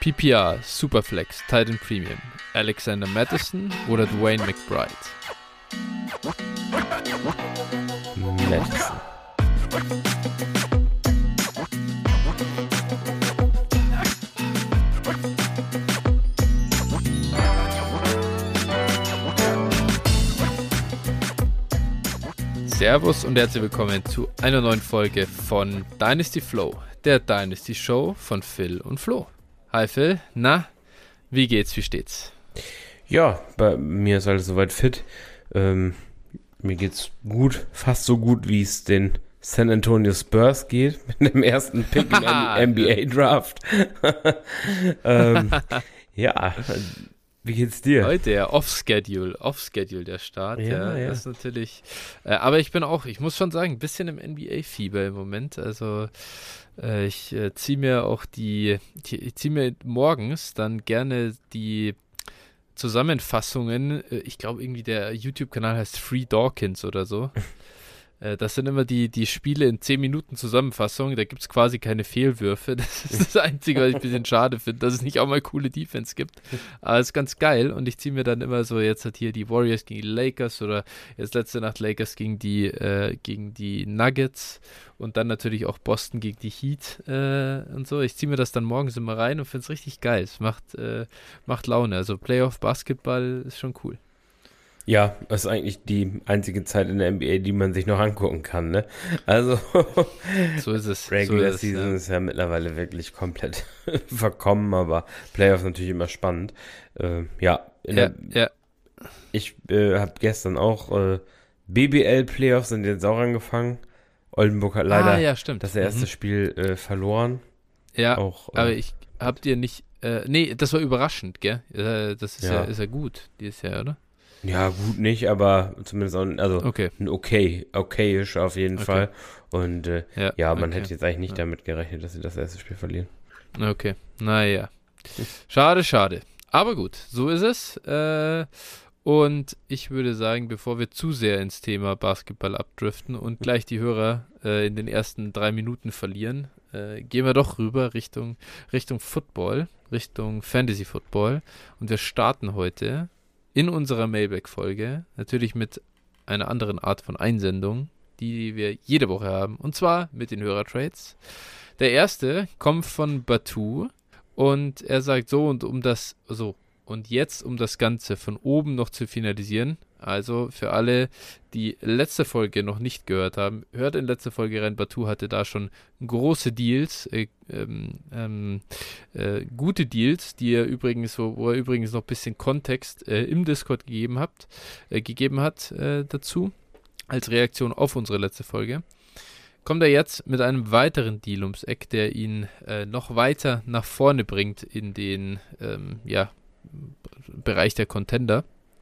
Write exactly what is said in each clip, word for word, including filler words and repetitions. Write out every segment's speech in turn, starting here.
P P R, Superflex, Titan Premium, Alexander Mattison oder Dwayne McBride? Mattison. Servus und herzlich willkommen zu einer neuen Folge von Dynasty Flow, der Dynasty Show von Phil und Flo. Hi Phil, na, wie geht's, wie steht's? Ja, bei mir ist alles soweit fit. Ähm, mir geht's gut, fast so gut, wie es den San Antonio Spurs geht, mit dem ersten Pick im N B A-Draft. ähm, ja, wie geht's dir? Heute ja Off-Schedule, Off-Schedule der Start. Ja, ja, ja. Das ist natürlich, äh, aber ich bin auch, ich muss schon sagen, ein bisschen im N B A-Fieber im Moment. Also äh, ich äh, ziehe mir auch die, die ich ziehe mir morgens dann gerne die Zusammenfassungen, äh, ich glaube irgendwie der YouTube-Kanal heißt Free Dawkins oder so. äh, das sind immer die, die Spiele in zehn Minuten Zusammenfassung, da gibt es quasi keine Fehlwürfe. Das ist das Einzige, was ich ein bisschen schade finde, dass es nicht auch mal coole Defense gibt. Aber es ist ganz geil und ich ziehe mir dann immer so, jetzt hat hier die Warriors gegen die Lakers oder jetzt letzte Nacht Lakers gegen die, äh, gegen die Nuggets und dann natürlich auch Boston gegen die Heat äh, und so. Ich ziehe mir das dann morgens immer rein und finde es richtig geil. Es macht, äh, macht Laune. Also Playoff-Basketball ist schon cool. Ja, das ist eigentlich die einzige Zeit in der N B A, die man sich noch angucken kann, ne? Also, so ist es. Regular so ist Season es, ja. ist ja mittlerweile wirklich komplett verkommen, aber Playoffs natürlich immer spannend. Äh, ja, in Ja, der, ja. ich äh, habe gestern auch äh, B B L-Playoffs sind jetzt auch angefangen. Oldenburg hat leider ah, ja, stimmt. das erste Mhm. Spiel äh, verloren. Ja, auch, äh, aber ich hab dir nicht, äh, nee, das war überraschend, gell? Äh, das ist ja. Ja. ist ja gut, dieses Jahr, oder? Ja, gut nicht, aber zumindest auch, also Okay. ein okay, okayisch auf jeden Okay. Fall. Und äh, Ja, ja, man okay. hätte jetzt eigentlich nicht Ja. damit gerechnet, dass sie das erste Spiel verlieren. Okay, naja. Schade, schade. Aber gut, so ist es. Äh, und ich würde sagen, bevor wir zu sehr ins Thema Basketball abdriften und gleich die Hörer äh, in den ersten drei Minuten verlieren, äh, gehen wir doch rüber Richtung, Richtung Football, Richtung Fantasy Football. Und wir starten heute in unserer Mailback-Folge natürlich mit einer anderen Art von Einsendung, die wir jede Woche haben. Und zwar mit den Hörertrades. Der erste kommt von Batu und er sagt so und um das, so und jetzt um das Ganze von oben noch zu finalisieren. Also für alle, die letzte Folge noch nicht gehört haben, hört in letzte Folge rein. Batu hatte da schon große Deals, äh, ähm, ähm, äh, gute Deals, die er übrigens, wo, wo er übrigens noch ein bisschen Kontext äh, im Discord gegeben hat, äh, gegeben hat äh, dazu, als Reaktion auf unsere letzte Folge. Kommt er jetzt mit einem weiteren Deal ums Eck, der ihn äh, noch weiter nach vorne bringt in den ähm, ja, Bereich der Contender.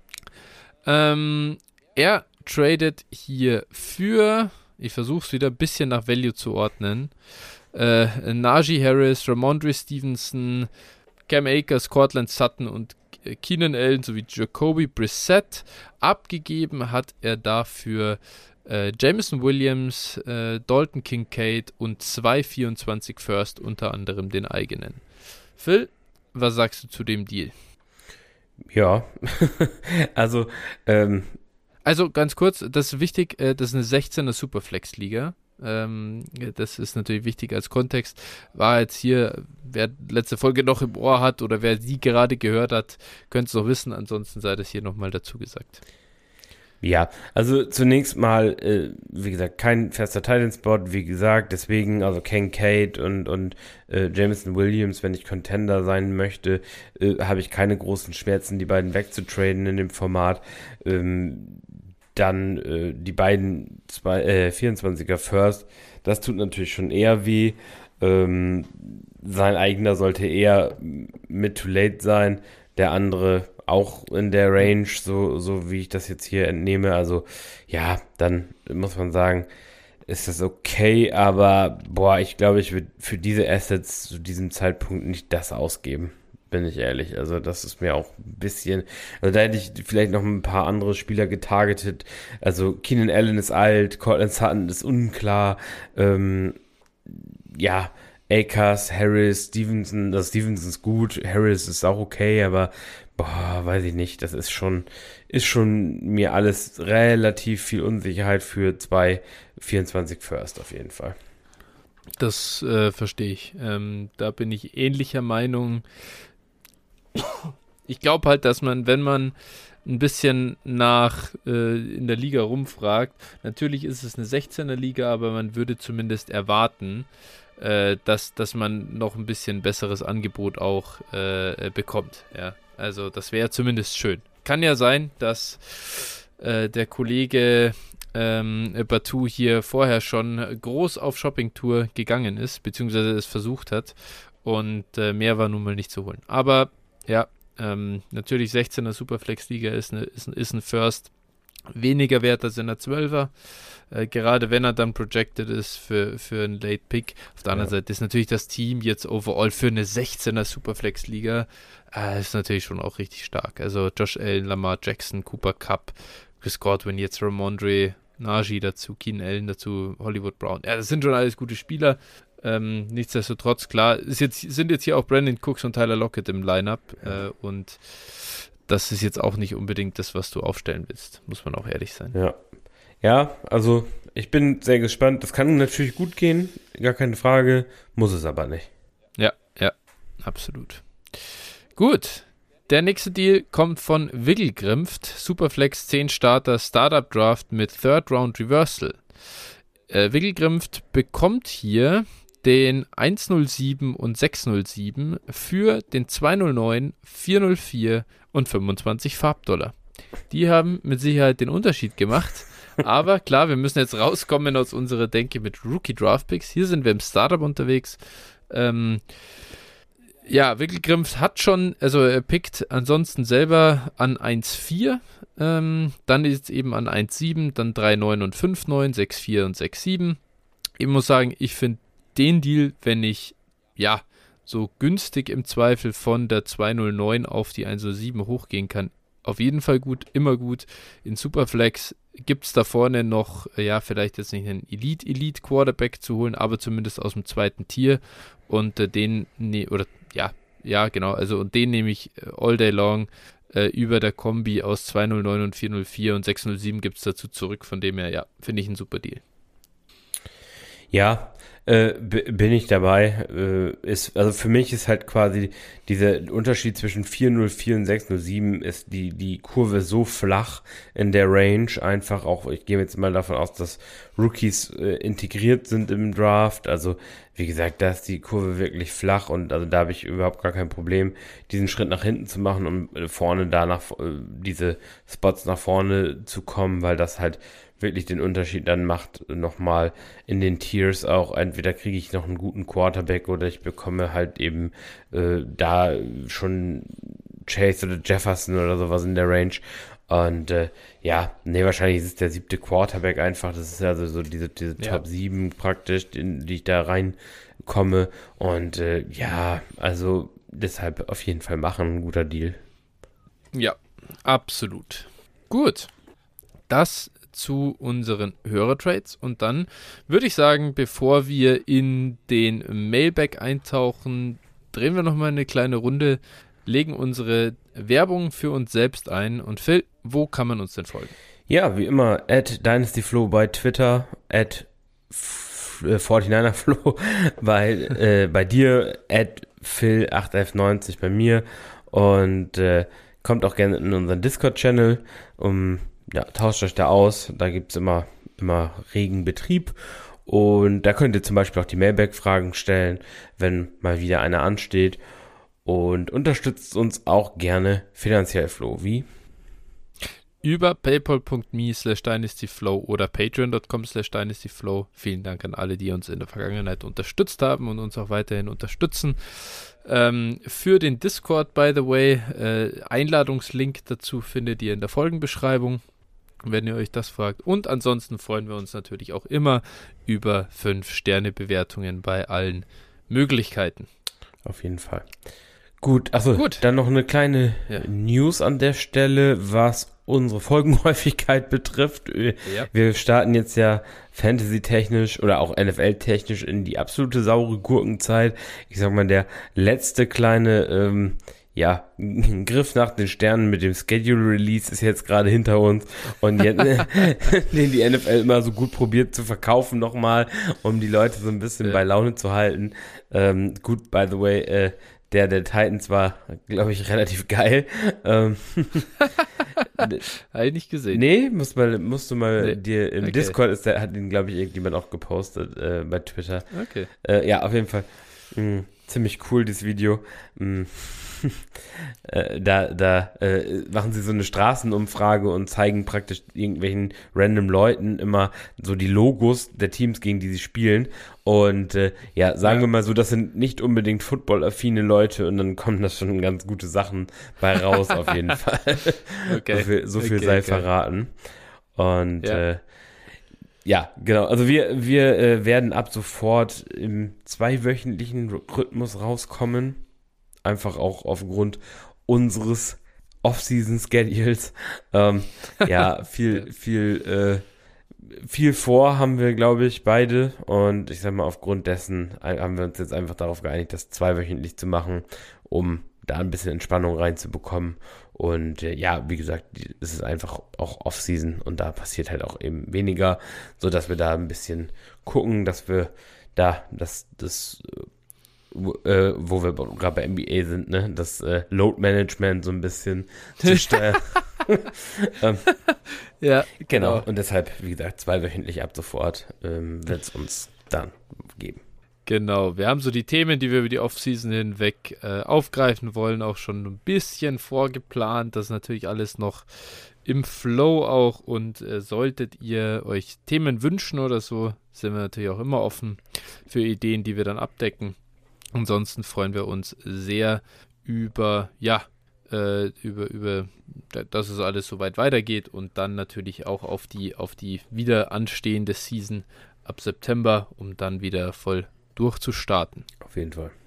Ähm, er tradet hier für, ich versuche es wieder ein bisschen nach Value zu ordnen, äh, Najee Harris, Ramondre Stevenson, Cam Akers, Cortland Sutton und Keenan Allen sowie Jacoby Brissett. Abgegeben hat er dafür äh, Jameson Williams, äh, Dalton Kincaid und zwei vierundzwanzig First, unter anderem den eigenen. Phil, was sagst du zu dem Deal? Ja, also, ähm, Also ganz kurz, das ist wichtig, äh, das ist eine sechzehner Superflex-Liga. Ähm, das ist natürlich wichtig als Kontext. War jetzt hier, wer letzte Folge noch im Ohr hat oder wer sie gerade gehört hat, könnte es noch wissen. Ansonsten sei das hier nochmal dazu gesagt. ja, also zunächst mal, äh, wie gesagt, kein fester Titan-Spot, wie gesagt, deswegen, also Kincaid und, und äh, Jameson Williams, wenn ich Contender sein möchte, äh, habe ich keine großen Schmerzen, die beiden wegzutraden in dem Format. Ähm, dann äh, die beiden zwei, äh, vierundzwanziger First, das tut natürlich schon eher weh. Ähm, sein eigener sollte eher mid to late sein, der andere auch in der Range, so, so wie ich das jetzt hier entnehme. Also ja, dann muss man sagen, ist das okay, aber boah, ich glaube, ich würde für diese Assets zu diesem Zeitpunkt nicht das ausgeben, bin ich ehrlich. Also das ist mir auch ein bisschen, also da hätte ich vielleicht noch ein paar andere Spieler getargetet. Also Keenan Allen ist alt, Cortland Sutton ist unklar, ähm, ja, Akers, Harris, Stevenson, das Stevenson ist gut, Harris ist auch okay, aber boah, weiß ich nicht, das ist schon, ist schon mir alles relativ viel Unsicherheit für zwei vierundzwanzig First auf jeden Fall. Das äh, verstehe ich. Ähm, da bin ich ähnlicher Meinung. Ich glaube halt, dass man, wenn man ein bisschen nach äh, in der Liga rumfragt, natürlich ist es eine sechzehner Liga, aber man würde zumindest erwarten, äh, dass, dass man noch ein bisschen besseres Angebot auch äh, bekommt. Ja, also das wäre zumindest schön. Kann ja sein, dass äh, der Kollege ähm, Batou hier vorher schon groß auf Shoppingtour gegangen ist, beziehungsweise es versucht hat und äh, mehr war nun mal nicht zu holen. Aber ja, ähm, natürlich sechzehner Superflex-Liga ist, eine, ist, ist ein First weniger wert als in der zwölfer, äh, gerade wenn er dann projected ist für, für einen Late Pick. Auf der anderen ja. Seite ist natürlich das Team jetzt overall für eine sechzehner Superflex-Liga äh, ist natürlich schon auch richtig stark. Also Josh Allen, Lamar Jackson, Cooper Kupp, Chris Godwin, jetzt Ramondre, Najee dazu, Keenan Allen dazu, Hollywood Brown. Ja, das sind schon alles gute Spieler. Ähm, nichtsdestotrotz, klar, ist jetzt, sind jetzt hier auch Brandon Cooks und Tyler Lockett im Lineup ja. äh, und das ist jetzt auch nicht unbedingt das, was du aufstellen willst, muss man auch ehrlich sein. Ja, ja, also ich bin sehr gespannt. Das kann natürlich gut gehen, gar keine Frage, muss es aber nicht. Ja, ja, absolut. Gut, der nächste Deal kommt von Wiggelgrimpft, Superflex zehn Starter Startup Draft mit Third Round Reversal. Äh, Wiggelgrimpft bekommt hier den eins null sieben und sechs null sieben für den zwei null neun, vier null vier und fünfundzwanzig Farbdollar. Die haben mit Sicherheit den Unterschied gemacht, aber klar, wir müssen jetzt rauskommen aus unserer Denke mit Rookie Draft Picks. Hier sind wir im Startup unterwegs. Ähm, ja, Wiggelgrimpf hat schon, also er pickt ansonsten selber an eins vier, ähm, dann ist es eben an eins sieben, dann drei neun und fünf neun, sechs vier und sechs sieben. Ich muss sagen, ich finde den Deal, wenn ich, ja, so günstig im Zweifel von der zwei null neun auf die eins null sieben hochgehen kann, auf jeden Fall gut, immer gut. In Superflex gibt es da vorne noch, ja, vielleicht jetzt nicht einen Elite-Elite-Quarterback zu holen, aber zumindest aus dem zweiten Tier und äh, den, ne, oder, ja, ja, genau, also und den nehme ich äh, all day long äh, über der Kombi aus zwei null neun und vier null vier und sechs null sieben gibt es dazu zurück, von dem her, ja, finde ich ein super Deal. Ja, äh, b- bin ich dabei. Äh, ist, also für mich ist halt quasi dieser Unterschied zwischen vier null vier und sechs null sieben ist die, die Kurve so flach in der Range. Einfach auch, ich gehe jetzt mal davon aus, dass Rookies äh, integriert sind im Draft. Also wie gesagt, da ist die Kurve wirklich flach und also da habe ich überhaupt gar kein Problem, diesen Schritt nach hinten zu machen und äh, vorne da nach, äh, diese Spots nach vorne zu kommen, weil das halt wirklich den Unterschied dann macht, nochmal in den Tiers auch, entweder kriege ich noch einen guten Quarterback oder ich bekomme halt eben äh, da schon Chase oder Jefferson oder sowas in der Range und äh, ja, nee, wahrscheinlich ist es der siebte Quarterback einfach, das ist also so diese, diese Ja. Top sieben praktisch, in die ich da reinkomme und äh, ja, also deshalb auf jeden Fall machen, ein guter Deal. Ja, absolut. Gut, das zu unseren Hörertrades und dann würde ich sagen, bevor wir in den Mailbag eintauchen, drehen wir nochmal eine kleine Runde, legen unsere Werbung für uns selbst ein und Phil, wo kann man uns denn folgen? Ja, wie immer, at DynastyFlow bei Twitter, at forty-niner-Flow bei, äh, bei dir, at Phil acht elf neunzig bei mir und äh, kommt auch gerne in unseren Discord-Channel, um ja, tauscht euch da aus, da gibt es immer, immer regen Betrieb und da könnt ihr zum Beispiel auch die Mailback-Fragen stellen, wenn mal wieder eine ansteht und unterstützt uns auch gerne finanziell, Flo, wie? Über paypal.me slash dynastyflow oder patreon.com slash dynastyflow. Vielen Dank an alle, die uns in der Vergangenheit unterstützt haben und uns auch weiterhin unterstützen. Ähm, für den Discord, by the way, äh, Einladungslink dazu findet ihr in der Folgenbeschreibung, wenn ihr euch das fragt. Und ansonsten freuen wir uns natürlich auch immer über fünf Sterne Bewertungen bei allen Möglichkeiten. Auf jeden Fall. Gut, achso, Gut. Dann noch eine kleine Ja. News an der Stelle, was unsere Folgenhäufigkeit betrifft. Ja. Wir starten jetzt ja Fantasy-technisch oder auch N F L-technisch in die absolute saure Gurkenzeit. Ich sag mal, der letzte kleine ähm, ja, Griff nach den Sternen mit dem Schedule-Release ist jetzt gerade hinter uns und jetzt, den die N F L immer so gut probiert zu verkaufen nochmal, um die Leute so ein bisschen ja. bei Laune zu halten. Ähm, gut, by the way, äh, der der Titans war, glaube ich, relativ geil. Ähm, Habe ich nicht gesehen. Nee, musst, mal, musst du mal nee. dir im okay. Discord, ist der, hat ihn, glaube ich, irgendjemand auch gepostet äh, bei Twitter. Okay. Äh, ja, auf jeden Fall mh, ziemlich cool, dieses Video. Mh. Äh, da da äh, machen sie so eine Straßenumfrage und zeigen praktisch irgendwelchen random Leuten immer so die Logos der Teams, gegen die sie spielen. Und äh, ja, sagen ja. wir mal so, das sind nicht unbedingt football-affine Leute und dann kommen da schon ganz gute Sachen bei raus auf jeden Fall. Okay. So viel, so viel okay, sei okay. verraten. Und ja. äh, ja, genau. Also wir, wir äh, werden ab sofort im zweiwöchentlichen Rhythmus rauskommen. Einfach auch aufgrund unseres Off-Season-Schedules. Ähm, ja, viel, viel, äh, viel vor haben wir, glaube ich, beide. Und ich sag mal, aufgrund dessen haben wir uns jetzt einfach darauf geeinigt, das zweiwöchentlich zu machen, um da ein bisschen Entspannung reinzubekommen. Und äh, ja, wie gesagt, es ist einfach auch Off-Season und da passiert halt auch eben weniger, sodass wir da ein bisschen gucken, dass wir da das, das Wo, äh, wo wir gerade bei N B A sind, ne, das äh, Load-Management so ein bisschen zu steuern. ähm, ja, genau. Und deshalb, wie gesagt, zweiwöchentlich ab sofort ähm, wird es uns dann geben. Genau, wir haben so die Themen, die wir über die Offseason hinweg äh, aufgreifen wollen, auch schon ein bisschen vorgeplant. Das ist natürlich alles noch im Flow auch und äh, solltet ihr euch Themen wünschen oder so, sind wir natürlich auch immer offen für Ideen, die wir dann abdecken. Ansonsten freuen wir uns sehr über, ja, äh, über, über, dass es alles soweit weitergeht und dann natürlich auch auf die, auf die wieder anstehende Season ab September, um dann wieder voll durchzustarten. Auf jeden Fall.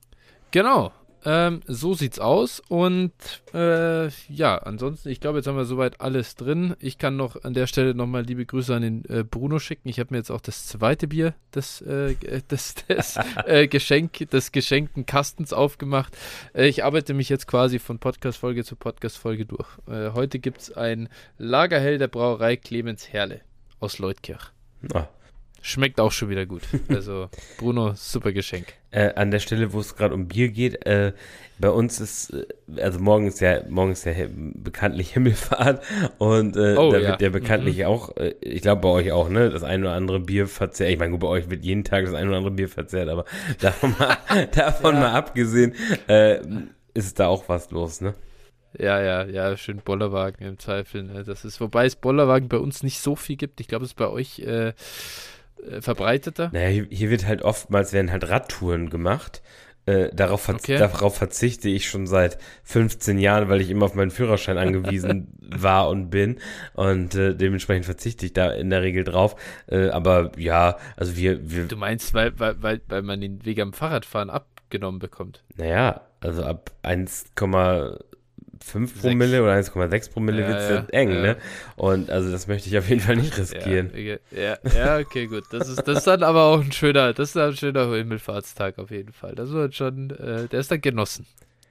Genau. Ähm, so sieht's aus und äh, ja, ansonsten, ich glaube, jetzt haben wir soweit alles drin. Ich kann noch an der Stelle nochmal liebe Grüße an den äh, Bruno schicken. Ich habe mir jetzt auch das zweite Bier des, äh, des, des äh, Geschenk, des geschenkten Kastens aufgemacht. Äh, ich arbeite mich jetzt quasi von Podcast-Folge zu Podcast-Folge durch. Äh, heute gibt's ein Lagerhell der Brauerei Clemens Herle aus Leutkirch. Ah. Schmeckt auch schon wieder gut. Also Bruno, super Geschenk. Äh, an der Stelle, wo es gerade um Bier geht, äh, bei uns ist, äh, also morgen ist ja, morgen ist ja bekanntlich Himmelfahrt und äh, oh, da ja. wird ja bekanntlich mhm. auch, äh, ich glaube bei euch auch, ne, das ein oder andere Bier verzehrt. Ich meine, gut, bei euch wird jeden Tag das ein oder andere Bier verzehrt, aber davon mal, davon ja. mal abgesehen, äh, ist da auch was los, ne? Ja, ja, ja, schön Bollerwagen im Zweifel. Ne? Das ist, wobei es Bollerwagen bei uns nicht so viel gibt. Ich glaube, es ist bei euch äh, verbreiteter. Naja, hier, hier wird halt oftmals, werden halt Radtouren gemacht. Äh, darauf, verz- okay. darauf verzichte ich schon seit fünfzehn Jahren, weil ich immer auf meinen Führerschein angewiesen war und bin. Und äh, dementsprechend verzichte ich da in der Regel drauf. Äh, aber ja, also wir, wir... Du meinst, weil, weil, weil, weil man den Weg am Fahrradfahren abgenommen bekommt? Naja, also ab eins Komma fünf Promille oder eins Komma sechs Promille ja, wird es ja, eng, ja. ne? Und also das möchte ich auf jeden Fall nicht riskieren. Ja, ja, ja, okay, gut. Das ist, das ist dann aber auch ein schöner, das ist ein schöner Himmelfahrtstag auf jeden Fall. Das wird schon, äh, der ist dann genossen.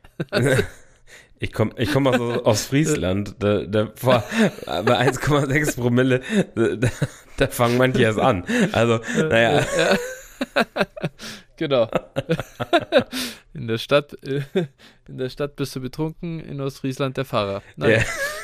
Ich komme ich komm aus, aus Friesland, da, da vor, bei eins Komma sechs Promille, da, da fangen manche erst an. Also, naja. Ja. Genau. In der Stadt, in der Stadt bist du betrunken, in Ostfriesland der Fahrer. Nein.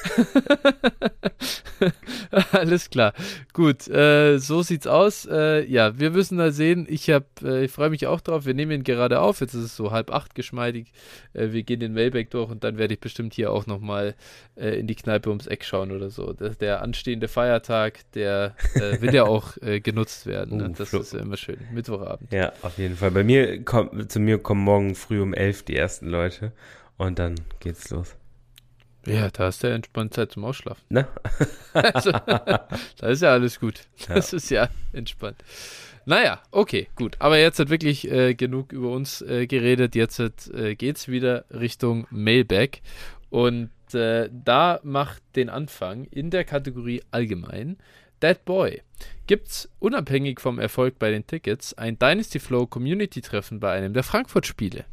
Yeah. Alles klar. Gut, äh, so sieht's aus. Äh, ja, wir müssen da sehen. Ich habe, äh, ich freue mich auch drauf. Wir nehmen ihn gerade auf. Jetzt ist es so halb acht geschmeidig. Äh, wir gehen den Mailback durch und dann werde ich bestimmt hier auch nochmal äh, in die Kneipe ums Eck schauen oder so. Das, der anstehende Feiertag, der äh, will ja auch äh, genutzt werden. Ne? Das uh, ist ja immer schön. Mittwochabend. Ja, auf jeden Fall. Bei mir kommt, zu mir kommen morgen früh um elf die ersten Leute und dann geht's los. Ja, da hast du ja entspannt Zeit zum Ausschlafen. Ne? Also, da ist ja alles gut. Das ja. ist ja entspannt. Naja, okay, gut. Aber jetzt hat wirklich äh, genug über uns äh, geredet. Jetzt äh, geht's wieder Richtung Mailback. Und äh, da macht den Anfang in der Kategorie allgemein Dead Boy. Gibt's unabhängig vom Erfolg bei den Tickets ein Dynasty Flow Community Treffen bei einem der Frankfurt-Spiele?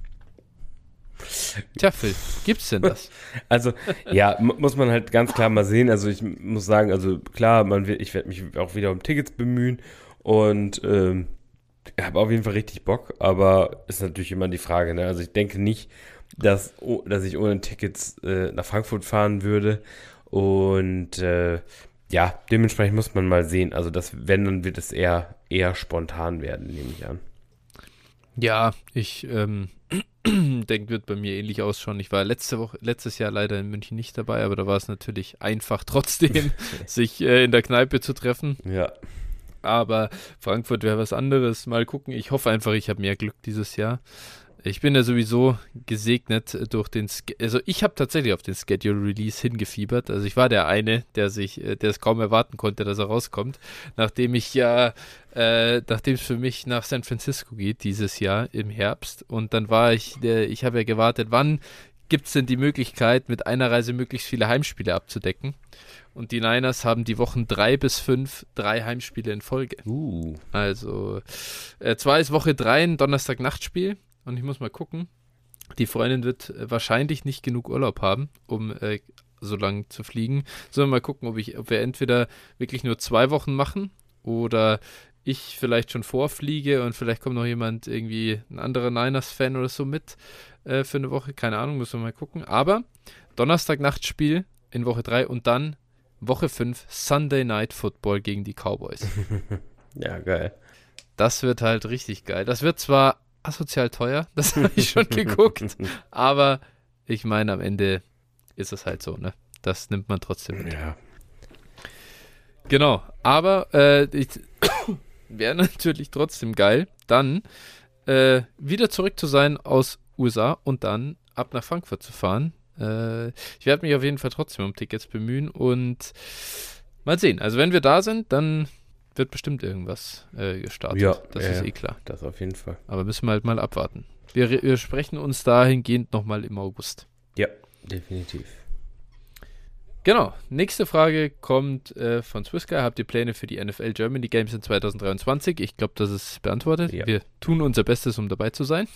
Tja, Phil, gibt's denn das? Also, ja, m- muss man halt ganz klar mal sehen. Also, ich muss sagen, also klar, man will, ich werde mich auch wieder um Tickets bemühen und ähm, habe auf jeden Fall richtig Bock, aber ist natürlich immer die Frage, ne? Also, ich denke nicht, dass, oh, dass ich ohne Tickets äh, nach Frankfurt fahren würde und äh, ja, dementsprechend muss man mal sehen. Also, das, wenn, dann wird es eher, eher spontan werden, nehme ich an. Ja, ich ähm, denke, wird bei mir ähnlich ausschauen. Ich war letzte Woche, letztes Jahr leider in München nicht dabei, aber da war es natürlich einfach trotzdem, sich äh, in der Kneipe zu treffen. Ja. Aber Frankfurt wäre was anderes. Mal gucken. Ich hoffe einfach, ich habe mehr Glück dieses Jahr. Ich bin ja sowieso gesegnet durch den, Sch- also ich habe tatsächlich auf den Schedule Release hingefiebert. Also ich war der eine, der sich, äh, der es kaum erwarten konnte, dass er rauskommt, nachdem ich ja, äh, nachdem es für mich nach San Francisco geht dieses Jahr im Herbst. Und dann war ich, der, ich habe ja gewartet, wann gibt es denn die Möglichkeit, mit einer Reise möglichst viele Heimspiele abzudecken? Und die Niners haben die Wochen drei bis fünf drei Heimspiele in Folge. Uh. Also äh, zwar ist Woche drei ein Donnerstag-Nachtspiel. Und ich muss mal gucken. Die Freundin wird äh, wahrscheinlich nicht genug Urlaub haben, um äh, so lang zu fliegen. Sollen wir mal gucken, ob, ich, ob wir entweder wirklich nur zwei Wochen machen oder ich vielleicht schon vorfliege und vielleicht kommt noch jemand, irgendwie ein anderer Niners-Fan oder so mit äh, für eine Woche. Keine Ahnung, müssen wir mal gucken. Aber Donnerstag-Nachtspiel in Woche drei und dann Woche fünf Sunday Night Football gegen die Cowboys. Ja, geil. Das wird halt richtig geil. Das wird zwar asozial teuer, das habe ich schon geguckt, aber ich meine, am Ende ist es halt so, ne? Das nimmt man trotzdem mit. Ja. Genau, aber äh, wäre natürlich trotzdem geil, dann äh, wieder zurück zu sein aus U S A und dann ab nach Frankfurt zu fahren. Äh, ich werde mich auf jeden Fall trotzdem um Tickets bemühen und mal sehen. Also wenn wir da sind, dann wird bestimmt irgendwas äh, gestartet. Ja, das ja, ist ja. eh klar. Das auf jeden Fall. Aber müssen wir halt mal abwarten. Wir, wir sprechen uns dahingehend nochmal im August. Ja, definitiv. Genau. Nächste Frage kommt äh, von Swissguy. Habt ihr Pläne für die N F L Germany Games in zwanzig dreiundzwanzig? Ich glaube, das ist beantwortet. Ja. Wir tun unser Bestes, um dabei zu sein.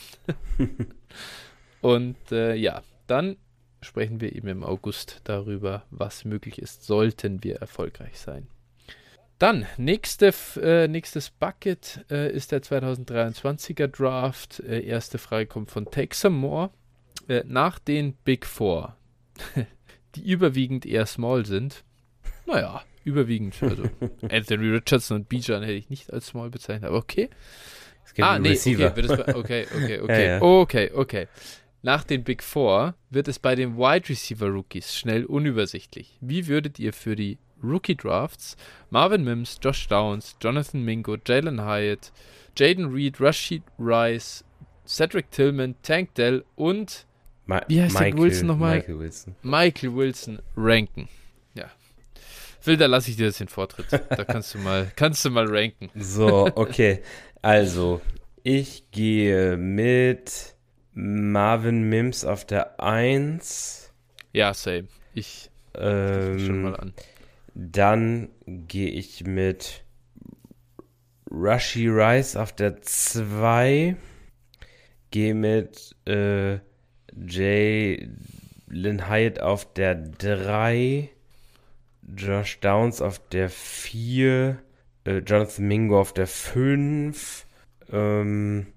Und äh, ja, dann sprechen wir eben im August darüber, was möglich ist, sollten wir erfolgreich sein. Dann, nächste, äh, nächstes Bucket äh, ist der zwanzig dreiundzwanziger Draft. Äh, erste Frage kommt von Take Some More. Äh, nach den Big Four, die überwiegend eher small sind, naja, überwiegend, also Anthony Richardson und Bijan hätte ich nicht als small bezeichnet, aber okay. Es gibt Ah, einen nee, Receiver. okay, wird es bei, okay, okay, okay, Ja, ja. okay, okay. Nach den Big Four wird es bei den Wide Receiver Rookies schnell unübersichtlich. Wie würdet ihr für die Rookie Drafts Marvin Mims, Josh Downs, Jonathan Mingo, Jalen Hyatt, Jaden Reed, Rashid Rice, Cedric Tillman, Tank Dell und Ma- wie heißt der Michael, Wilson nochmal? Michael Wilson. Michael Wilson ranken? Ja. Phil, da lasse ich dir jetzt den Vortritt. Da kannst du mal, kannst du mal ranken. So, okay. Also, ich gehe mit Marvin Mims auf der eins. Ja, same. Ich Ähm, schon mal an. Dann gehe ich mit Rashid Rice auf der zwei. Gehe mit äh, Jalen Hyatt auf der drei. Josh Downs auf der vier. Äh, Jonathan Mingo auf der fünf. Ähm,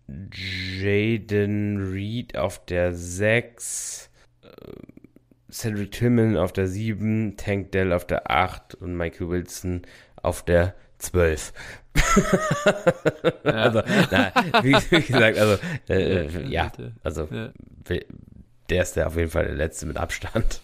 Jaden Reed auf der sechs. Cedric Tillman auf der sieben, Tank Dell auf der acht und Michael Wilson auf der zwölf. Ja. Also, na, wie, wie gesagt, also, äh, äh, ja, also, Ja. der ist der auf jeden Fall der Letzte mit Abstand.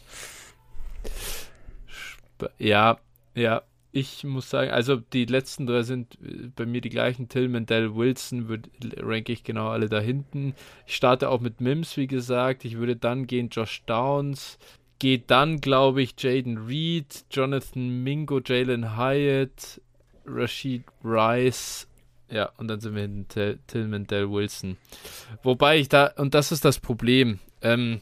Ja, ja. Ich muss sagen, also die letzten drei sind äh, bei mir die gleichen. Tillman, Dell, Wilson würd, ranke ich genau alle da hinten. Ich starte auch mit Mims, wie gesagt. Ich würde dann gehen Josh Downs. Geht dann, glaube ich, Jaden Reed, Jonathan Mingo, Jalen Hyatt, Rashid Rice. Ja, und dann sind wir hinten Tillman, Dell, Wilson. Wobei ich da, und das ist das Problem, ähm,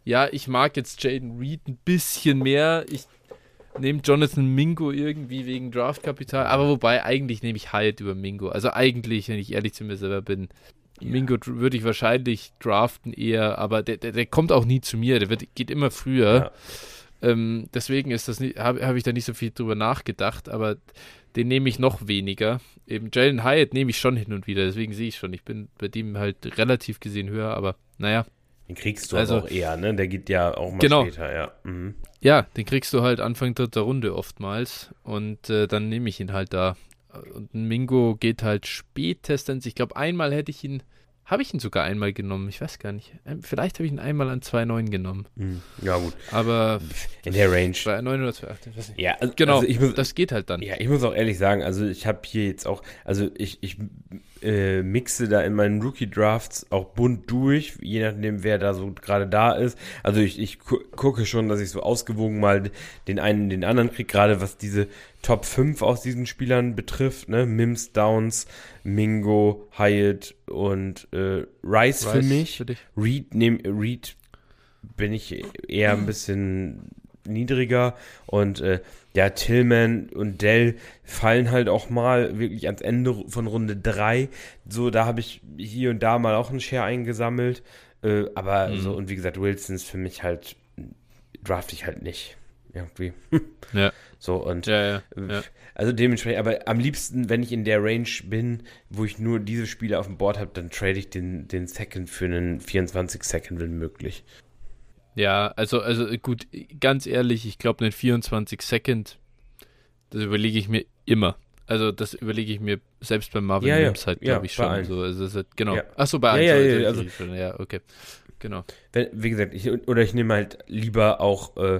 ja, ich mag jetzt Jaden Reed ein bisschen mehr. Ich nehme Jonathan Mingo irgendwie wegen Draftkapital, aber wobei, eigentlich nehme ich Hyatt über Mingo. Also eigentlich, wenn ich ehrlich zu mir selber bin, ja. Mingo würde ich wahrscheinlich draften eher, aber der, der, der kommt auch nie zu mir, der wird, geht immer früher. Ja. Ähm, deswegen ist das nicht, habe hab ich da nicht so viel drüber nachgedacht, aber den nehme ich noch weniger. Eben Jalen Hyatt nehme ich schon hin und wieder, deswegen sehe ich schon, ich bin bei dem halt relativ gesehen höher, aber naja. Den kriegst du also auch eher, ne? Der geht ja auch mal genau. später, ja. Mhm. Ja, den kriegst du halt Anfang dritter Runde oftmals und äh, dann nehme ich ihn halt da. Und ein Mingo geht halt spätestens, ich glaube einmal hätte ich ihn, habe ich ihn sogar einmal genommen, ich weiß gar nicht. Vielleicht habe ich ihn einmal an zwei Komma neun genommen. Mhm. Ja gut. Aber in der Range. zwei Komma neun oder zwei Komma acht, ich weiß nicht. Ja, also, genau, also ich muss, das geht halt dann. Ja, ich muss auch ehrlich sagen, also ich habe hier jetzt auch, also ich, ich äh, mixe da in meinen Rookie-Drafts auch bunt durch, je nachdem, wer da so gerade da ist. Also ich, ich gu- gucke schon, dass ich so ausgewogen mal den einen, den anderen kriege, gerade was diese Top fünf aus diesen Spielern betrifft, ne? Mims, Downs, Mingo, Hyatt und äh, Rice, Rice für mich. Für Reed, nehm, Reed bin ich eher ein bisschen niedriger und äh, ja, Tillman und Dell fallen halt auch mal wirklich ans Ende von Runde drei. So, da habe ich hier und da mal auch einen Share eingesammelt. Äh, aber mhm. so, und wie gesagt, Wilson ist für mich halt, draft ich halt nicht. Irgendwie. Ja. So, und ja, ja, ja. also dementsprechend, aber am liebsten, wenn ich in der Range bin, wo ich nur diese Spiele auf dem Board habe, dann trade ich den, den Second für einen vierundzwanzig Second, wenn möglich. Ja, also, also gut, ganz ehrlich, ich glaube, einen vierundzwanzig Second, das überlege ich mir immer. Also, das überlege ich mir selbst bei Marvin ja, Mims ja, halt, glaube ja, ich, schon. allen. So, also, halt, genau. Ja. Achso, bei ja, allen. ja, so, ja, also, schon, ja, okay. Genau. Wenn, wie gesagt, ich, oder ich nehme halt lieber auch äh,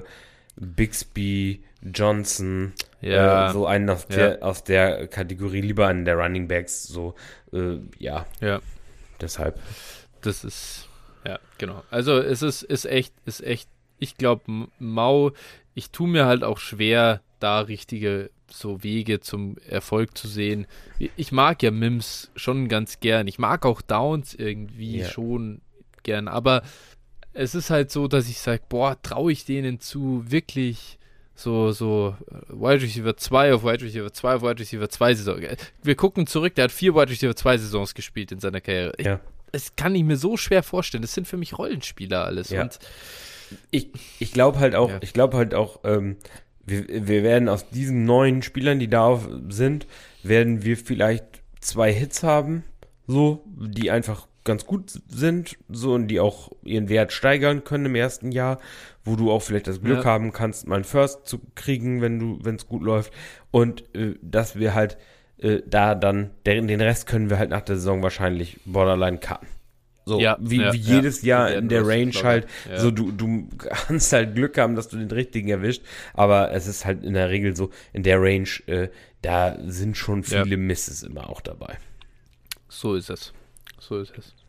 Bixby, Johnson, ja, äh, so einen aus, ja. der, aus der Kategorie, lieber einen der Running Backs, so, äh, ja. Ja. Deshalb. Das ist, ja, genau. Also es ist, ist echt, ist echt, ich glaube, Mau, ich tue mir halt auch schwer, da richtige so Wege zum Erfolg zu sehen. Ich mag ja Mims schon ganz gern. Ich mag auch Downs irgendwie ja. schon gern, aber es ist halt so, dass ich sage, boah, traue ich denen zu, wirklich so, so Wide Receiver zwei auf Wide Receiver zwei auf Wide Receiver zwei Saison. Wir gucken zurück, der hat vier Wide Receiver zwei Saisons gespielt in seiner Karriere. Ich, ja. Das kann ich mir so schwer vorstellen. Das sind für mich Rollenspieler alles. Ja. Und ich ich glaube halt auch, ja. ich glaube halt auch, ähm, wir, wir werden aus diesen neuen Spielern, die da sind, werden wir vielleicht zwei Hits haben, so, die einfach ganz gut sind, so, und die auch ihren Wert steigern können im ersten Jahr, wo du auch vielleicht das Glück ja. haben kannst, mal einen First zu kriegen, wenn du, wenn es gut läuft, und äh, dass wir halt äh, da dann, den, den Rest können wir halt nach der Saison wahrscheinlich borderline cutten. So, ja, wie, ja, wie jedes ja. Jahr in der Range halt, ja. so, du, du kannst halt Glück haben, dass du den richtigen erwischt, aber es ist halt in der Regel so, in der Range, äh, da sind schon viele ja. Misses immer auch dabei. So ist es. So ist es.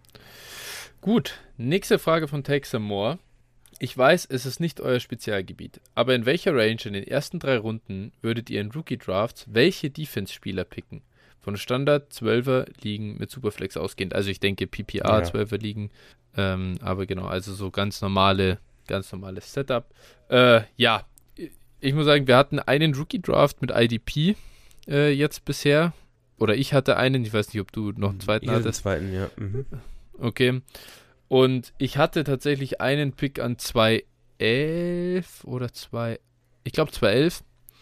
Gut, nächste Frage von Texas Moore. Ich weiß, es ist nicht euer Spezialgebiet, aber in welcher Range in den ersten drei Runden würdet ihr in Rookie-Drafts welche Defense-Spieler picken? Von Standard zwölfer Ligen mit Superflex ausgehend. Also ich denke P P R ja. zwölfer Ligen, ähm, aber genau, also so ganz normale, ganz normales Setup. Äh, ja, ich muss sagen, wir hatten einen Rookie-Draft mit I D P äh, jetzt bisher. Oder ich hatte einen, ich weiß nicht, ob du noch einen zweiten ich hattest. Einen zweiten, ja. Mhm. Okay. Und ich hatte tatsächlich einen Pick an zwei elf oder zwei, ich glaube zwei elf.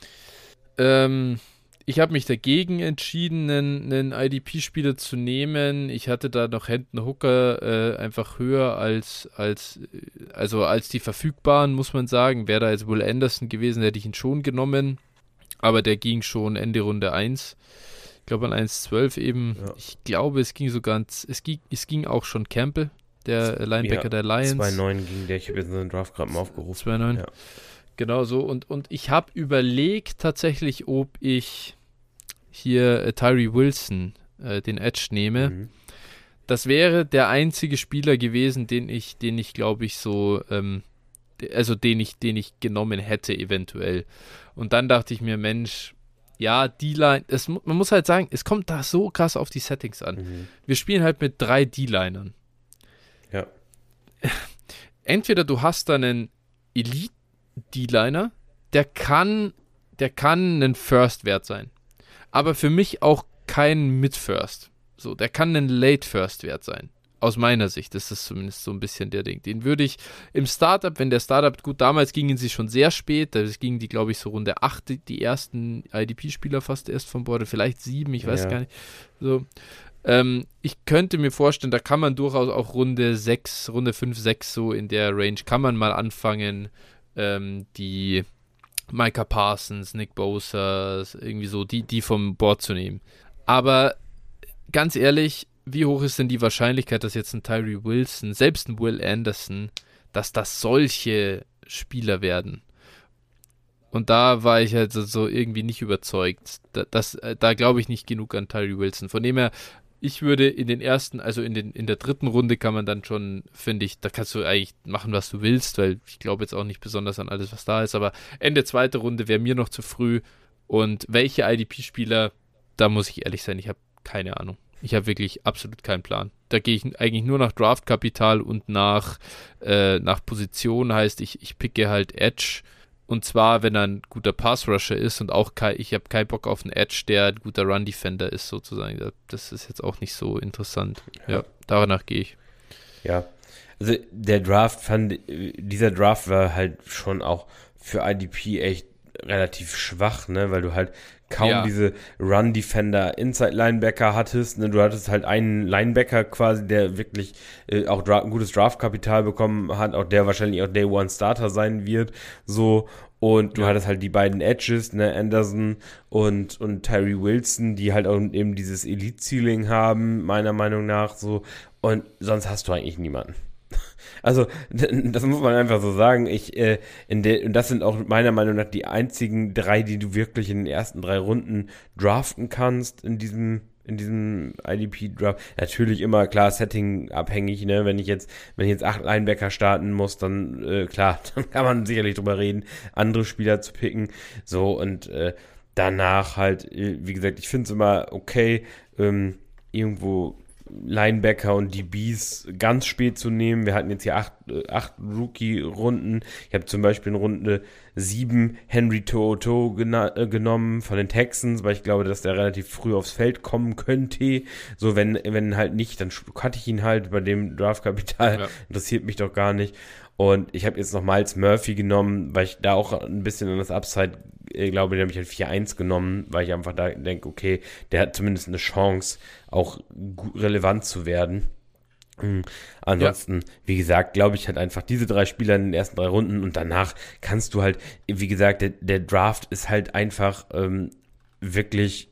Ähm, ich habe mich dagegen entschieden, einen, einen I D P-Spieler zu nehmen. Ich hatte da noch Hendon Hooker äh, einfach höher als, als, also als die verfügbaren, muss man sagen. Wäre da jetzt Will Anderson gewesen, hätte ich ihn schon genommen. Aber der ging schon Ende Runde eins. Ich glaube an eins zwölf eben. Ja. Ich glaube, es ging sogar, es ging, es ging auch schon Campbell, der Linebacker ja, der Lions. zwei neun ging der, ich habe jetzt einen Draft gerade mal aufgerufen. zwei neun Ja. Genau so. Und, und ich habe überlegt tatsächlich, ob ich hier äh, Tyree Wilson, äh, den Edge, nehme. Mhm. Das wäre der einzige Spieler gewesen, den ich, den ich glaube ich so, ähm, also den ich, den ich genommen hätte eventuell. Und dann dachte ich mir, Mensch, ja, D-Line, es, man muss halt sagen, es kommt da so krass auf die Settings an. Mhm. Wir spielen halt mit drei D-Linern. Ja. entweder du hast da einen Elite-D-Liner, der kann, der kann ein First-Wert sein. Aber für mich auch kein Mid-First. So, der kann ein Late-First-Wert sein. Aus meiner Sicht ist das zumindest so ein bisschen der Ding. Den würde ich im Startup, wenn der Startup, gut, damals gingen sie schon sehr spät, da gingen die, glaube ich, so Runde acht, die ersten I D P-Spieler fast erst vom Board, vielleicht sieben, ich weiß ja. gar nicht. So, ähm, ich könnte mir vorstellen, da kann man durchaus auch Runde sechs, Runde fünf, sechs so in der Range, kann man mal anfangen, ähm, die Micah Parsons, Nick Bosa, irgendwie so, die, die vom Board zu nehmen. Aber ganz ehrlich, wie hoch ist denn die Wahrscheinlichkeit, dass jetzt ein Tyree Wilson, selbst ein Will Anderson, dass das solche Spieler werden? Und da war ich halt so, so irgendwie nicht überzeugt. Da, das, da glaube ich nicht genug an Tyree Wilson. Von dem her, ich würde in den ersten, also in, den, in der dritten Runde kann man dann schon, finde ich, da kannst du eigentlich machen, was du willst, weil ich glaube jetzt auch nicht besonders an alles, was da ist, aber Ende zweite Runde wäre mir noch zu früh. Und welche I D P-Spieler, da muss ich ehrlich sein, ich habe keine Ahnung. Ich habe wirklich absolut keinen Plan. Da gehe ich eigentlich nur nach Draftkapital und nach, äh, nach Position, heißt ich, ich picke halt Edge. Und zwar, wenn er ein guter Pass-Rusher ist und auch kein, ich habe keinen Bock auf einen Edge, der ein guter Run-Defender ist, sozusagen. Das ist jetzt auch nicht so interessant. Ja, ja, danach gehe ich. Ja, also der Draft fand, dieser Draft war halt schon auch für I D P echt relativ schwach, ne, weil du halt kaum ja. diese Run-Defender, Inside-Linebacker hattest, ne, du hattest halt einen Linebacker quasi, der wirklich äh, auch dra- ein gutes Draftkapital bekommen hat, auch der wahrscheinlich auch Day-One-Starter sein wird, so, und du ja. hattest halt die beiden Edges, ne, Anderson und, und Tyree Wilson, die halt auch eben dieses Elite-Ceiling haben, meiner Meinung nach, so, und sonst hast du eigentlich niemanden. Also, das muss man einfach so sagen. Ich, äh, in der, und das sind auch meiner Meinung nach die einzigen drei, die du wirklich in den ersten drei Runden draften kannst in diesem, in diesem I D P-Draft. Natürlich immer, klar, Setting abhängig, ne, wenn ich jetzt, wenn ich jetzt acht Linebacker starten muss, dann, äh, klar, dann kann man sicherlich drüber reden, andere Spieler zu picken. So, und, äh, danach halt, äh, wie gesagt, ich finde es immer okay, ähm, irgendwo Linebacker und D Bs ganz spät zu nehmen. Wir hatten jetzt hier acht, äh, acht Rookie-Runden. Ich habe zum Beispiel in Runde sieben Henry To'oTo'o gena- äh, genommen von den Texans, weil ich glaube, dass der relativ früh aufs Feld kommen könnte. So, wenn, wenn halt nicht, dann cutte ich ihn halt bei dem Draftkapital. Ja. Interessiert mich doch gar nicht. Und ich habe jetzt noch Miles Murphy genommen, weil ich da auch ein bisschen an das Upside ich glaube, den habe ich halt vier eins genommen, weil ich einfach da denke, okay, der hat zumindest eine Chance, auch relevant zu werden. Mhm. Ansonsten, ja. wie gesagt, glaube ich halt einfach diese drei Spieler in den ersten drei Runden und danach kannst du halt, wie gesagt, der, der Draft ist halt einfach ähm, wirklich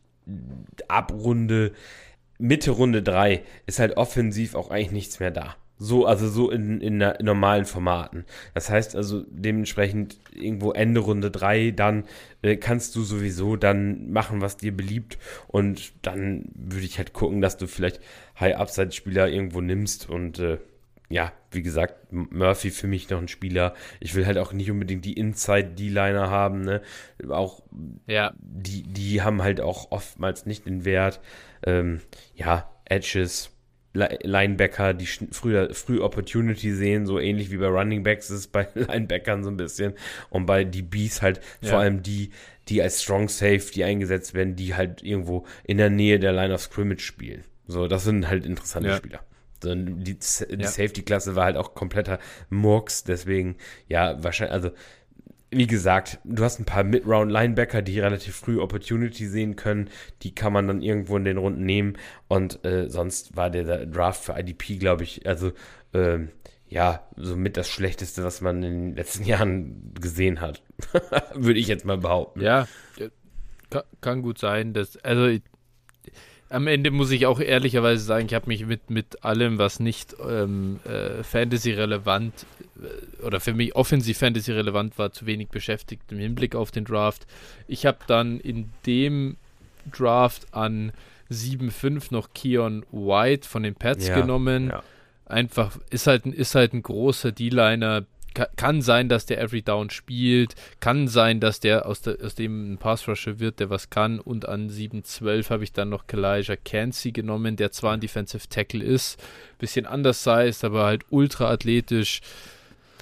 ab Runde, Mitte Runde drei ist halt offensiv auch eigentlich nichts mehr da. So, also so in, in, in normalen Formaten. Das heißt also dementsprechend irgendwo Ende Runde drei, dann äh, kannst du sowieso dann machen, was dir beliebt und dann würde ich halt gucken, dass du vielleicht High-Upside-Spieler irgendwo nimmst und äh, ja, wie gesagt, Murphy für mich noch ein Spieler. Ich will halt auch nicht unbedingt die Inside-D-Liner haben, ne? Auch ja. die, die haben halt auch oftmals nicht den Wert. Ähm, ja, Edges, Linebacker, die früher früh Opportunity sehen, so ähnlich wie bei Running Backs ist es bei Linebackern so ein bisschen und bei D Bs halt ja. vor allem die, die als Strong Safety eingesetzt werden, die halt irgendwo in der Nähe der Line of Scrimmage spielen. So, das sind halt interessante ja. Spieler. So, die die ja. Safety-Klasse war halt auch kompletter Murks, deswegen, ja, wahrscheinlich, also wie gesagt, du hast ein paar Mid-Round-Linebacker, die relativ früh Opportunity sehen können. Die kann man dann irgendwo in den Runden nehmen. Und äh, sonst war der, der Draft für I D P, glaube ich, also ähm, ja, somit das Schlechteste, was man in den letzten Jahren gesehen hat. Würde ich jetzt mal behaupten. Ja, kann, kann gut sein. Dass, also ich, am Ende muss ich auch ehrlicherweise sagen, ich habe mich mit, mit allem, was nicht ähm, äh, Fantasy-relevant äh, oder für mich Offensiv-Fantasy-relevant war, zu wenig beschäftigt im Hinblick auf den Draft. Ich habe dann in dem Draft an sieben fünf noch Keon White von den Pats ja, genommen. Ja. Einfach, ist halt, ist halt ein großer D-Liner. Kann sein, dass der Every Down spielt, kann sein, dass der aus, der, aus dem ein Pass-Rusher wird, der was kann, und an sieben zwölf habe ich dann noch Kalijah Kancey genommen, der zwar ein Defensive Tackle ist, bisschen undersized, aber halt ultra athletisch,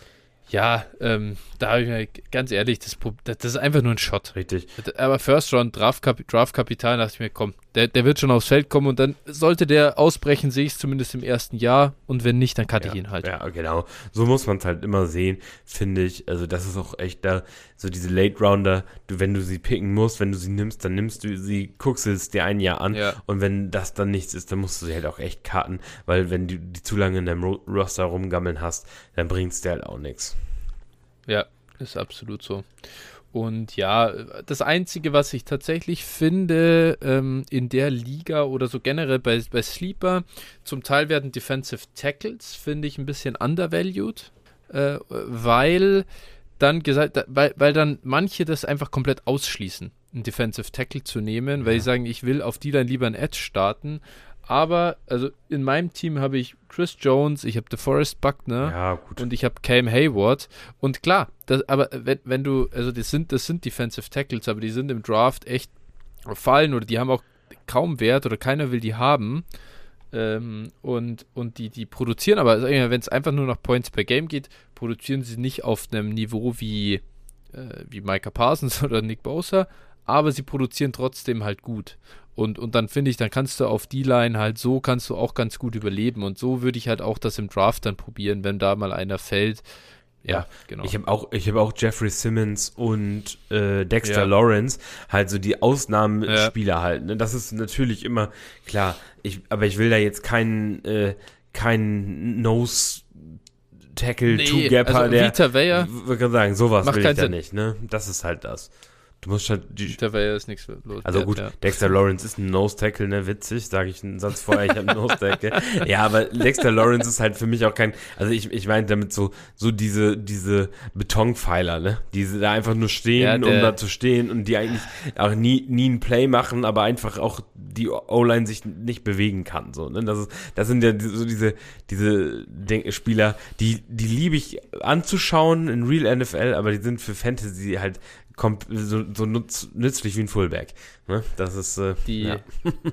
Ja, ähm, da habe ich mir ganz ehrlich, das, das ist einfach nur ein Shot. Richtig. Aber First Round Draftkapital, Draftkapital, dachte ich mir, komm, der, der wird schon aufs Feld kommen und dann sollte der ausbrechen, sehe ich es zumindest im ersten Jahr und wenn nicht, dann cutte Ja, ich ihn halt. ja, genau. So muss man es halt immer sehen, finde ich. Also das ist auch echt da, so diese Late Rounder, du, wenn du sie picken musst, wenn du sie nimmst, dann nimmst du sie, guckst du es dir ein Jahr an Ja. und wenn das dann nichts ist, dann musst du sie halt auch echt cutten, weil wenn du die zu lange in deinem Ro- Roster rumgammeln hast, dann bringt es dir halt auch nichts. Ja, ist absolut so. Und ja, das Einzige, was ich tatsächlich finde, ähm, in der Liga oder so generell bei, bei Sleeper, zum Teil werden Defensive Tackles, finde ich, ein bisschen undervalued, äh, weil dann gesagt, weil, weil dann manche das einfach komplett ausschließen, einen Defensive Tackle zu nehmen, ja. Weil sie sagen, ich will auf die dann lieber ein Edge starten. Aber, also in meinem Team habe ich Chris Jones, ich habe DeForest Buckner ja, gut. und ich habe Cam Hayward. Und klar, das, aber wenn, wenn du, also das sind, das sind Defensive Tackles, aber die sind im Draft echt fallen oder die haben auch kaum Wert oder keiner will die haben. Ähm, und und die, die produzieren, aber wenn es einfach nur nach Points per Game geht, produzieren sie nicht auf einem Niveau wie, äh, wie Micah Parsons oder Nick Bosa, aber sie produzieren trotzdem halt gut. Und, und dann finde ich, dann kannst du auf die Line halt so, kannst du auch ganz gut überleben. Und so würde ich halt auch das im Draft dann probieren, wenn da mal einer fällt. Ja, ja, genau. Ich habe auch, ich hab auch Jeffrey Simmons und äh, Dexter ja. Lawrence, halt so die Ausnahmespieler ja. halt. Ne? Das ist natürlich immer klar. Ich, aber ich will da jetzt keinen äh, keinen Nose Tackle, nee, Two-Gapper, also der, Vita Vea, ich würde sagen, sowas will ich da Sinn. nicht, ne? Das ist halt das. Du musst halt die, Vita Vea ist nichts los. Also ja, gut, ja. Dexter Lawrence ist ein Nose-Tackle, ne, witzig, sage ich einen Satz vorher, ich habe einen Nose-Tackle. Ja, aber Dexter Lawrence ist halt für mich auch kein, also ich, ich meine damit so, so diese, diese Betonpfeiler, ne, die da einfach nur stehen, ja, der, um da zu stehen und die eigentlich auch nie, nie ein Play machen, aber einfach auch die O-Line sich nicht bewegen kann, so, ne, das ist, das sind ja so diese, diese Denk- Spieler, die, die liebe ich anzuschauen in Real N F L, aber die sind für Fantasy halt kommt so, so nutz, nützlich wie ein Fullback. Ne? Das ist äh, die, ja.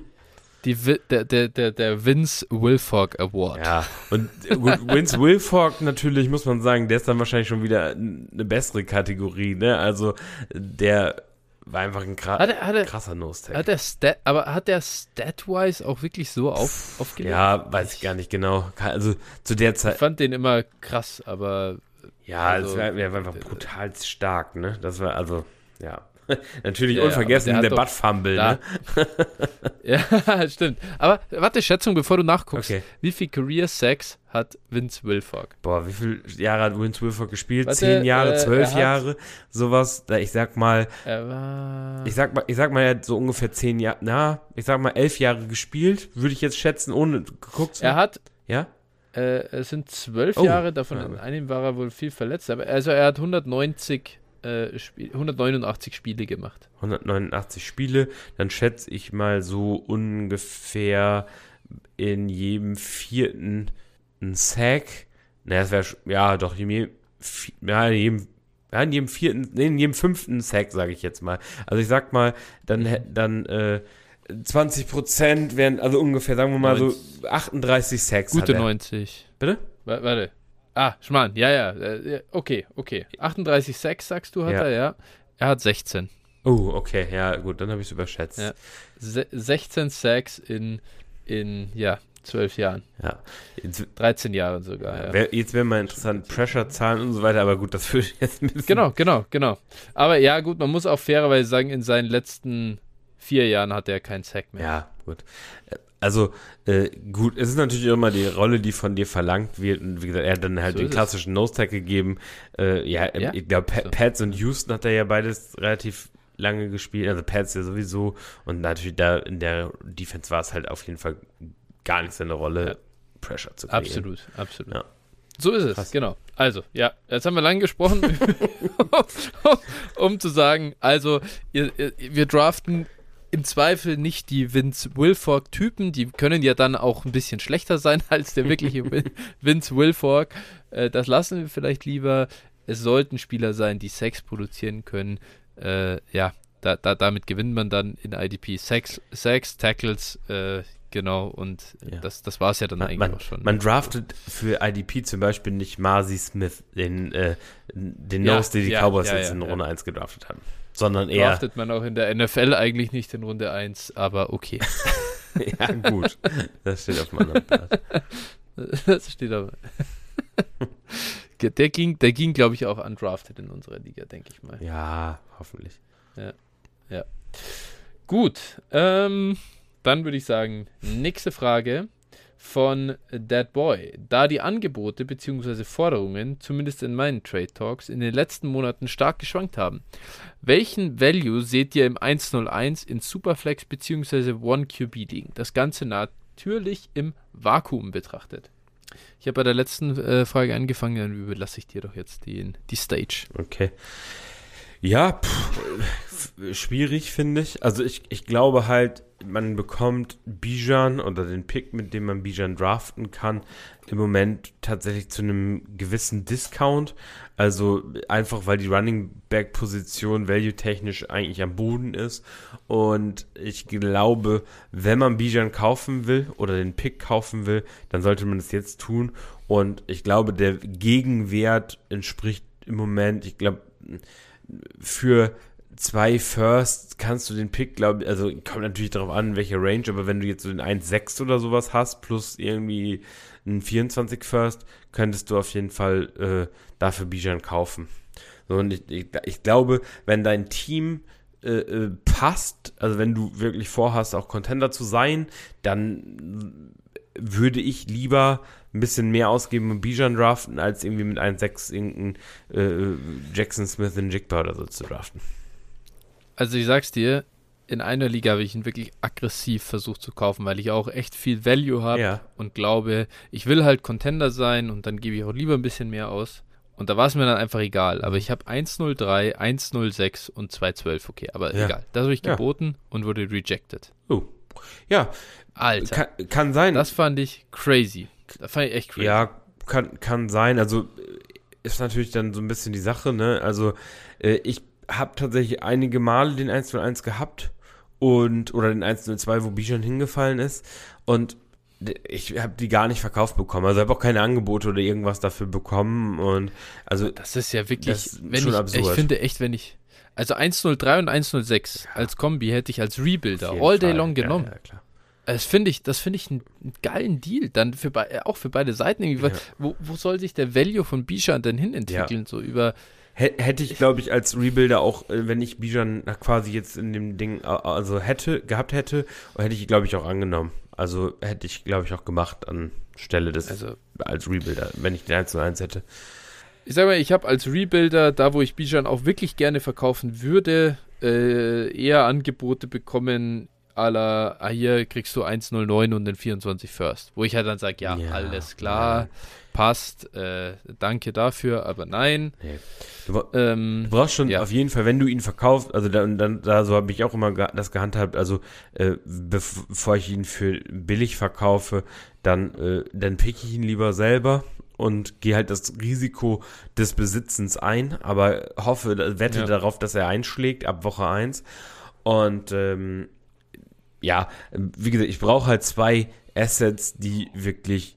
die der, der, der, der Vince Wilfork Award. Ja, und gut, Vince Wilfork natürlich, muss man sagen, der ist dann wahrscheinlich schon wieder eine bessere Kategorie. Ne? Also der war einfach ein kra- hat er, hat er, krasser Nose-Tackle. Hat der Stat, aber hat der Stat-wise auch wirklich so auf, aufgelegt? Ja, weiß ich gar nicht genau. Also zu der Zeit. Ich fand den immer krass, aber Ja, also, es war, war einfach brutal stark, ne? Das war, also, ja. Natürlich ja, unvergessen ja, der doch, Butt-Fumble, da, ne? Ja, stimmt. Aber warte, Schätzung, bevor du nachguckst. Okay. Wie viel Career-Sex hat Vince Wilfork? Boah, wie viele Jahre hat Vince Wilfork gespielt? Warte, Zehn Jahre, äh, zwölf hat, Jahre, sowas. Ich sag mal, er war ich sag mal, ich sag mal, er hat so ungefähr zehn Jahre, na, ich sag mal elf Jahre gespielt, würde ich jetzt schätzen, ohne geguckt zu Er hat ja? Äh, es sind zwölf Oh, Jahre, davon ja. in einem war er wohl viel verletzt, aber also er hat hundertneunzig, äh, Spiel, hundertneunundachtzig Spiele gemacht. hundertneunundachtzig Spiele, dann schätze ich mal so ungefähr in jedem vierten ein Sack. Naja, das wäre, ja, doch, in jedem, ja, in jedem, ja, in jedem vierten, nee, in jedem fünften Sack, sage ich jetzt mal. Also ich sag mal, dann, dann, äh, zwanzig Prozent wären, also ungefähr, sagen wir mal so achtunddreißig Sacks. Gute neunzig. Bitte? W- warte. Ah, Schmarrn, ja, ja. Äh, okay, okay. achtunddreißig Sacks, sagst du, hat Ja. er, ja. Er hat sechzehn. Oh, okay, ja, gut, dann habe ich es überschätzt. Ja. Se- sechzehn Sacks in, in, ja, zwölf Jahren. Ja. Jetzt, dreizehn Jahren sogar, ja. wär, jetzt wäre mal interessant, Pressure-Zahlen und so weiter, aber gut, das würde ich jetzt ein bisschen... Genau, genau, genau. Aber ja, gut, man muss auch fairerweise sagen, in seinen letzten vier Jahren hat er keinen Sack mehr. Ja, gut. Also, äh, gut, es ist natürlich immer die Rolle, die von dir verlangt wird. Und wie gesagt, er hat dann halt So den ist klassischen Nose-Tackle gegeben. Äh, ja, Ja, ich glaube, so. Pats und Houston hat er ja beides relativ lange gespielt. Also Pats ja sowieso. Und natürlich da in der Defense war es halt auf jeden Fall gar nicht seine Rolle, Ja. Pressure zu kriegen. Absolut, absolut. Ja. So ist es, Krass. genau. Also, ja, jetzt haben wir lang gesprochen, um, um zu sagen, also, ihr, ihr, wir draften im Zweifel nicht die Vince Wilfork-Typen, die können ja dann auch ein bisschen schlechter sein als der wirkliche Vin- Vince Wilfork. Äh, das lassen wir vielleicht lieber. Es sollten Spieler sein, die Sex produzieren können. Äh, ja, da, da, damit gewinnt man dann in I D P. Sex, Sex Tackles, äh, genau, und Ja. das, das war es ja dann Man, eigentlich man, auch schon. man draftet für I D P zum Beispiel nicht Marzi Smith, den, äh, den Ja, Nose, den die ja, Cowboys ja, jetzt ja, in ja. Runde eins gedraftet haben. Sondern eher, Draftet man auch in der N F L eigentlich nicht in Runde eins, aber okay. ja gut, das steht auf meinem Blatt. Das steht aber. Der ging, der ging glaube ich, auch undrafted in unserer Liga, denke ich mal. Ja, hoffentlich. Gut, ähm, dann würde ich sagen, nächste Frage von That Boy. Da die Angebote bzw. Forderungen, zumindest in meinen Trade Talks, in den letzten Monaten stark geschwankt haben, welchen Value seht ihr im eins null eins in Superflex bzw. One Q B liegen? Das Ganze natürlich im Vakuum betrachtet. Ich habe bei der letzten äh, Frage angefangen, dann überlasse ich dir doch jetzt die, die Stage. Okay. Ja, pff, schwierig finde ich. Also ich, ich glaube halt, man bekommt Bijan oder den Pick, mit dem man Bijan draften kann, im Moment tatsächlich zu einem gewissen Discount. Also einfach, weil die Running Back Position value-technisch eigentlich am Boden ist. Und ich glaube, wenn man Bijan kaufen will oder den Pick kaufen will, dann sollte man das jetzt tun. Und ich glaube, der Gegenwert entspricht im Moment, ich glaube, für zwei First kannst du den Pick, glaube ich, also kommt natürlich darauf an, welche Range, aber wenn du jetzt so den eins Komma sechs oder sowas hast, plus irgendwie einen vierundzwanzig First, könntest du auf jeden Fall äh, dafür Bijan kaufen. So, und ich, ich, ich glaube, wenn dein Team äh, äh, passt, also wenn du wirklich vorhast, auch Contender zu sein, dann würde ich lieber ein bisschen mehr ausgeben und Bijan draften, als irgendwie mit eins Komma sechs irgendeinen äh, Jackson Smith in Jigba oder so zu draften. Also ich sag's dir, in einer Liga habe ich ihn wirklich aggressiv versucht zu kaufen, weil ich auch echt viel Value habe Ja. und glaube, ich will halt Contender sein und dann gebe ich auch lieber ein bisschen mehr aus. Und da war es mir dann einfach egal. Aber ich habe eins null drei, eins null sechs und zwei zwölf, okay, aber Ja. egal. Das habe ich Ja. geboten und wurde rejected. Oh. Ja, Alter, kann, kann sein. das fand ich crazy. Das fand ich echt crazy. Ja, kann, kann sein. Also ist natürlich dann so ein bisschen die Sache, ne? Also äh, ich habe tatsächlich einige Male den eins null eins gehabt und oder den eins null zwei, wo Bijan hingefallen ist und ich habe die gar nicht verkauft bekommen. Also habe auch keine Angebote oder irgendwas dafür bekommen und also Das ist ja wirklich, das ist wenn schon ich, absurd. ich finde echt, wenn ich, also eins null drei und eins null sechs als Kombi hätte ich als Rebuilder auf jeden all day Fall. long genommen. Ja, ja, klar. Das finde ich, das finde ich einen, einen geilen Deal, dann für bei, auch für beide Seiten irgendwie. Ja. Wo, wo soll sich der Value von Bijan denn hin entwickeln? Ja. So über. Hätte ich, glaube ich, als Rebuilder auch, äh, wenn ich Bijan quasi jetzt in dem Ding, äh, also hätte, gehabt hätte, hätte ich, glaube ich, auch angenommen. Also hätte ich, glaube ich, auch gemacht an Stelle des, Also, als Rebuilder, wenn ich den eins null eins hätte. ich sag mal, ich habe als Rebuilder, da wo ich Bijan auch wirklich gerne verkaufen würde, äh, eher Angebote bekommen, à la, ah, hier kriegst du eins null neun und den vierundzwanzig First. Wo ich halt dann sage, ja, Ja, alles klar, ja. passt, äh, danke dafür, aber nein. Nee. Du, bra- Ähm, du brauchst schon ja. auf jeden Fall, wenn du ihn verkaufst, also da, dann, da so habe ich auch immer ge- das gehandhabt, also äh, bev- bevor ich ihn für billig verkaufe, dann, äh, dann pick ich ihn lieber selber und gehe halt das Risiko des Besitzens ein, aber hoffe, wette Ja. darauf, dass er einschlägt ab Woche eins. Und ähm, ja, wie gesagt, ich brauche halt zwei Assets, die wirklich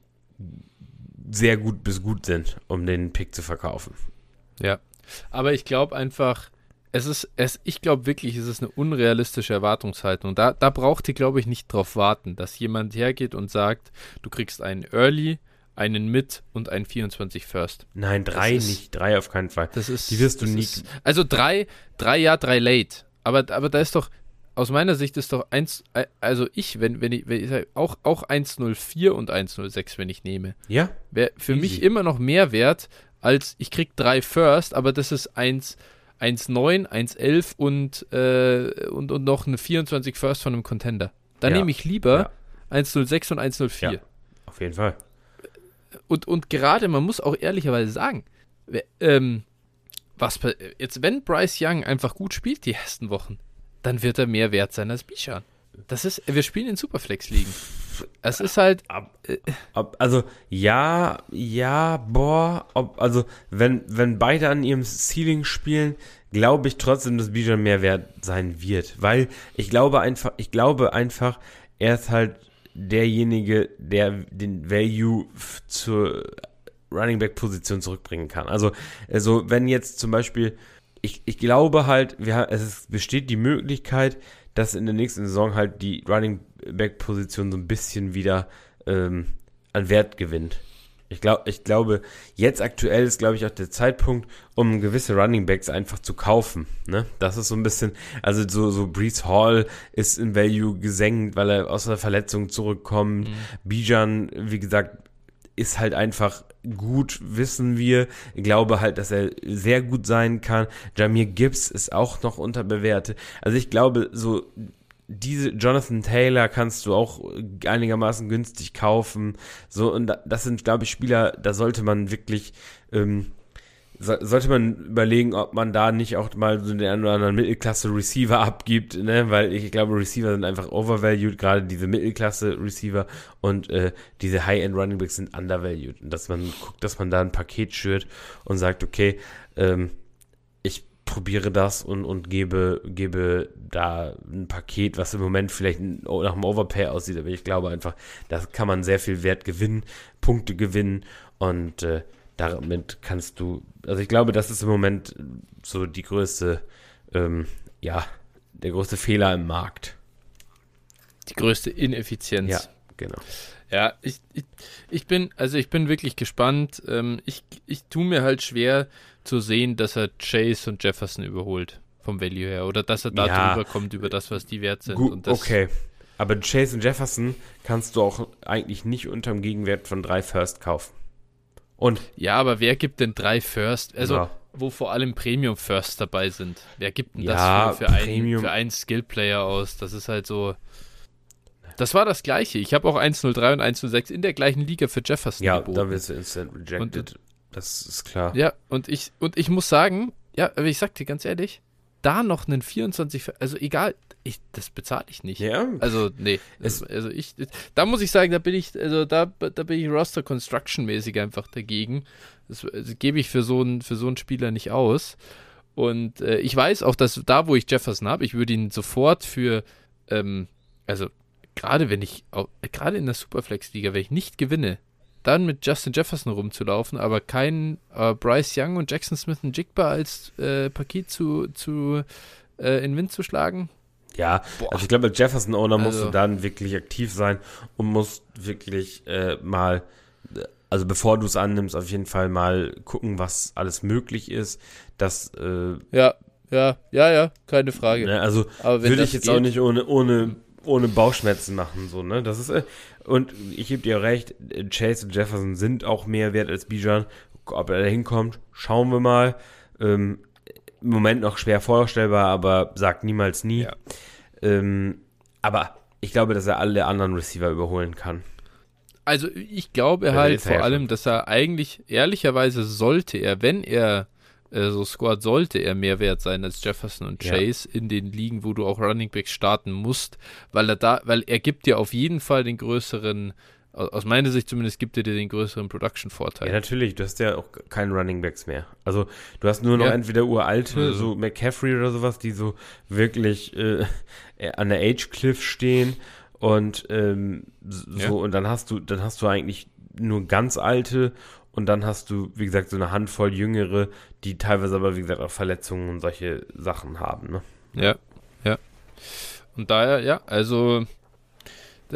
sehr gut bis gut sind, um den Pick zu verkaufen. Ja, aber ich glaube einfach, es ist, es, ich glaube wirklich, es ist eine unrealistische Erwartungshaltung. Da, da braucht ihr, glaube ich, nicht drauf warten, dass jemand hergeht und sagt, du kriegst einen Early, einen Mid und einen vierundzwanzig First. Nein, drei Das ist- nicht, drei auf keinen Fall. Das ist, Die wirst du das nie- Ist, also drei, drei ja, drei late. Aber, aber da ist doch, aus meiner Sicht ist doch eins, also ich, wenn, wenn ich, wenn ich sag, auch, auch eins null vier und eins null sechs, wenn ich nehme, Ja? wäre für Easy. mich immer noch mehr wert, als ich krieg drei First, aber das ist eins neun, eins elf und, äh, und, und noch eine vierundzwanzig First von einem Contender. Da Ja. nehme ich lieber Ja. eins null sechs und eins null vier. Ja. Auf jeden Fall. Und, und gerade, man muss auch ehrlicherweise sagen, wer- ähm, was pa- jetzt, wenn Bryce Young einfach gut spielt die ersten Wochen, dann wird er mehr wert sein als Bijan. Das ist, wir spielen in Superflex-Ligen. Es ist halt, Ab, ob, also, ja, ja, boah, ob, also, wenn, wenn beide an ihrem Ceiling spielen, glaube ich trotzdem, dass Bijan mehr wert sein wird. Weil ich glaube einfach, ich glaube einfach, er ist halt derjenige, der den Value f- zur Running Back Position zurückbringen kann. Also, also wenn jetzt zum Beispiel, ich, ich glaube halt, wir, es ist, besteht die Möglichkeit, dass in der nächsten Saison halt die Running Back Position so ein bisschen wieder ähm, an Wert gewinnt. Ich, glaub, ich glaube, jetzt aktuell ist, glaube ich, auch der Zeitpunkt, um gewisse Running Backs einfach zu kaufen. Ne? Das ist so ein bisschen, also so, so Breece Hall ist im Value gesenkt, weil er aus der Verletzung zurückkommt. Mhm. Bijan, wie gesagt, ist halt einfach gut, wissen wir. Ich glaube halt, dass er sehr gut sein kann. Jahmyr Gibbs ist auch noch unterbewertet. Also ich glaube, so diese Jonathan Taylor kannst du auch einigermaßen günstig kaufen. So, und das sind, glaube ich, Spieler, da sollte man wirklich, ähm, so, sollte man überlegen, ob man da nicht auch mal so den einen oder anderen Mittelklasse-Receiver abgibt, ne? Weil ich glaube, Receiver sind einfach overvalued, gerade diese Mittelklasse-Receiver, und äh, diese High-End-Runningbacks sind undervalued. Und dass man guckt, dass man da ein Paket schürt und sagt, okay, ähm, ich probiere das und, und gebe, gebe da ein Paket, was im Moment vielleicht nach einem Overpay aussieht, aber ich glaube einfach, da kann man sehr viel Wert gewinnen, Punkte gewinnen, und äh, damit kannst du, also ich glaube, das ist im Moment so die größte, ähm, ja, der größte Fehler im Markt. Die größte Ineffizienz. Ja, genau. Ja, ich, ich, ich bin, also ich bin wirklich gespannt. Ähm, ich, ich tue mir halt schwer zu sehen, dass er Chase und Jefferson überholt, vom Value her, oder dass er da ja, drüber kommt, über das, was die wert sind. Gut, und das, okay, aber Chase und Jefferson kannst du auch eigentlich nicht unterm Gegenwert von drei First kaufen. Und ja, aber wer gibt denn drei First? Also, ja. wo vor allem Premium First dabei sind. Wer gibt denn ja, das für, für, einen, für einen Skill-Player aus? Das ist halt so. Das war das Gleiche. Ich habe auch eins null drei und eins null sechs in der gleichen Liga für Jefferson ja, geboten. da wirst du instant rejected. Und, das ist klar. Ja, und ich, und ich muss sagen, ja, aber ich sag dir ganz ehrlich, da noch einen vierundzwanzig, also egal, ich, das bezahle ich nicht. Ja. Also, nee. Das, also ich, da muss ich sagen, da bin ich, also da, da bin ich Roster-Construction-mäßig einfach dagegen. Das, das gebe ich für so einen, für so einen Spieler nicht aus. Und äh, ich weiß auch, dass da, wo ich Jefferson habe, ich würde ihn sofort für, ähm, also gerade wenn ich, gerade in der Superflex-Liga, wenn ich nicht gewinne, dann mit Justin Jefferson rumzulaufen, aber kein äh, Bryce Young und Jackson Smith und Jigba als äh, Paket zu, zu äh, in den Wind zu schlagen. Ja, Boah. also ich glaube, als Jefferson-Owner musst also, du dann wirklich aktiv sein und musst wirklich äh, mal, also bevor du es annimmst, auf jeden Fall mal gucken, was alles möglich ist. Das, äh, ja, ja, ja, ja, keine Frage. Ne, also würde ich jetzt geht, auch nicht ohne, ohne, ohne Bauchschmerzen machen, so, ne? Das ist, äh, und ich gebe dir recht, Chase und Jefferson sind auch mehr wert als Bijan. Ob er da hinkommt, schauen wir mal. Ähm, Im Moment noch schwer vorstellbar, aber sagt niemals nie. Ja. Ähm, aber ich glaube, dass er alle anderen Receiver überholen kann. Also ich glaube also halt vor ja allem, schon. dass er eigentlich, ehrlicherweise sollte er, wenn er äh, so Squad, sollte er mehr wert sein als Jefferson und Chase ja. in den Ligen, wo du auch Running Backs starten musst, weil er da, weil er gibt dir auf jeden Fall den größeren, aus meiner Sicht zumindest, gibt er dir den größeren Production-Vorteil. Ja, natürlich, du hast ja auch keinen Running Backs mehr. Also du hast nur noch ja. entweder uralte, mhm. so McCaffrey oder sowas, die so wirklich äh, an der Age-Cliff stehen und ähm, so, ja. und dann hast du, dann hast du eigentlich nur ganz alte und dann hast du, wie gesagt, so eine Handvoll Jüngere, die teilweise aber, wie gesagt, auch Verletzungen und solche Sachen haben, ne? Ja, ja. Und daher, ja, also da,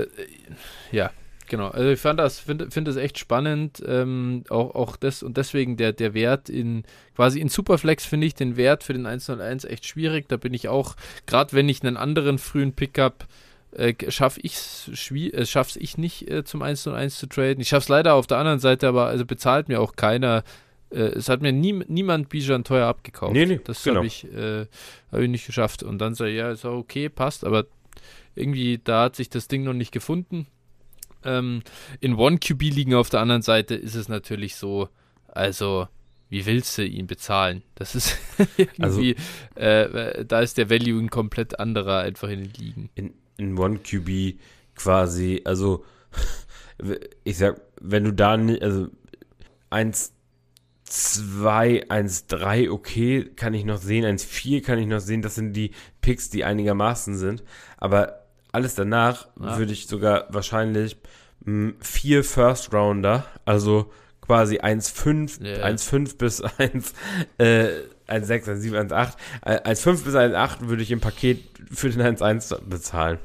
ja, genau, also ich fand das, finde find das echt spannend, ähm, auch, auch das und deswegen der, der Wert in, quasi in Superflex finde ich den Wert für den eins null eins echt schwierig, da bin ich auch, gerade wenn ich einen anderen frühen Pickup äh, schaffe ich äh, schaff's ich nicht äh, zum eins null eins zu traden, ich schaff's leider auf der anderen Seite, aber also bezahlt mir auch keiner, äh, es hat mir nie, niemand Bijan teuer abgekauft, nee, nee, das genau. habe ich, äh, hab ich nicht geschafft und dann sage ich, ja, ist auch okay, passt, aber irgendwie, da hat sich das Ding noch nicht gefunden. Ähm, in One-Q B-Ligen auf der anderen Seite ist es natürlich so, also, wie willst du ihn bezahlen? Das ist irgendwie, also, äh, da ist der Value ein komplett anderer einfach in den Ligen. In, in One-Q B quasi, also, ich sag, wenn du da nicht, also, eins zwei, eins drei, okay, kann ich noch sehen, eins vier kann ich noch sehen, das sind die Picks, die einigermaßen sind, aber alles danach Ja. würde ich sogar wahrscheinlich mh, vier First-Rounder, also quasi eins Komma fünf, Ja. eins Komma fünf bis eins, äh, eins Komma sechs, eins Komma sieben, eins Komma acht. Äh, eins Komma fünf bis eins Komma acht würde ich im Paket für den eins Komma eins bezahlen.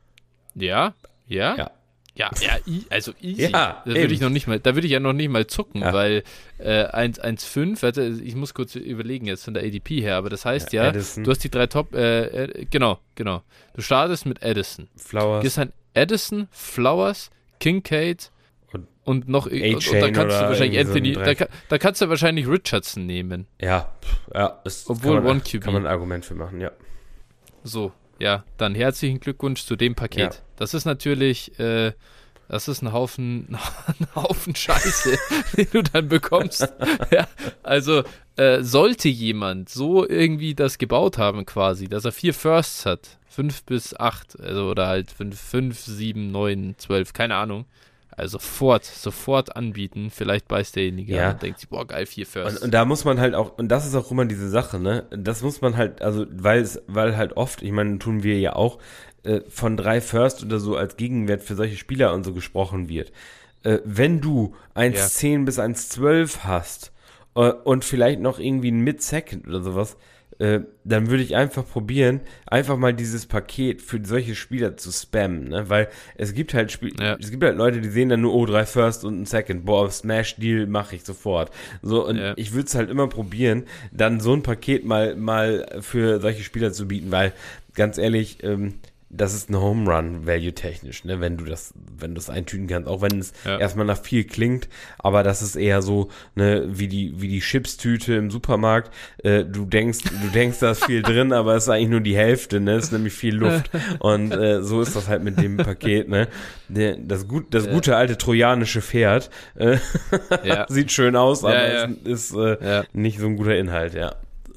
Ja? Ja? Ja. Ja, ja, i- also easy. Ja, da würde eben. ich noch nicht mal, da würde ich ja noch nicht mal zucken, Ja. weil äh, eins Komma fünfzehn, warte, ich muss kurz überlegen jetzt von der A D P her, aber das heißt ja, Ja, Addison. du hast die drei Top, äh, äh, genau, genau. Du startest mit Addison. Flowers. Gehst dann Addison, Flowers, Kincaid Und und noch und, und A-Chain dann kannst du oder wahrscheinlich irgendwie so ein Anthony, da, Dreck. ka- da kannst du wahrscheinlich Richardson nehmen. Ja, pff, ja, ist, Obwohl kann man, One Q B. kann man ein Argument für machen, ja. So, ja, dann herzlichen Glückwunsch zu dem Paket. Ja. Das ist natürlich, äh, das ist ein Haufen, ein Haufen Scheiße, den du dann bekommst. Ja, also äh, sollte jemand so irgendwie das gebaut haben quasi, dass er vier Firsts hat, fünf bis acht, also oder halt fünf, fünf, sieben, neun, zwölf, keine Ahnung. Also sofort, sofort anbieten. Vielleicht beißt derjenige Ja. an und denkt sich, boah, geil, vier Firsts. Und, und da muss man halt auch, und das ist auch immer diese Sache, ne? Das muss man halt, also, weil es, weil halt oft, ich meine, tun wir ja auch, äh, von drei First oder so als Gegenwert für solche Spieler und so gesprochen wird. Äh, wenn du eins Komma zehn bis eins Komma zwölf hast äh, und vielleicht noch irgendwie ein Mid-Second oder sowas, äh, dann würde ich einfach probieren, einfach mal dieses Paket für solche Spieler zu spammen, ne? Weil es gibt halt Spiel Ja. es gibt halt Leute, die sehen dann nur, oh, drei First und ein Second, boah, Smash-Deal mache ich sofort. So, und Ja. ich würde es halt immer probieren, dann so ein Paket mal, mal für solche Spieler zu bieten, weil, ganz ehrlich, ähm, das ist ein Home Run Value technisch, ne, wenn du das, wenn du es eintüten kannst, auch wenn es Ja. erstmal nach viel klingt, aber das ist eher so, ne, wie die, wie die Chipstüte im Supermarkt, äh, du denkst, du denkst, da ist viel drin, aber es ist eigentlich nur die Hälfte, ne, es ist nämlich viel Luft und äh, so ist das halt mit dem Paket, ne, Der- das gut, das Ja. gute alte trojanische Pferd, äh, Ja. sieht schön aus, aber Ja, ja. ist, ist äh, Ja. nicht so ein guter Inhalt, ja.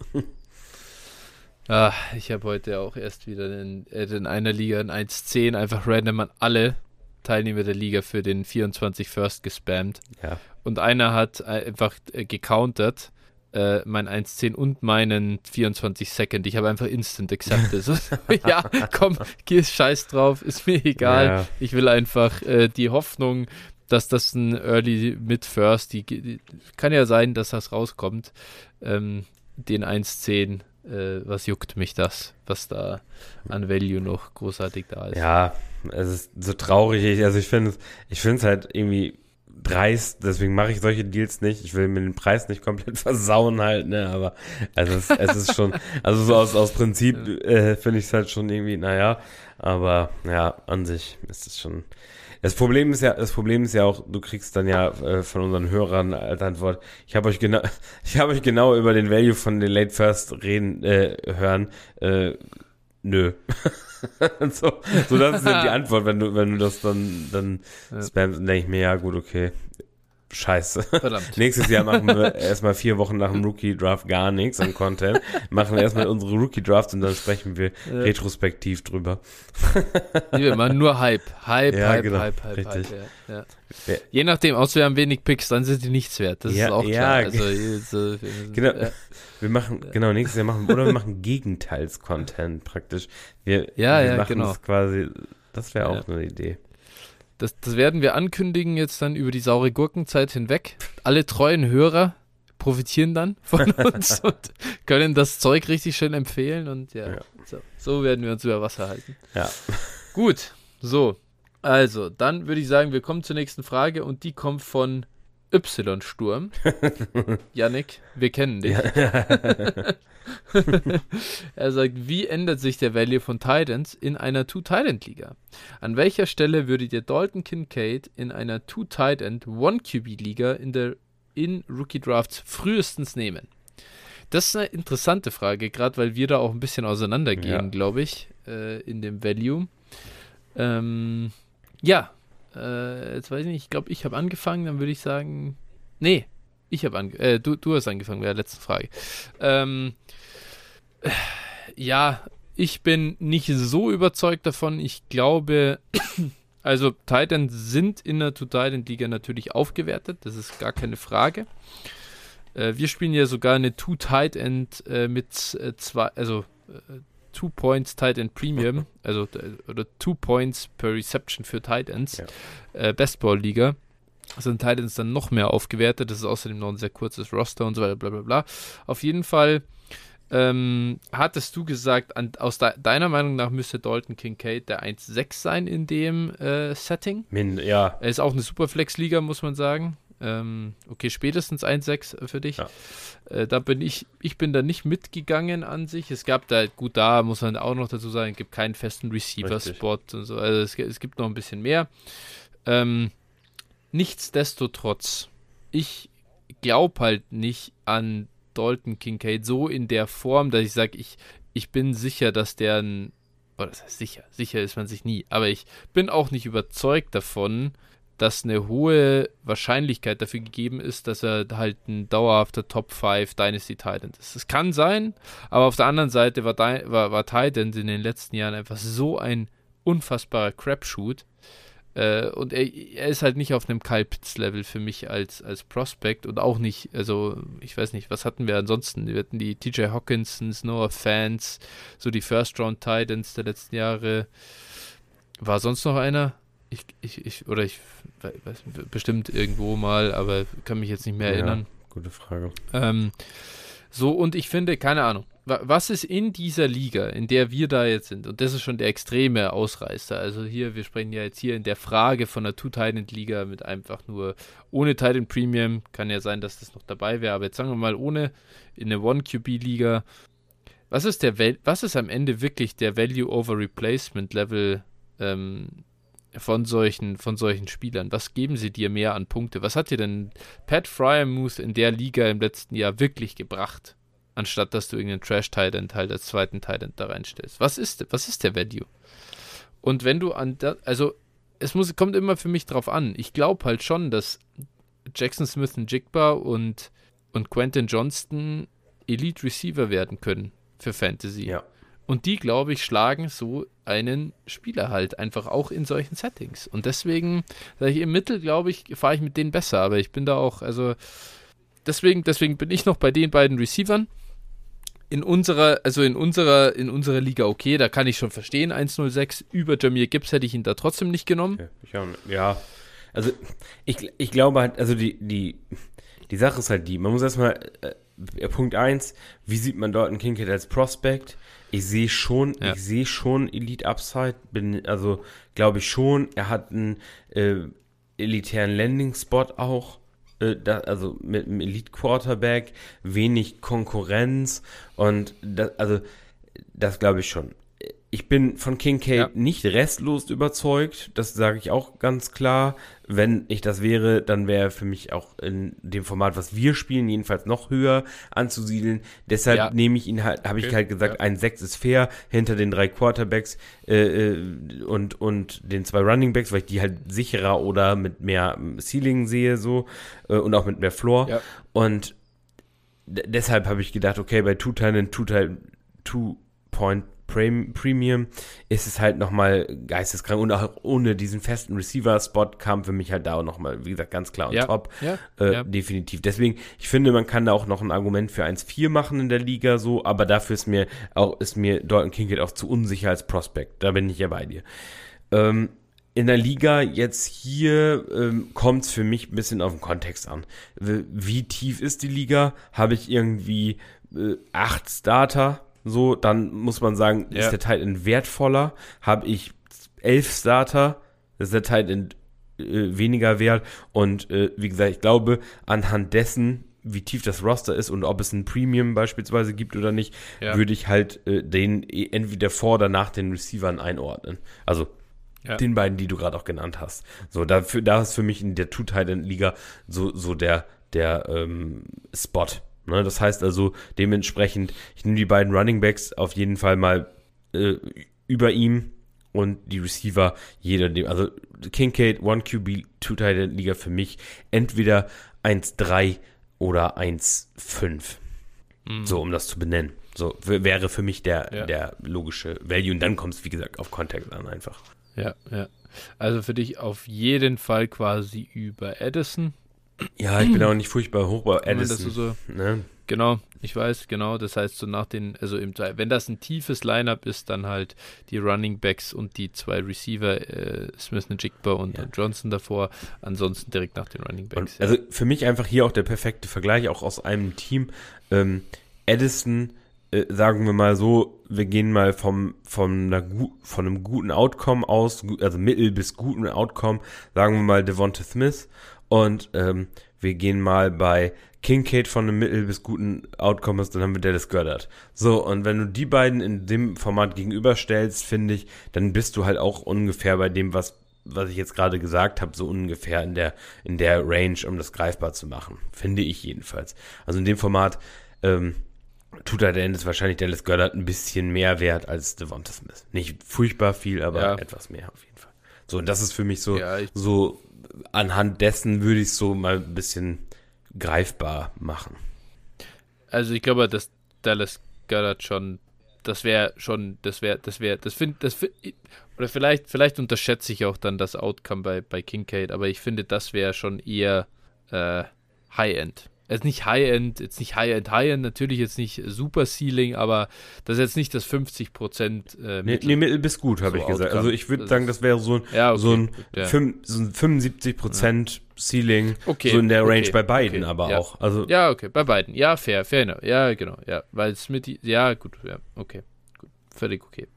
Ah, ich habe heute auch erst wieder in, äh, in einer Liga in eins Komma zehn einfach random an alle Teilnehmer der Liga für den vierundzwanzig First gespammt. Ja. Und einer hat einfach äh, gecountert, äh, mein eins Komma zehn und meinen vierundzwanzig Second. Ich habe einfach instant accepted. So, ja, komm, geh scheiß drauf, ist mir egal. Ja. Ich will einfach äh, die Hoffnung, dass das ein Early Mid First, die, die kann ja sein, dass das rauskommt, ähm, den eins Komma zehn. Äh, was juckt mich das, was da an Value noch großartig da ist. Ja, es ist so traurig. Also ich finde es, ich finde es halt irgendwie dreist, deswegen mache ich solche Deals nicht. Ich will mir den Preis nicht komplett versauen halt, ne, aber also es, es ist schon, also so aus, aus Prinzip äh, finde ich es halt schon irgendwie, naja, aber ja, an sich ist es schon. Das Problem ist ja, das Problem ist ja auch, du kriegst dann ja äh, von unseren Hörern als Antwort, ich habe euch genau, ich habe euch genau über den Value von den Late First reden, äh, hören, äh, nö. so, so das ist ja die Antwort, wenn du, wenn du das dann, dann Ja. spammst, dann denke ich mir, ja gut, okay. Scheiße. Verdammt. Nächstes Jahr machen wir erstmal vier Wochen nach dem Rookie-Draft gar nichts an Content. Machen wir erstmal unsere Rookie-Drafts und dann sprechen wir Ja. retrospektiv drüber. Nee, wir machen nur Hype. Hype, Ja, Hype, genau. Hype, Hype, Richtig. Hype. Ja, ja. Ja. Je nachdem, außer wir haben wenig Picks, dann sind die nichts wert. Das Ja, ist auch ja, klar. ge- Also, jetzt, äh, wir müssen- Genau. ja. Wir machen, genau, nächstes Jahr machen, oder wir machen Gegenteils-Content praktisch. Wir, Ja, wir ja, machen genau. es quasi, das wäre auch Ja. eine Idee. Das, das werden wir ankündigen jetzt dann über die saure Gurkenzeit hinweg. Alle treuen Hörer profitieren dann von uns und können das Zeug richtig schön empfehlen und ja, Ja. So, so werden wir uns über Wasser halten. Ja. Gut, so, also, dann würde ich sagen, wir kommen zur nächsten Frage und die kommt von Y-Sturm. Yannick, wir kennen dich. Er sagt, wie ändert sich der Value von Titans in einer Two-Tight-End-Liga? An welcher Stelle würdet ihr Dalton Kincaid in einer Two-Tight-End One-Q B-Liga in der in Rookie-Drafts frühestens nehmen? Das ist eine interessante Frage, gerade weil wir da auch ein bisschen auseinandergehen, Ja. glaube ich, äh, in dem Value. Ähm, ja, äh, jetzt weiß ich nicht, ich glaube, ich habe angefangen, dann würde ich sagen, nee, ich habe angefangen, äh, du, du hast angefangen bei der letzten Frage. Ähm, äh, ja, ich bin nicht so überzeugt davon, ich glaube, also Titans sind in der Two-Titan-Liga natürlich aufgewertet, das ist gar keine Frage. Äh, wir spielen ja sogar eine Two-Tight-End äh, mit äh, zwei, also äh, Two Points Tight End Premium, also oder Two Points per Reception für Tight Ends, ja. äh, Bestball-Liga. Sind Tight Ends dann noch mehr aufgewertet. Das ist außerdem noch ein sehr kurzes Roster und so weiter, bla bla bla. Auf jeden Fall ähm, hattest du gesagt, an, aus de- deiner Meinung nach müsste Dalton Kincaid der eins sechs sein in dem äh, Setting. Min, ja. Er ist auch eine Superflex-Liga, muss man sagen. Ähm, okay, spätestens eins sechs für dich. Ja. Äh, da bin ich, ich bin da nicht mitgegangen an sich. Es gab da, gut, da muss man auch noch dazu sagen, es gibt keinen festen Receiver-Spot und so. Also es, es gibt noch ein bisschen mehr. Ähm, nichtsdestotrotz, ich glaube halt nicht an Dalton Kincaid so in der Form, dass ich sage, ich, ich bin sicher, dass der ein, oder das heißt sicher, sicher ist man sich nie, aber ich bin auch nicht überzeugt davon, dass eine hohe Wahrscheinlichkeit dafür gegeben ist, dass er halt ein dauerhafter Top fünf Dynasty Titan ist. Es kann sein, aber auf der anderen Seite war, war, war Titan in den letzten Jahren einfach so ein unfassbarer Crapshoot, äh, und er, er ist halt nicht auf einem Kyle Pitts-Level für mich als, als Prospect und auch nicht, also ich weiß nicht, was hatten wir ansonsten? Wir hatten die T J Hawkinsons, Noah Fants, so die First-Round-Titans der letzten Jahre. War sonst noch einer? Ich, ich, ich, oder ich weiß, bestimmt irgendwo mal, aber kann mich jetzt nicht mehr erinnern. Ja, gute Frage. Ähm, so, und ich finde, keine Ahnung, was ist in dieser Liga, in der wir da jetzt sind, und das ist schon der extreme Ausreißer, also hier, wir sprechen ja jetzt hier in der Frage von einer Two-Titan-Liga mit einfach nur ohne Titan Premium, kann ja sein, dass das noch dabei wäre, aber jetzt sagen wir mal ohne, in eine One-Q B-Liga, was ist der Val- was ist am Ende wirklich der Value-over-Replacement-Level ähm, von solchen, von solchen Spielern? Was geben sie dir mehr an Punkte? Was hat dir denn Pat Freiermuth in der Liga im letzten Jahr wirklich gebracht? Anstatt dass du irgendeinen Trash-Titan halt als zweiten Titan da reinstellst. Was ist, was ist der Value? Und wenn du an da, also es muss, kommt immer für mich drauf an. Ich glaube halt schon, dass Jackson Smith-Njigba und, und Quentin Johnston Elite Receiver werden können für Fantasy. Ja. Und die, glaube ich, schlagen so einen Spieler halt einfach auch in solchen Settings. Und deswegen, sage ich, im Mittel, glaube ich, fahre ich mit denen besser. Aber ich bin da auch, also deswegen, deswegen bin ich noch bei den beiden Receivern. In unserer, also in unserer, in unserer Liga okay, da kann ich schon verstehen, eins null sechs, über Jahmyr Gibbs hätte ich ihn da trotzdem nicht genommen. Okay, ich auch nicht. Ja, also ich, ich glaube halt, also die, die, die Sache ist halt die, man muss erstmal, äh, Punkt eins, wie sieht man dort einen Kincaid als Prospect? Ich sehe schon, ja. ich sehe schon Elite Upside, bin, also glaube ich schon, er hat einen äh, elitären Landing-Spot auch. Da, also mit einem Elite-Quarterback, wenig Konkurrenz und das, also das glaube ich schon. Ich bin von Kincaid ja. nicht restlos überzeugt, das sage ich auch ganz klar. Wenn ich das wäre, dann wäre für mich auch in dem Format, was wir spielen, jedenfalls noch höher anzusiedeln. Deshalb ja. nehme ich ihn halt, habe okay. ich halt gesagt, ja. ein sechs ist fair hinter den drei Quarterbacks äh, und, und den zwei Runningbacks, weil ich die halt sicherer oder mit mehr Ceiling sehe so äh, und auch mit mehr Floor. Ja. Und d- deshalb habe ich gedacht, okay, bei Two-Titan, Two-Titan, Two-Point Premium ist es halt nochmal geisteskrank und auch ohne diesen festen Receiver-Spot kam für mich halt da auch nochmal, wie gesagt, ganz klar on ja, top, ja, äh, ja. definitiv. Deswegen, ich finde, man kann da auch noch ein Argument für eins vier machen in der Liga so, aber dafür ist mir auch, ist mir Dalton Kincaid auch zu unsicher als Prospect, da bin ich ja bei dir. Ähm, in der Liga jetzt hier ähm, kommt es für mich ein bisschen auf den Kontext an. Wie tief ist die Liga? Habe ich irgendwie äh, acht Starter? So, dann muss man sagen, ja. ist der Titan wertvoller. Habe ich elf Starter, ist der Titan äh, weniger wert. Und äh, wie gesagt, ich glaube, anhand dessen, wie tief das Roster ist und ob es ein Premium beispielsweise gibt oder nicht, ja. würde ich halt äh, den entweder vor oder nach den Receivern einordnen. Also ja. den beiden, die du gerade auch genannt hast. So, dafür, da ist für mich in der Two-Titan-Liga so, so der, der ähm, Spot. Ne, das heißt also dementsprechend, ich nehme die beiden Runningbacks auf jeden Fall mal äh, über ihm und die Receiver jeder, also Kincaid, One Q B, Two-Titan-Liga für mich entweder eins drei oder eins fünf. Mhm. So, um das zu benennen. So, w- wäre für mich der, ja. der logische Value und dann kommt es, wie gesagt, auf Kontext an einfach. Ja, ja. Also für dich auf jeden Fall quasi über Addison. Ja, ich bin auch nicht furchtbar hoch bei Wenn das Addison. so, Ne? genau, ich weiß, genau. Das heißt, so nach den, also im, wenn das ein tiefes Lineup ist, dann halt die Running Backs und die zwei Receiver, äh, Smith Njigba und, Ja. und Johnson davor. Ansonsten direkt nach den Running Backs. Und also für mich einfach hier auch der perfekte Vergleich, auch aus einem Team. Ähm, Addison, äh, sagen wir mal so, wir gehen mal vom, von, einer, gu- von einem guten Outcome aus, gu- also mittel bis guten Outcome, sagen wir mal Devonta Smith. Und ähm, wir gehen mal bei Kincaid von einem mittel bis guten Outcome aus, dann haben wir Dallas Goedert. So, und wenn du die beiden in dem Format gegenüberstellst, finde ich, dann bist du halt auch ungefähr bei dem, was was ich jetzt gerade gesagt habe, so ungefähr in der in der Range, um das greifbar zu machen. Finde ich jedenfalls. Also in dem Format ähm, tut er Endes wahrscheinlich Dallas Goedert ein bisschen mehr wert als Devonta Smith. Nicht furchtbar viel, aber Ja. etwas mehr auf jeden Fall. So, und das ist für mich so, Ja, ich- so anhand dessen würde ich es so mal ein bisschen greifbar machen. Also ich glaube, dass Dallas Goedert schon, das wäre schon, das wäre, das wäre, das finde, das find, oder vielleicht, vielleicht unterschätze ich auch dann das Outcome bei, bei Kincaid, aber ich finde, das wäre schon eher äh, High-End. Also nicht High-End, jetzt nicht High-End, High-End, natürlich jetzt nicht Super Ceiling, aber das ist jetzt nicht das fünfzig Prozent äh, Nee, Mittel. nee, mittel bis gut, habe So ich gesagt. Outcome. Also ich würde Das sagen, ist- das wäre so, ein- Ja, okay, so, ein gut, ja. fünf, so ein fünfundsiebzig Prozent Ceiling, Okay, so in der Range okay, bei beiden okay, aber ja. auch. Also Ja, okay, bei beiden. Ja, fair, fair enough. Ja, genau, ja, weil Smithy, ja, gut, ja, okay, gut, völlig okay.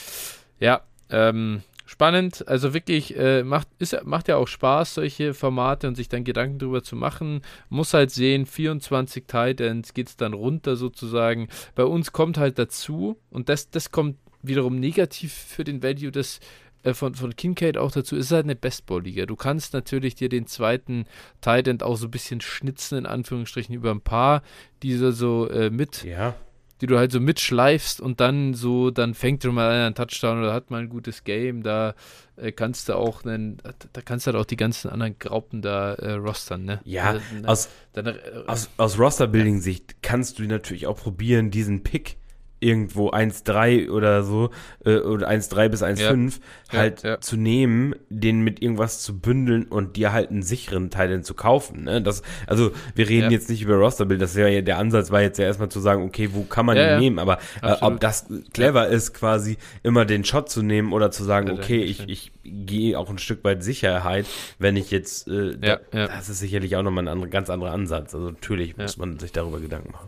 Ja, ähm, spannend, also wirklich, äh, macht, ist, macht ja auch Spaß, solche Formate und sich dann Gedanken drüber zu machen. Muss halt sehen, vierundzwanzig Titans geht es dann runter sozusagen. Bei uns kommt halt dazu, und das, das kommt wiederum negativ für den Value des äh, von, von Kincaid auch dazu, ist halt eine Bestball-Liga. Du kannst natürlich dir den zweiten Tight End auch so ein bisschen schnitzen, in Anführungsstrichen, über ein paar, die so, so äh, mit, ja, die du halt so mitschleifst und dann so, dann fängt schon mal einer einen Touchdown oder hat mal ein gutes Game, da äh, kannst du auch einen, da kannst du halt auch die ganzen anderen Graupen da äh, rostern, ne? ja, Also, ne, aus, dann, äh, aus, aus Roster-Building-Sicht kannst du natürlich auch probieren, diesen Pick irgendwo eins drei oder so, äh, oder eins drei bis eins fünf Ja, halt ja. zu nehmen, den mit irgendwas zu bündeln und dir halt einen sicheren Teil zu kaufen. Ne? Das, also wir reden Ja. jetzt nicht über Rosterbuild, das wäre ja, der Ansatz war jetzt ja erstmal zu sagen, okay, wo kann man Ja, den ja. nehmen, aber äh, Absolut. ob das clever ist, quasi immer den Shot zu nehmen oder zu sagen, Ja, okay, ich, stimmt. ich gehe auch ein Stück weit Sicherheit, wenn ich jetzt, äh, Ja, da, ja. das ist sicherlich auch nochmal ein andere, ganz anderer Ansatz. Also natürlich Ja. muss man sich darüber Gedanken machen.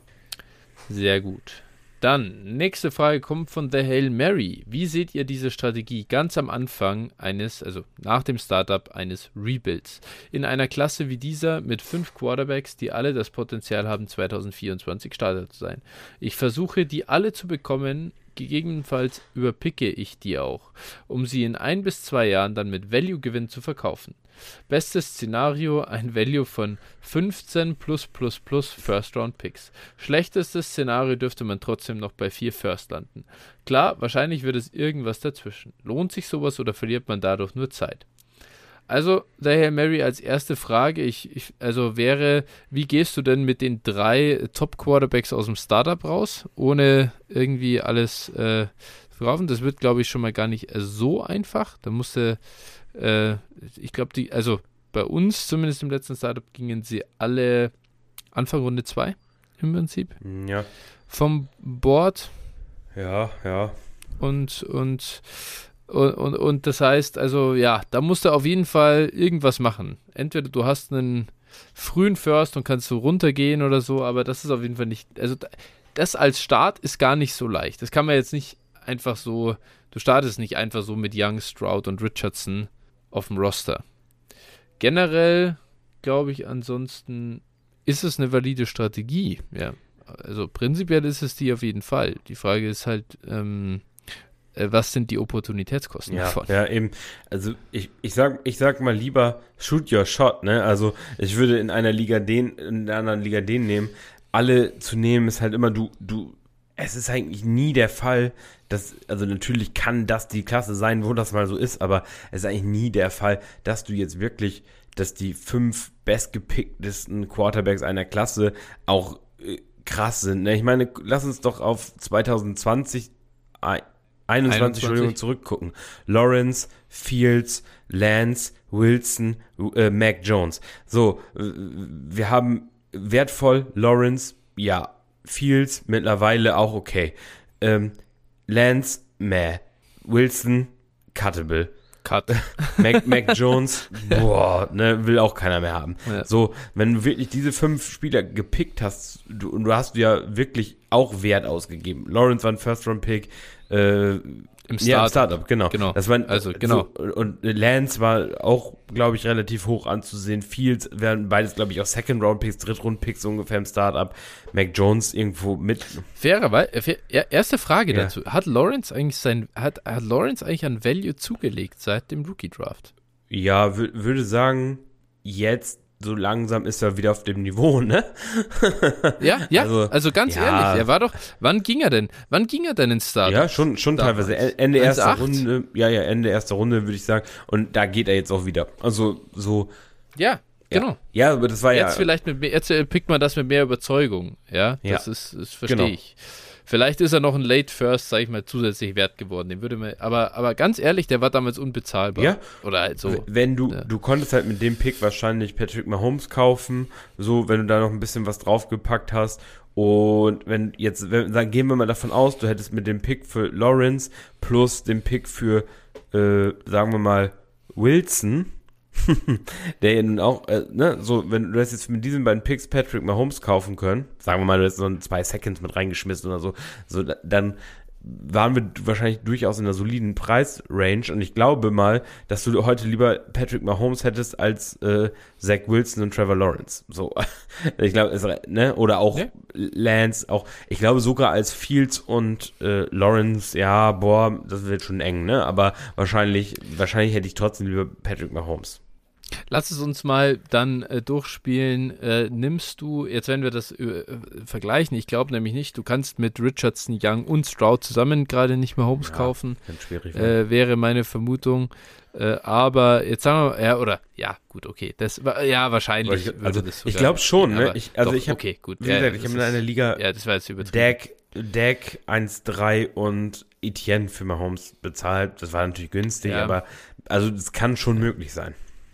Sehr gut. Dann, nächste Frage kommt von The Hail Mary. Wie seht ihr diese Strategie ganz am Anfang eines, also nach dem Startup eines Rebuilds? In einer Klasse wie dieser mit fünf Quarterbacks, die alle das Potenzial haben, zwanzig vierundzwanzig Starter zu sein. Ich versuche, die alle zu bekommen, gegebenenfalls überpicke ich die auch, um sie in ein bis zwei Jahren dann mit Value-Gewinn zu verkaufen. Bestes Szenario, ein Value von fünfzehn plus plus plus First-Round-Picks. Schlechtestes Szenario dürfte man trotzdem noch bei vier First landen. Klar, wahrscheinlich wird es irgendwas dazwischen. Lohnt sich sowas oder verliert man dadurch nur Zeit? Also, daher Mary als erste Frage, ich, ich, also wäre, wie gehst du denn mit den drei Top-Quarterbacks aus dem Startup raus, ohne irgendwie alles äh, zu kaufen? Das wird, glaube ich, schon mal gar nicht äh, so einfach. Da musste, äh, ich glaube, die, also bei uns, zumindest im letzten Startup, gingen sie alle Anfang Runde zwei im Prinzip Ja, vom Board ja, ja. und, und Und, und, und das heißt, also ja, da musst du auf jeden Fall irgendwas machen. Entweder du hast einen frühen First und kannst so runtergehen oder so, aber das ist auf jeden Fall nicht, also das als Start ist gar nicht so leicht. Das kann man jetzt nicht einfach so, du startest nicht einfach so mit Young, Stroud und Richardson auf dem Roster. Generell glaube ich ansonsten, ist es eine valide Strategie, ja. Also prinzipiell ist es die auf jeden Fall. Die Frage ist halt, ähm, was sind die Opportunitätskosten Ja, davon? ja, eben. Also ich, ich sag, ich sag mal lieber shoot your shot, ne? Also ich würde in einer Liga den, in der anderen Liga den nehmen. Alle zu nehmen ist halt immer du, du, es ist eigentlich nie der Fall, dass, also natürlich kann das die Klasse sein, wo das mal so ist, aber es ist eigentlich nie der Fall, dass du jetzt wirklich, dass die fünf bestgepicktesten Quarterbacks einer Klasse auch äh, krass sind. Ne? Ich meine, lass uns doch auf zwanzig zwanzig einundzwanzig, Entschuldigung, zurückgucken. Lawrence, Fields, Lance, Wilson, äh, Mac Jones. So, äh, wir haben wertvoll Lawrence, ja, Fields mittlerweile auch okay. Ähm, Lance, meh. Wilson, cuttable. Cut. Mac, Mac Jones, boah, ne, will auch keiner mehr haben. Ja. So, wenn du wirklich diese fünf Spieler gepickt hast, du, und du hast ja wirklich auch Wert ausgegeben. Lawrence war ein First-Round-Pick, äh, Im Startup. Ja, im Startup, genau. genau. Das war, also, genau. So, und Lance war auch, glaube ich, relativ hoch anzusehen. Fields werden beides, glaube ich, auch Second-Round-Picks, Dritt-Round-Picks ungefähr im Startup. Mac Jones irgendwo mit. Fairerweise, fair, erste Frage Ja. dazu. Hat Lawrence eigentlich sein, hat, hat Lawrence eigentlich an Value zugelegt seit dem Rookie-Draft? Ja, w- würde sagen, jetzt so langsam ist er wieder auf dem Niveau, ne? Ja, ja, also, Also, ganz ja. ehrlich, er war doch, wann ging er denn? Wann ging er denn ins Startup? Ja, schon, schon Damals. teilweise. E- Ende erster eins acht? Runde, ja, ja, Ende erster Runde, würde ich sagen. Und da geht er jetzt auch wieder. Also, so. Ja, genau. Ja, aber das war Jetzt ja. vielleicht mit mehr, jetzt äh, pickt man das mit mehr Überzeugung, ja, Ja. das ist, das verstehe Genau. ich. Vielleicht ist er noch ein Late First, sag ich mal, zusätzlich wert geworden. Den würde man, aber, aber ganz ehrlich, der war damals unbezahlbar. Ja. Oder halt so. Wenn du, Ja. du konntest halt mit dem Pick wahrscheinlich Patrick Mahomes kaufen, so, wenn du da noch ein bisschen was draufgepackt hast. Und wenn jetzt, wenn, dann gehen wir mal davon aus, du hättest mit dem Pick für Lawrence plus dem Pick für, äh, sagen wir mal, Wilson, der ja nun auch, äh, ne, so, wenn du hast jetzt mit diesen beiden Picks Patrick Mahomes kaufen können, sagen wir mal, du hast so ein zwei Seconds mit reingeschmissen oder so, so, da- dann waren wir wahrscheinlich durchaus in einer soliden Preisrange und ich glaube mal, dass du heute lieber Patrick Mahomes hättest als äh, Zach Wilson und Trevor Lawrence. So, ich glaube, es, ne, oder auch Ja. Lance, auch, ich glaube sogar als Fields und äh, Lawrence, ja, boah, das wird schon eng, ne, aber wahrscheinlich, wahrscheinlich hätte ich trotzdem lieber Patrick Mahomes. Lass es uns mal dann äh, durchspielen. Äh, nimmst du, jetzt werden wir das äh, vergleichen, ich glaube nämlich nicht, du kannst mit Richardson, Young und Stroud zusammen gerade nicht mehr Holmes Ja, kaufen, Ganz schwierig. ne? äh, wäre meine Vermutung. Äh, aber jetzt sagen wir, ja, oder, ja, gut, okay, das war, ja, wahrscheinlich Ich- würde also, das ich sogar glaube schon, gehen, ne? aber Ich, also doch, ich habe, okay, gut. wie ja, gesagt, ich das habe in ist- einer Liga Ja, das war jetzt übertrieben. Dak, Dak eins drei und Etienne für Mahomes bezahlt. Das war natürlich günstig, Ja. aber also das kann schon möglich sein.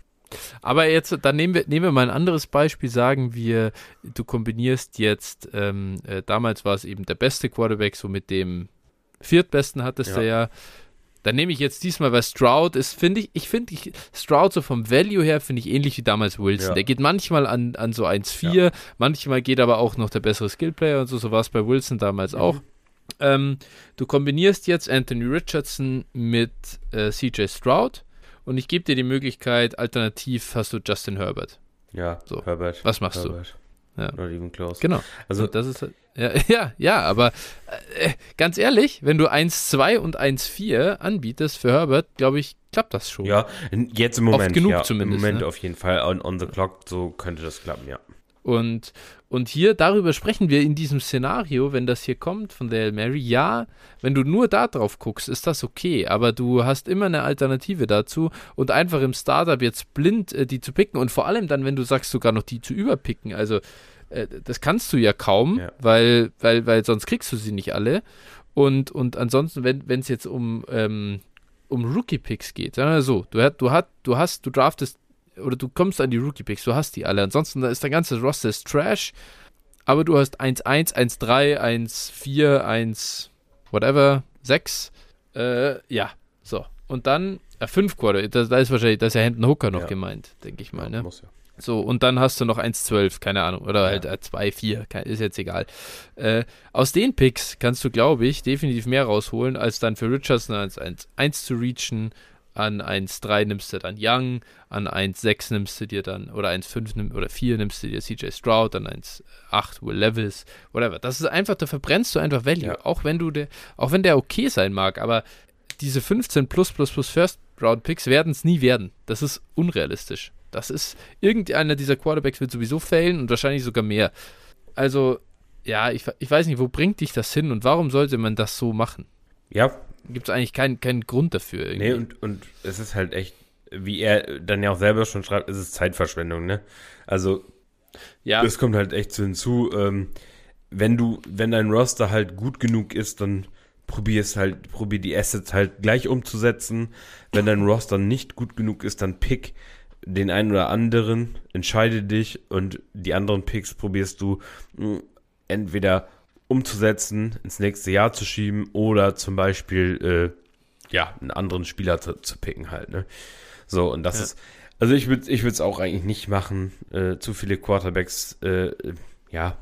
Aber jetzt, dann nehmen wir, nehmen wir mal ein anderes Beispiel, sagen wir, du kombinierst jetzt, ähm, äh, damals war es eben der beste Quarterback, so mit dem viertbesten hattest Ja. du ja. Dann nehme ich jetzt diesmal, weil Stroud ist, finde ich, ich finde ich, Stroud so vom Value her, finde ich ähnlich wie damals Wilson. Ja. Der geht manchmal an, an so eins vier, manchmal geht aber auch noch der bessere Skillplayer und so, so war es bei Wilson damals Mhm. auch. Ähm, du kombinierst jetzt Anthony Richardson mit äh, C J Stroud und ich gebe dir die Möglichkeit, alternativ hast du Justin Herbert. Ja, So. Herbert. Was machst du? Herbert. Ja. Not even close. Genau. Also, Und das ist halt- ja, ja, ja, aber äh, ganz ehrlich, wenn du eins zwei und eins vier anbietest für Herbert, glaube ich, klappt das schon. ja, jetzt im Moment. genug ja, zumindest, Im Moment ne? auf jeden Fall. On, on the clock, so könnte das klappen, ja. Und, und hier, darüber sprechen wir in diesem Szenario, wenn das hier kommt von der Hail Mary, ja, wenn du nur da drauf guckst, ist das okay, aber du hast immer eine Alternative dazu und einfach im Startup jetzt blind äh, die zu picken und vor allem dann, wenn du sagst, sogar noch die zu überpicken, also äh, das kannst du ja kaum, Ja. weil, weil, weil sonst kriegst du sie nicht alle und, und ansonsten, wenn es jetzt um, ähm, um Rookie-Picks geht, sagen wir so, du, hat, du, hat, du hast, du draftest oder du kommst an die Rookie-Picks, du hast die alle. Ansonsten da ist der ganze Roster ist Trash, aber du hast eins eins, eins drei, eins vier, eins whatever, sechs. Äh, ja, so. Und dann äh, fünf Quarter, da, da ist wahrscheinlich, da ist ja Hendon Hooker noch Ja. gemeint, denke ich mal, Ja, ne? muss ja. So, und dann hast du noch eins zwölf, keine Ahnung, oder Ja. halt äh, zwei vier, kein, ist jetzt egal. Äh, aus den Picks kannst du, glaube ich, definitiv mehr rausholen, als dann für Richardson eins eins zu reachen. An eins drei nimmst du dann Young, an eins sechs nimmst du dir dann, oder eins fünf nimm, oder vier nimmst du dir C J Stroud, an eins acht Will Levis, whatever. Das ist einfach, da verbrennst du einfach Value, Ja. auch wenn du der, auch wenn der okay sein mag, aber diese fünfzehn plus plus plus First Round Picks werden es nie werden. Das ist unrealistisch. Das ist, irgendeiner dieser Quarterbacks wird sowieso failen und wahrscheinlich sogar mehr. Also, ja, ich, ich weiß nicht, wo bringt dich das hin und warum sollte man das so machen? Ja, Gibt es eigentlich keinen, keinen Grund dafür. Irgendwie. nee, und, und es ist halt echt, wie er dann ja auch selber schon schreibt, es ist Zeitverschwendung, ne? Also, ja, das kommt halt echt so hinzu. Ähm, wenn du, wenn dein Roster halt gut genug ist, dann probier's halt, probier die Assets halt gleich umzusetzen. Wenn dein Roster nicht gut genug ist, dann pick den einen oder anderen, entscheide dich und die anderen Picks probierst du mh, entweder umzusetzen, ins nächste Jahr zu schieben oder zum Beispiel äh, ja, einen anderen Spieler zu, zu picken halt, ne? So, und das ja. ist, also ich würde ich würde es auch eigentlich nicht machen, äh, zu viele Quarterbacks, äh, ja,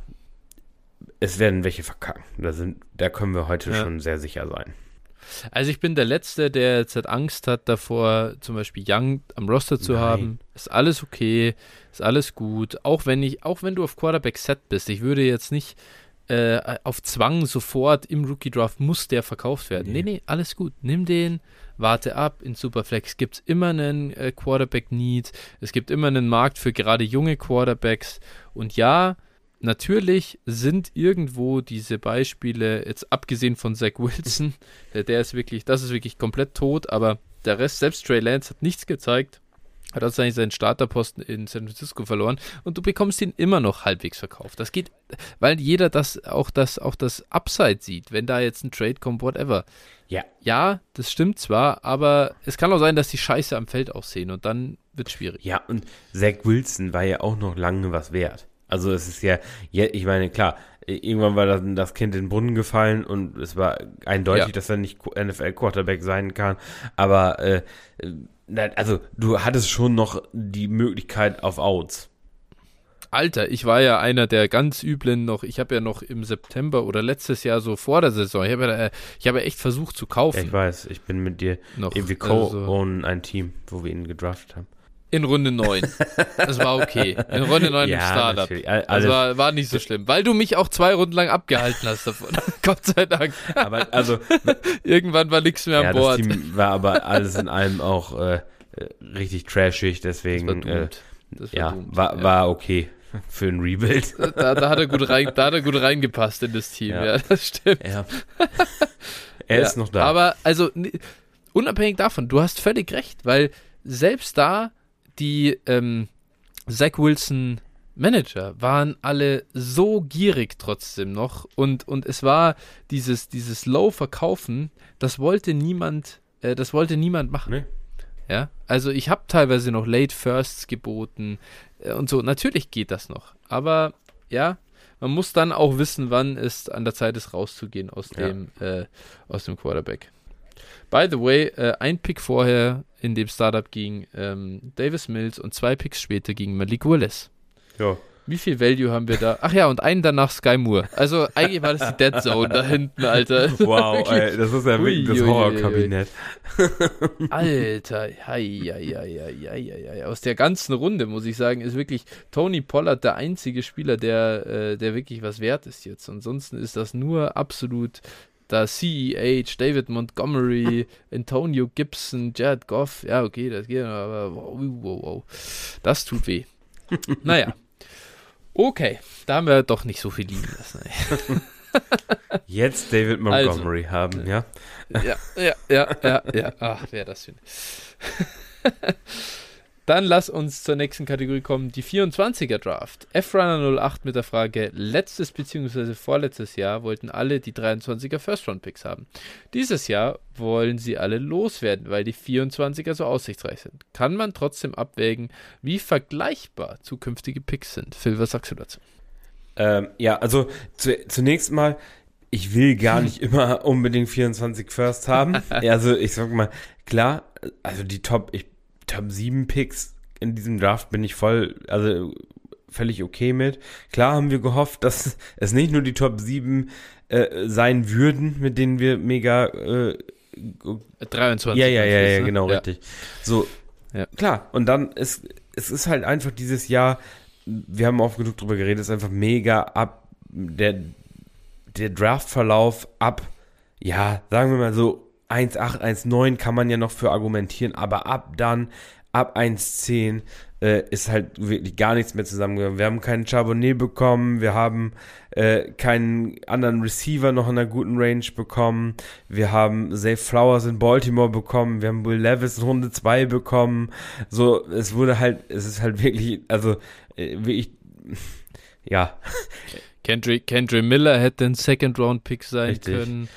es werden welche verkacken. Da, sind, da können wir heute ja. schon sehr sicher sein. Also ich bin der Letzte, der jetzt halt Angst hat davor, zum Beispiel Young am Roster zu Nein. haben. Ist alles okay, ist alles gut. Auch wenn ich, auch wenn du auf Quarterback set bist, ich würde jetzt nicht äh, auf Zwang sofort im Rookie-Draft muss der verkauft werden. Nee. nee, nee, alles gut. Nimm den, warte ab. In Superflex gibt es immer einen äh, Quarterback-Need. Es gibt immer einen Markt für gerade junge Quarterbacks. Und ja, natürlich sind irgendwo diese Beispiele, jetzt abgesehen von Zach Wilson, der, der ist wirklich, das ist wirklich komplett tot, aber der Rest, selbst Trey Lance hat nichts gezeigt, hat also eigentlich seinen Starterposten in San Francisco verloren und du bekommst ihn immer noch halbwegs verkauft. Das geht, weil jeder das auch das, auch das Upside sieht, wenn da jetzt ein Trade kommt, whatever. Ja. Ja, das stimmt zwar, aber es kann auch sein, dass die Scheiße am Feld aussehen und dann wird es schwierig. Ja, und Zach Wilson war ja auch noch lange was wert. Also es ist ja, ja, ich meine, klar, irgendwann war das, das Kind in den Brunnen gefallen und es war eindeutig, ja. dass er nicht N F L-Quarterback sein kann, aber äh, also du hattest schon noch die Möglichkeit auf Outs. Alter, ich war ja einer der ganz üblen noch, ich habe ja noch im September oder letztes Jahr so vor der Saison, ich habe ja, ich hab ja echt versucht zu kaufen. Ja, ich weiß, ich bin mit dir, noch, wir co-ownen also, ein Team, wo wir ihn gedraftet haben. In Runde neun. Das war okay. In Runde neun ja, im Startup. Also war, war nicht so schlimm. Weil du mich auch zwei Runden lang abgehalten hast davon. Gott sei Dank. Aber also irgendwann war nichts mehr ja, an Bord. Das Team war aber alles in allem auch äh, richtig trashig, deswegen das war, das war ja, war, war okay für ein Rebuild. Da, da, hat er gut rein, da hat er gut reingepasst in das Team. Ja, ja das stimmt. Ja. Er ja, ist noch da. Aber also unabhängig davon, du hast völlig recht, weil selbst da die ähm, Zach Wilson Manager waren alle so gierig trotzdem noch und, und es war dieses, dieses Low-Verkaufen, das wollte niemand, äh, das wollte niemand machen. Nee. Ja, also ich habe teilweise noch Late Firsts geboten äh, und so, natürlich geht das noch, aber ja, man muss dann auch wissen, wann es an der Zeit ist, rauszugehen aus ja. dem, äh, aus dem Quarterback. By the way, äh, ein Pick vorher in dem Startup ging ähm, Davis Mills und zwei Picks später ging Malik Willis. Ja. Wie viel Value haben wir da? Ach ja, und einen danach Sky Moore. Also eigentlich war das die Dead Zone da hinten, Alter. Wow, ey, das ist ja wirklich das Horrorkabinett. Alter, hei, hei, hei, hei, hei. Aus der ganzen Runde, muss ich sagen, ist wirklich Tony Pollard der einzige Spieler, der, äh, der wirklich was wert ist jetzt. Ansonsten ist das nur absolut da C E H, David Montgomery, Antonio Gibson, Jared Goff, ja okay, das geht, aber wow, wow, wow, das tut weh. Naja, okay, da haben wir doch nicht so viel liegen lassen. Jetzt David Montgomery also, haben, ja? Ja, ja, ja, ja, ja, ach, wäre das schön. Dann lass uns zur nächsten Kategorie kommen, die vierundzwanziger Draft. F-Runner null acht mit der Frage, letztes bzw. vorletztes Jahr wollten alle die dreiundzwanziger First-Round-Picks haben. Dieses Jahr wollen sie alle loswerden, weil die vierundzwanziger so aussichtsreich sind. Kann man trotzdem abwägen, wie vergleichbar zukünftige Picks sind? Phil, was sagst du dazu? Ähm, ja, also zu, zunächst mal, ich will gar nicht immer unbedingt vierundzwanzig First haben. Also ich sag mal, klar, also die Top, ich Top sieben Picks in diesem Draft bin ich voll, also völlig okay mit. Klar haben wir gehofft, dass es nicht nur die Top sieben äh, sein würden, mit denen wir mega äh, dreiundzwanzig. Ja, ja, ja, ja, ne? Genau, ja. richtig. So, ja. Klar. Und dann ist, es ist halt einfach dieses Jahr, wir haben oft genug drüber geredet, ist einfach mega ab, der, der Draftverlauf ab, ja, sagen wir mal so, eins Komma acht, eins Komma neun kann man ja noch für argumentieren, aber ab dann, ab eins Komma zehn äh, ist halt wirklich gar nichts mehr zusammengegangen. Wir haben keinen Charbonnet bekommen, wir haben äh, keinen anderen Receiver noch in einer guten Range bekommen, wir haben Zay Flowers in Baltimore bekommen, wir haben Will Levis in Runde zwei bekommen, so, es wurde halt, es ist halt wirklich, also, äh, wirklich, ja. Kendrick, Kendrick Miller hätte ein Second-Round-Pick sein Richtig. können.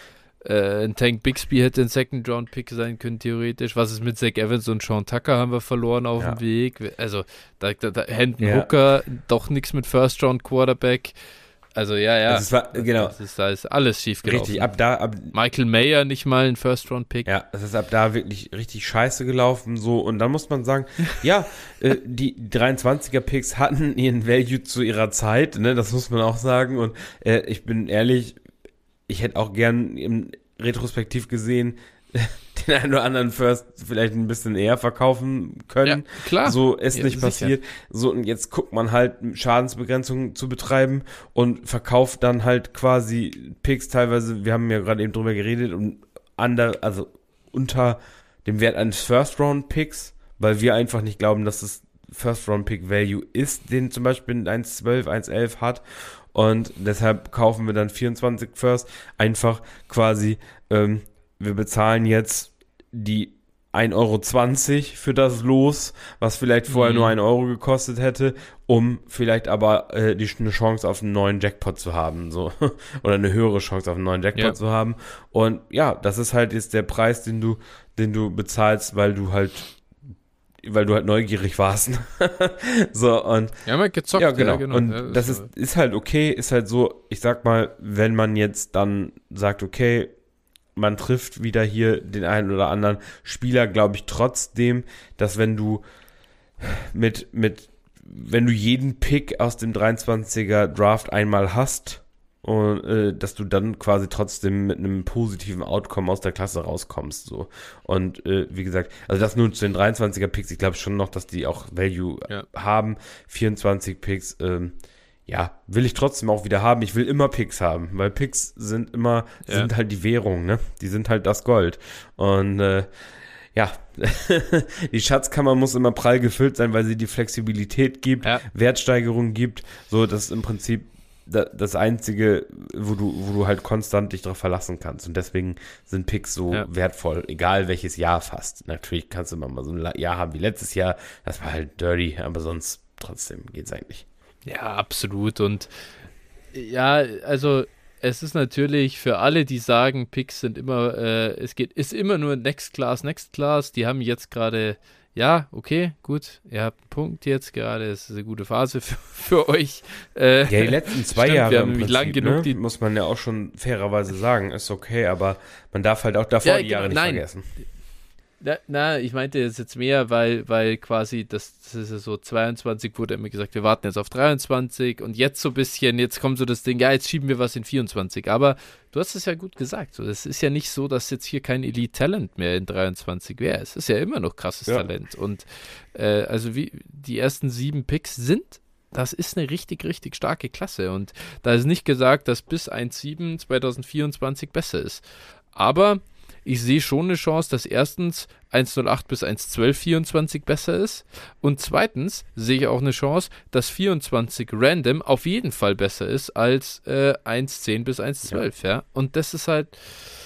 Äh, ein Tank Bixby hätte ein Second-Round-Pick sein können, theoretisch. Was ist mit Zach Evans und Sean Tucker haben wir verloren auf ja. dem Weg. Also, da, da, da Hendon ja. Hooker, doch nichts mit First-Round-Quarterback. Also, ja, ja. Das war, genau. Das ist, da ist alles schief gelaufen. Richtig, ab da, ab, Michael Mayer nicht mal ein First-Round-Pick. Ja, es ist ab da wirklich richtig scheiße gelaufen, so. Und dann muss man sagen, ja, äh, die dreiundzwanziger-Picks hatten ihren Value zu ihrer Zeit, ne, das muss man auch sagen. Und äh, ich bin ehrlich, ich hätte auch gern im Retrospektiv gesehen, den einen oder anderen First vielleicht ein bisschen eher verkaufen können. Ja, klar. So ist ja, nicht sicher. passiert. So, und jetzt guckt man halt, Schadensbegrenzung zu betreiben und verkauft dann halt quasi Picks teilweise, wir haben ja gerade eben drüber geredet, und under, also unter dem Wert eines First-Round-Picks, weil wir einfach nicht glauben, dass es First-Round-Pick-Value ist, den zum Beispiel ein eins zwölf, eins elf hat. Und deshalb kaufen wir dann vierundzwanzig First. Einfach quasi, ähm, wir bezahlen jetzt die ein Euro zwanzig für das Los, was vielleicht vorher mhm. nur ein Euro gekostet hätte, um vielleicht aber äh, die, eine Chance auf einen neuen Jackpot zu haben, so. Oder eine höhere Chance auf einen neuen Jackpot ja. zu haben. Und ja, das ist halt jetzt der Preis, den du, den du bezahlst, weil du halt weil du halt neugierig warst. So, und ja, mal gezockt. Ja, genau. Ja, genau. Und ja, das, das ist, ist halt okay, ist halt so, ich sag mal, wenn man jetzt dann sagt, okay, man trifft wieder hier den einen oder anderen Spieler, glaube ich trotzdem, dass wenn du mit, mit, wenn du jeden Pick aus dem dreiundzwanziger Draft einmal hast, und äh, dass du dann quasi trotzdem mit einem positiven Outcome aus der Klasse rauskommst, so. Und äh, wie gesagt, also das nur zu den dreiundzwanziger Picks, ich glaube schon noch, dass die auch Value ja. haben. vierundzwanzig Picks, ähm, ja, will ich trotzdem auch wieder haben. Ich will immer Picks haben, weil Picks sind immer, ja. sind halt die Währung, ne? Die sind halt das Gold. Und äh, ja, die Schatzkammer muss immer prall gefüllt sein, weil sie die Flexibilität gibt, ja. Wertsteigerung gibt. So, das ist im Prinzip das Einzige, wo du, wo du halt konstant dich drauf verlassen kannst. Und deswegen sind Picks so ja. wertvoll, egal welches Jahr fast. Natürlich kannst du immer mal so ein Jahr haben wie letztes Jahr. Das war halt dirty, aber sonst trotzdem geht's eigentlich. Ja, absolut. Und ja, also es ist natürlich für alle, die sagen, Picks sind immer, äh, es geht, ist immer nur Next Class, Next Class. Die haben jetzt gerade, ja, okay, gut, ihr habt einen Punkt jetzt gerade, es ist eine gute Phase für, für euch. Äh, ja, die letzten zwei stimmt, Jahre wir haben im nämlich Prinzip, lang genug, ne, die, muss man ja auch schon fairerweise sagen, ist okay, aber man darf halt auch davor ja, die Jahre genau, nicht nein. vergessen. Na, na, ich meinte jetzt, jetzt mehr, weil, weil quasi, das, das ist ja so, zweiundzwanzig wurde immer gesagt, wir warten jetzt auf dreiundzwanzig und jetzt so ein bisschen, jetzt kommt so das Ding, ja, jetzt schieben wir was in vierundzwanzig, aber du hast es ja gut gesagt, so, es ist ja nicht so, dass jetzt hier kein Elite-Talent mehr in dreiundzwanzig wäre, es ist ja immer noch krasses ja. Talent und äh, also wie die ersten sieben Picks sind, das ist eine richtig, richtig starke Klasse und da ist nicht gesagt, dass bis eins Komma sieben zwanzig vierundzwanzig besser ist, aber ich sehe schon eine Chance, dass erstens eins Komma null acht bis eins Komma zwölf vierundzwanzig besser ist und zweitens sehe ich auch eine Chance, dass vierundzwanzig Random auf jeden Fall besser ist als äh, eins Komma zehn bis eins Komma zwölf, ja. ja. Und das ist halt,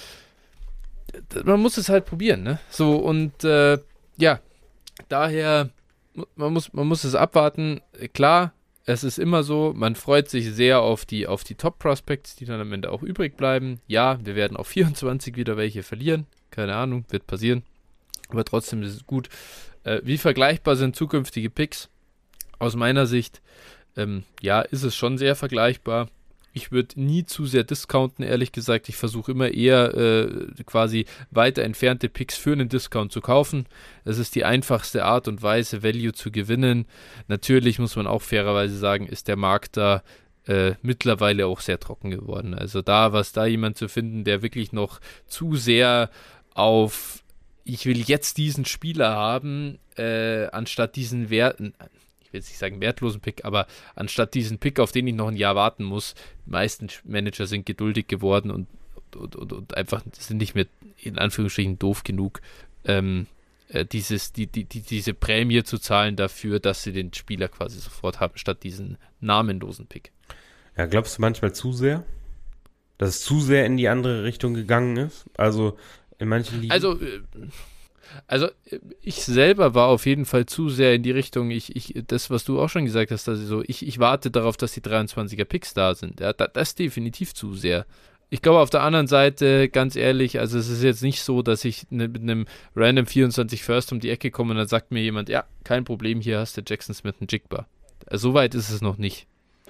man muss es halt probieren, ne? So und äh, ja, daher, man muss, man muss es abwarten, klar. Es ist immer so, man freut sich sehr auf die, auf die Top-Prospects, die dann am Ende auch übrig bleiben. Ja, wir werden auf vierundzwanzig wieder welche verlieren. Keine Ahnung, wird passieren. Aber trotzdem ist es gut. Äh, wie vergleichbar sind zukünftige Picks? Aus meiner Sicht, ähm, ja, ist es schon sehr vergleichbar. Ich würde nie zu sehr discounten, ehrlich gesagt. Ich versuche immer eher äh, quasi weiter entfernte Picks für einen Discount zu kaufen. Das ist die einfachste Art und Weise, Value zu gewinnen. Natürlich muss man auch fairerweise sagen, ist der Markt da äh, mittlerweile auch sehr trocken geworden. Also da, was da jemand zu finden, der wirklich noch zu sehr auf ich will jetzt diesen Spieler haben, äh, anstatt diesen Werten, ich will jetzt nicht sagen wertlosen Pick, aber anstatt diesen Pick, auf den ich noch ein Jahr warten muss, die meisten Manager sind geduldig geworden und, und, und, und einfach sind nicht mehr in Anführungsstrichen doof genug, ähm, äh, dieses, die, die, die, diese Prämie zu zahlen dafür, dass sie den Spieler quasi sofort haben, statt diesen namenlosen Pick. Ja, glaubst du manchmal zu sehr? Dass es zu sehr in die andere Richtung gegangen ist? Also in manchen Ligen? Also, also ich selber war auf jeden Fall zu sehr in die Richtung, ich, ich, das, was du auch schon gesagt hast, dass ich so, ich, ich warte darauf, dass die dreiundzwanziger Picks da sind. Ja, das, das definitiv zu sehr. ich glaube auf der anderen Seite, ganz ehrlich, also es ist jetzt nicht so, dass ich ne, mit einem random vierundzwanzig First um die Ecke komme und dann sagt mir jemand, ja, kein Problem, hier hast du Jackson Smith und Jigba. Also, so weit ist es noch nicht.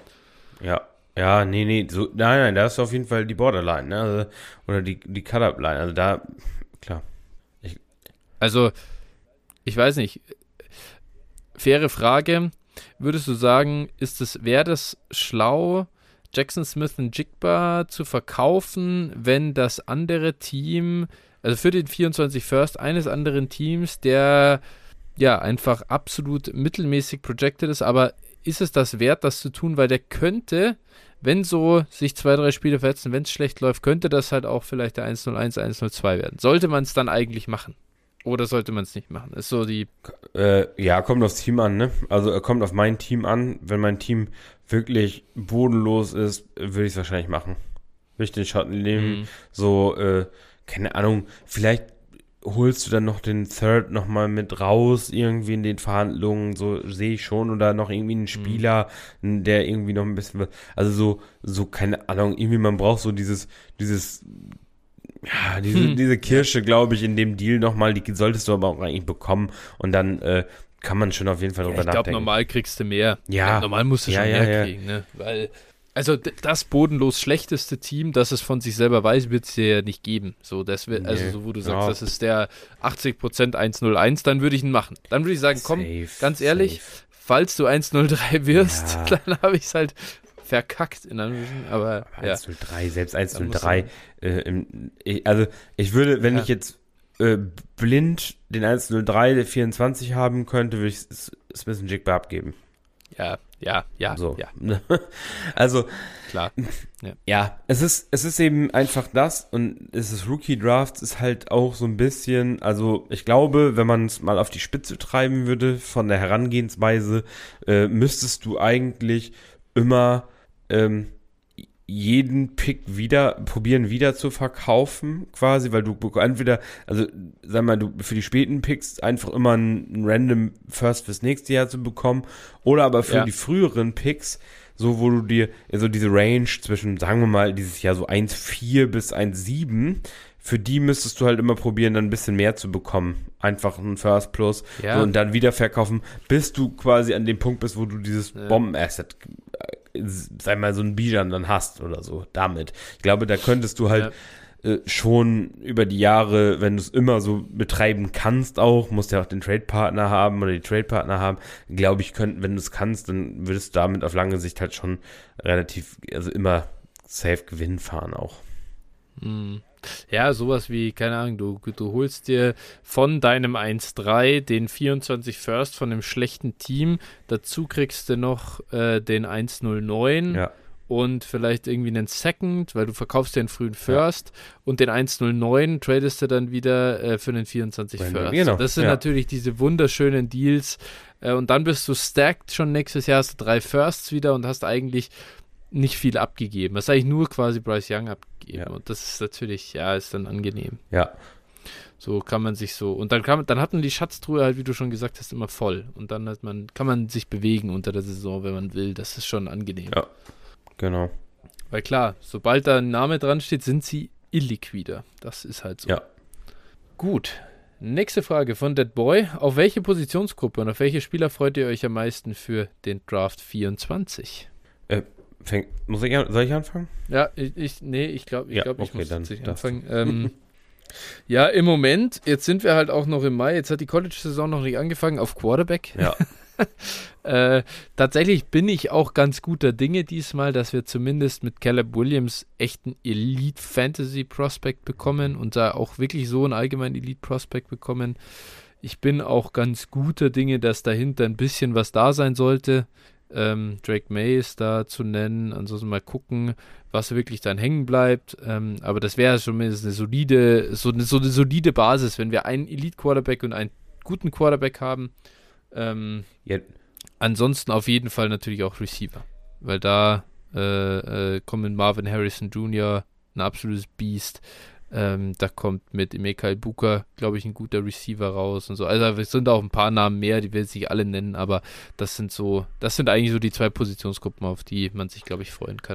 Ja, ja, nee, nee, so, nein, nein, da ist auf jeden Fall die Borderline, ne? Also, oder die, die Cut-Up-Line, also da, klar. Ich, also, ich weiß nicht, faire Frage, würdest du sagen, ist es, wäre das schlau, Jackson Smith und Jigba zu verkaufen, wenn das andere Team, also für den vierundzwanzig First eines anderen Teams, der ja einfach absolut mittelmäßig projected ist, aber ist es das wert, das zu tun, weil der könnte, wenn so sich zwei, drei Spiele verletzen, wenn es schlecht läuft, könnte das halt auch vielleicht der eins null eins, eins null zwei werden. Sollte man es dann eigentlich machen? Oder sollte man es nicht machen? Ist so die... Äh, ja, kommt aufs Team an, ne? Also äh, kommt auf mein Team an. Wenn mein Team wirklich bodenlos ist, würde ich es wahrscheinlich machen. Würde ich den Shot nehmen. Mhm. So, äh, keine Ahnung, vielleicht holst du dann noch den Third nochmal mit raus, irgendwie in den Verhandlungen, so sehe ich schon, oder noch irgendwie einen Spieler, mhm. der irgendwie noch ein bisschen, also so, so, keine Ahnung, irgendwie man braucht so dieses, dieses, ja, diese, hm. diese Kirsche, glaube ich, in dem Deal nochmal, die solltest du aber auch eigentlich bekommen und dann äh, kann man schon auf jeden Fall drüber ja, ich nachdenken. Ich glaube, normal kriegst du mehr. Ja. ja normal musst du ja, schon ja, mehr ja. kriegen, ne? Weil, also d- das bodenlos schlechteste Team, das es von sich selber weiß, wird es dir ja nicht geben. So, das wird, also nee. so, wo du sagst, ja. das ist der achtzig Prozent eins null eins, dann würde ich ihn machen. Dann würde ich sagen, komm, safe, ganz ehrlich, safe. falls du eins null drei wirst, Ja. dann habe ich es halt verkackt in Anführungszeichen, aber ja. eins null drei, selbst eins null drei, äh, im, ich, also ich würde, wenn ja. ich jetzt äh, blind den eins null drei, der vierundzwanzig haben könnte, würde ich Smith und Jigba abgeben. Ja, ja, ja, so. ja. Also, klar. Ja. ja, es ist, es ist eben einfach das und es ist Rookie Drafts ist halt auch so ein bisschen, also ich glaube, wenn man es mal auf die Spitze treiben würde von der Herangehensweise, äh, müsstest du eigentlich immer ähm, jeden Pick wieder probieren wieder zu verkaufen, quasi, weil du entweder, also sag mal, du für die späten Picks einfach immer einen random First fürs nächste Jahr zu bekommen, oder aber für ja. die früheren Picks, so wo du dir, also diese Range zwischen, sagen wir mal, dieses Jahr so eins Komma vier bis eins Komma sieben, für die müsstest du halt immer probieren, dann ein bisschen mehr zu bekommen. Einfach ein First Plus ja. so, und dann wieder verkaufen, bis du quasi an dem Punkt bist, wo du dieses ja. Bomben-Asset, sei mal so ein Bijan dann hast oder so, damit. Ich glaube, da könntest du halt ja. äh, schon über die Jahre, wenn du es immer so betreiben kannst auch, musst ja auch den Trade-Partner haben oder die Trade-Partner haben, glaube ich, könnt, wenn du es kannst, dann würdest du damit auf lange Sicht halt schon relativ, also immer safe Gewinn fahren auch. Mhm. Ja, sowas wie, keine Ahnung, du, du holst dir von deinem eins drei den vierundzwanzig First von einem schlechten Team, dazu kriegst du noch äh, den eins null neun ja. und vielleicht irgendwie einen Second, weil du verkaufst dir einen frühen First ja. und den eins null neun tradest du dann wieder äh, für den vierundzwanzig Wenn First. Genau. Das sind ja. natürlich diese wunderschönen Deals äh, und dann bist du stacked schon nächstes Jahr, hast du drei Firsts wieder und hast eigentlich nicht viel abgegeben. Das ist eigentlich nur quasi Bryce Young abgegeben. Ja. Und das ist natürlich, ja, ist dann angenehm. Ja. So kann man sich so, und dann kann, dann hat man die Schatztruhe halt, wie du schon gesagt hast, immer voll. Und dann hat man, kann man sich bewegen unter der Saison, wenn man will. Das ist schon angenehm. Ja, genau. Weil klar, sobald da ein Name dran steht, sind sie illiquider. Das ist halt so. Ja. Gut. Nächste Frage von Dead Boy. Auf welche Positionsgruppe und auf welche Spieler freut ihr euch am meisten für den Draft vierundzwanzig? Äh, Fäng, muss ich, soll ich anfangen? Ja, ich, ich nee, ich glaube, ich, ja, glaub, ich okay, muss dann tatsächlich anfangen. Ähm, ja, im Moment, jetzt sind wir halt auch noch im Mai, jetzt hat die College-Saison noch nicht angefangen, auf Quarterback. Ja. äh, tatsächlich bin ich auch ganz guter Dinge diesmal, dass wir zumindest mit Caleb Williams echt einen Elite-Fantasy-Prospect bekommen und da auch wirklich so einen allgemeinen Elite-Prospect bekommen. Ich bin auch ganz guter Dinge, dass dahinter ein bisschen was da sein sollte. Ähm, Drake May ist da zu nennen, ansonsten mal gucken, was wirklich dann hängen bleibt, ähm, aber das wäre schon mindestens eine solide, so eine, so eine solide Basis, wenn wir einen Elite-Quarterback und einen guten Quarterback haben. Ähm, ja. Ansonsten auf jeden Fall natürlich auch Receiver, weil da äh, äh, kommen Marvin Harrison Junior, ein absolutes Biest. Ähm, da kommt mit Emeka Ibuka, glaube ich, ein guter Receiver raus und so. Also es sind auch ein paar Namen mehr, die will ich nicht alle nennen, aber das sind so, das sind eigentlich so die zwei Positionsgruppen, auf die man sich, glaube ich, freuen kann.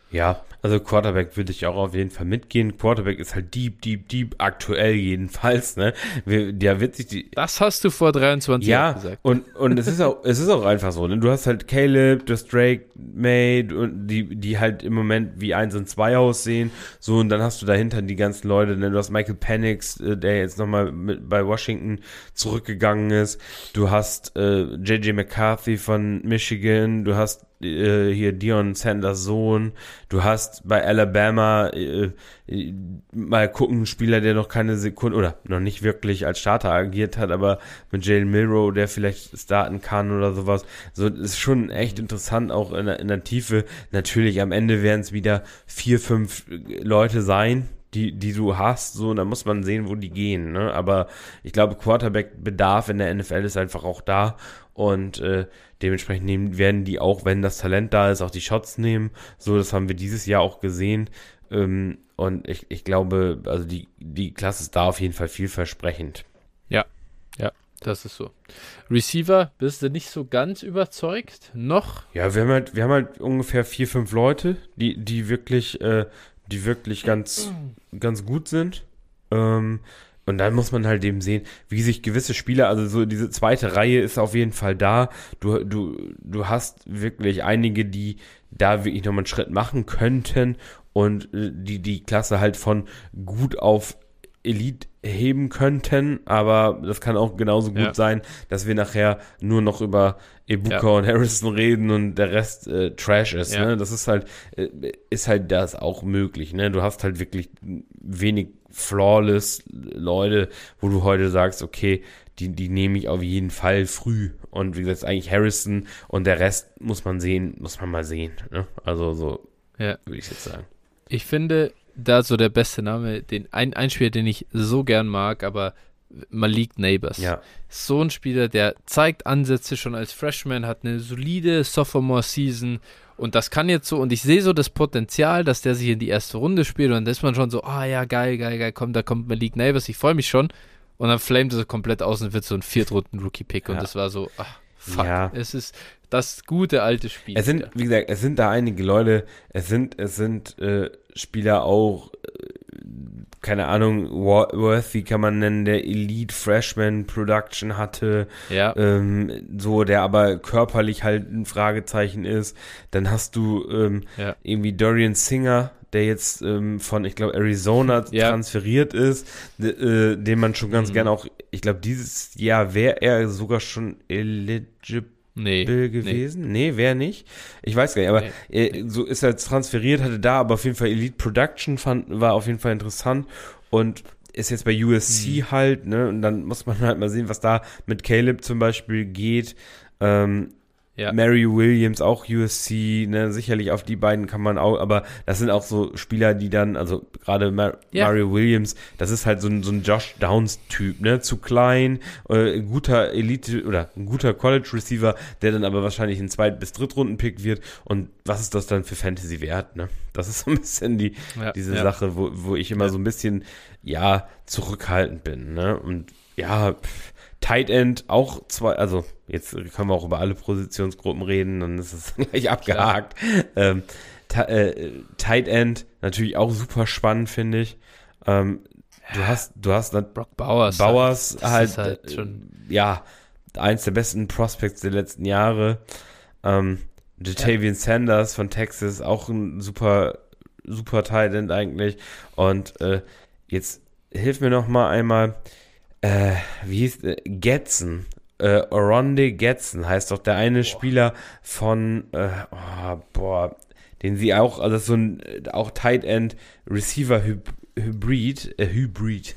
Ja, also Quarterback würde ich auch auf jeden Fall mitgehen. Quarterback ist halt deep, deep, deep, aktuell jedenfalls, ne? Der wird sich die. Das hast du vor dreiundzwanzig ja, Jahren gesagt. und, und es ist auch, es ist auch einfach so, ne? Du hast halt Caleb, du hast Drake, Made und die, die halt im Moment wie eins und zwei aussehen. So, und dann hast du dahinter die ganzen Leute, ne? Du hast Michael Penix, äh, der jetzt nochmal mit bei Washington zurückgegangen ist. Du hast äh, J J McCarthy von Michigan, du hast äh, hier Deion Sanders Sohn, du hast bei Alabama äh, äh, mal gucken, einen Spieler, der noch keine Sekunde oder noch nicht wirklich als Starter agiert hat, aber mit Jalen Milroe, der vielleicht starten kann oder sowas. So, das ist schon echt interessant, auch in der, in der Tiefe. Natürlich, am Ende werden es wieder vier, fünf Leute sein, die, die du hast, so, und da muss man sehen, wo die gehen, ne? Aber ich glaube, Quarterback-Bedarf in der N F L ist einfach auch da und äh, dementsprechend nehmen, werden die auch, wenn das Talent da ist, auch die Shots nehmen. So, das haben wir dieses Jahr auch gesehen. Ähm, und ich, ich glaube, also die, die Klasse ist da auf jeden Fall vielversprechend. Ja, ja, das ist so. Receiver, bist du nicht so ganz überzeugt? Noch? Ja, wir haben halt, wir haben halt ungefähr vier, fünf Leute, die, die wirklich, äh, die wirklich ganz, ganz gut sind. Ähm, Und dann muss man halt eben sehen, wie sich gewisse Spieler, also so diese zweite Reihe ist auf jeden Fall da. Du, du, du hast wirklich einige, die da wirklich nochmal einen Schritt machen könnten und die die Klasse halt von gut auf Elite heben könnten, aber das kann auch genauso gut ja. sein, dass wir nachher nur noch über Ibuka ja. und Harrison reden und der Rest äh, Trash ist, ja. ne? Das ist halt, äh, ist halt das auch möglich, ne? Du hast halt wirklich wenig flawless Leute, wo du heute sagst, okay, die, die nehme ich auf jeden Fall früh. Und wie gesagt, eigentlich Harrison und der Rest muss man sehen, muss man mal sehen, ne? Also so ja. würde ich jetzt sagen. Ich finde, da so der beste Name, den ein, ein Spieler, den ich so gern mag, aber Malik Neighbors. Ja. So ein Spieler, der zeigt Ansätze schon als Freshman, hat eine solide Sophomore-Season und das kann jetzt so, und ich sehe so das Potenzial, dass der sich in die erste Runde spielt und dann ist man schon so, ah ja, geil, geil, geil, komm, da kommt Malik Neighbors, ich freue mich schon und dann flamet er so komplett aus und wird so ein Viertrunden-Rookie-Pick und ja. das war so, ach, fuck, ja. es ist das gute alte Spiel. Es sind, wie gesagt, es sind da einige Leute, es sind, es sind äh, Spieler auch, äh, keine Ahnung, Worthy kann man nennen, der Elite Freshman Production hatte, ja. ähm, so, der aber körperlich halt ein Fragezeichen ist. Dann hast du ähm, ja. irgendwie Dorian Singer, der jetzt ähm, von, ich glaube, Arizona ja. transferiert ist, d- äh, den man schon ganz mhm. gerne auch, ich glaube, dieses Jahr wäre er sogar schon eligible Nee, gewesen. Nee, nee wäre nicht. Ich weiß gar nicht, aber nee. äh, so ist er jetzt transferiert, hatte da aber auf jeden Fall Elite Production, fand, war auf jeden Fall interessant und ist jetzt bei U S C hm. halt, ne, und dann muss man halt mal sehen, was da mit Caleb zum Beispiel geht. Ähm, ja. Mary Williams, auch U S C, ne, sicherlich auf die beiden kann man auch, aber das sind auch so Spieler, die dann, also gerade Mar- ja. Mary Williams, das ist halt so ein, so ein Josh Downs-Typ, ne, zu klein, äh, guter Elite oder ein guter College-Receiver, der dann aber wahrscheinlich ein Zweit- bis Drittrunden-Pick wird und was ist das dann für Fantasy wert, ne? Das ist so ein bisschen die, ja, diese ja. Sache, wo, wo ich immer ja. so ein bisschen, ja, zurückhaltend bin, ne, und ja, pff, Tight End auch zwei, also jetzt können wir auch über alle Positionsgruppen reden, dann ist es gleich abgehakt. Ähm, ta- äh, Tight End natürlich auch super spannend, finde ich. Ähm, du hast, du hast dann Brock Bowers, Bowers halt, halt schon äh, ja, eins der besten Prospects der letzten Jahre. Ähm, Jatavian ja. Sanders von Texas, auch ein super, super Tight End eigentlich. Und äh, jetzt hilf mir noch mal einmal. Äh, wie hieß äh, Getson, äh, Oronde Getson heißt doch der eine boah. Spieler von, äh, oh, boah, den sie auch, also so ein, auch Tight End Receiver Hyb- Hybrid, äh, Hybrid,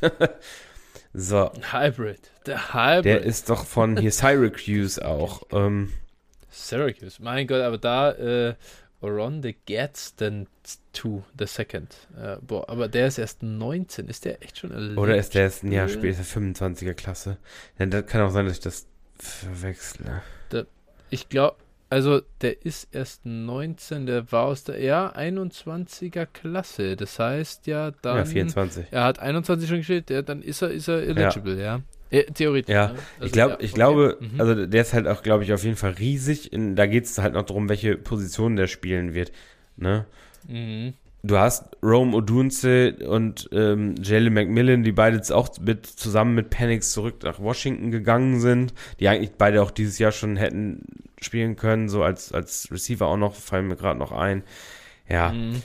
so. Hybrid, der Hybrid. Der ist doch von hier Syracuse auch, ähm. Syracuse, mein Gott, aber da, äh, Oronde Gadsden to the second. Uh, boah, aber der ist erst neunzehn. Ist der echt schon eligible? Oder ist der erst ein Jahr später, fünfundzwanziger Klasse? Ja, das kann auch sein, dass ich das verwechsle. Da, ich glaube, also der ist erst neunzehn, der war aus der ja, einundzwanziger Klasse. Das heißt ja dann. Ja, vierundzwanzig. Er hat einundzwanzig schon gespielt, ja, dann ist er, ist er eligible, ja. ja. Äh, theoretisch. Ja, ne? also, ich glaube, ja, ich okay. glaube, mhm. also der ist halt auch, glaube ich, auf jeden Fall riesig. In, da geht es halt noch darum, welche Position der spielen wird. Ne? Mhm. Du hast Rome Odunze und ähm, Jalen McMillan, die beide jetzt auch mit, zusammen mit Penix zurück nach Washington gegangen sind, die eigentlich beide auch dieses Jahr schon hätten spielen können, so als, als Receiver auch noch, fallen mir gerade noch ein. Ja, Mhm.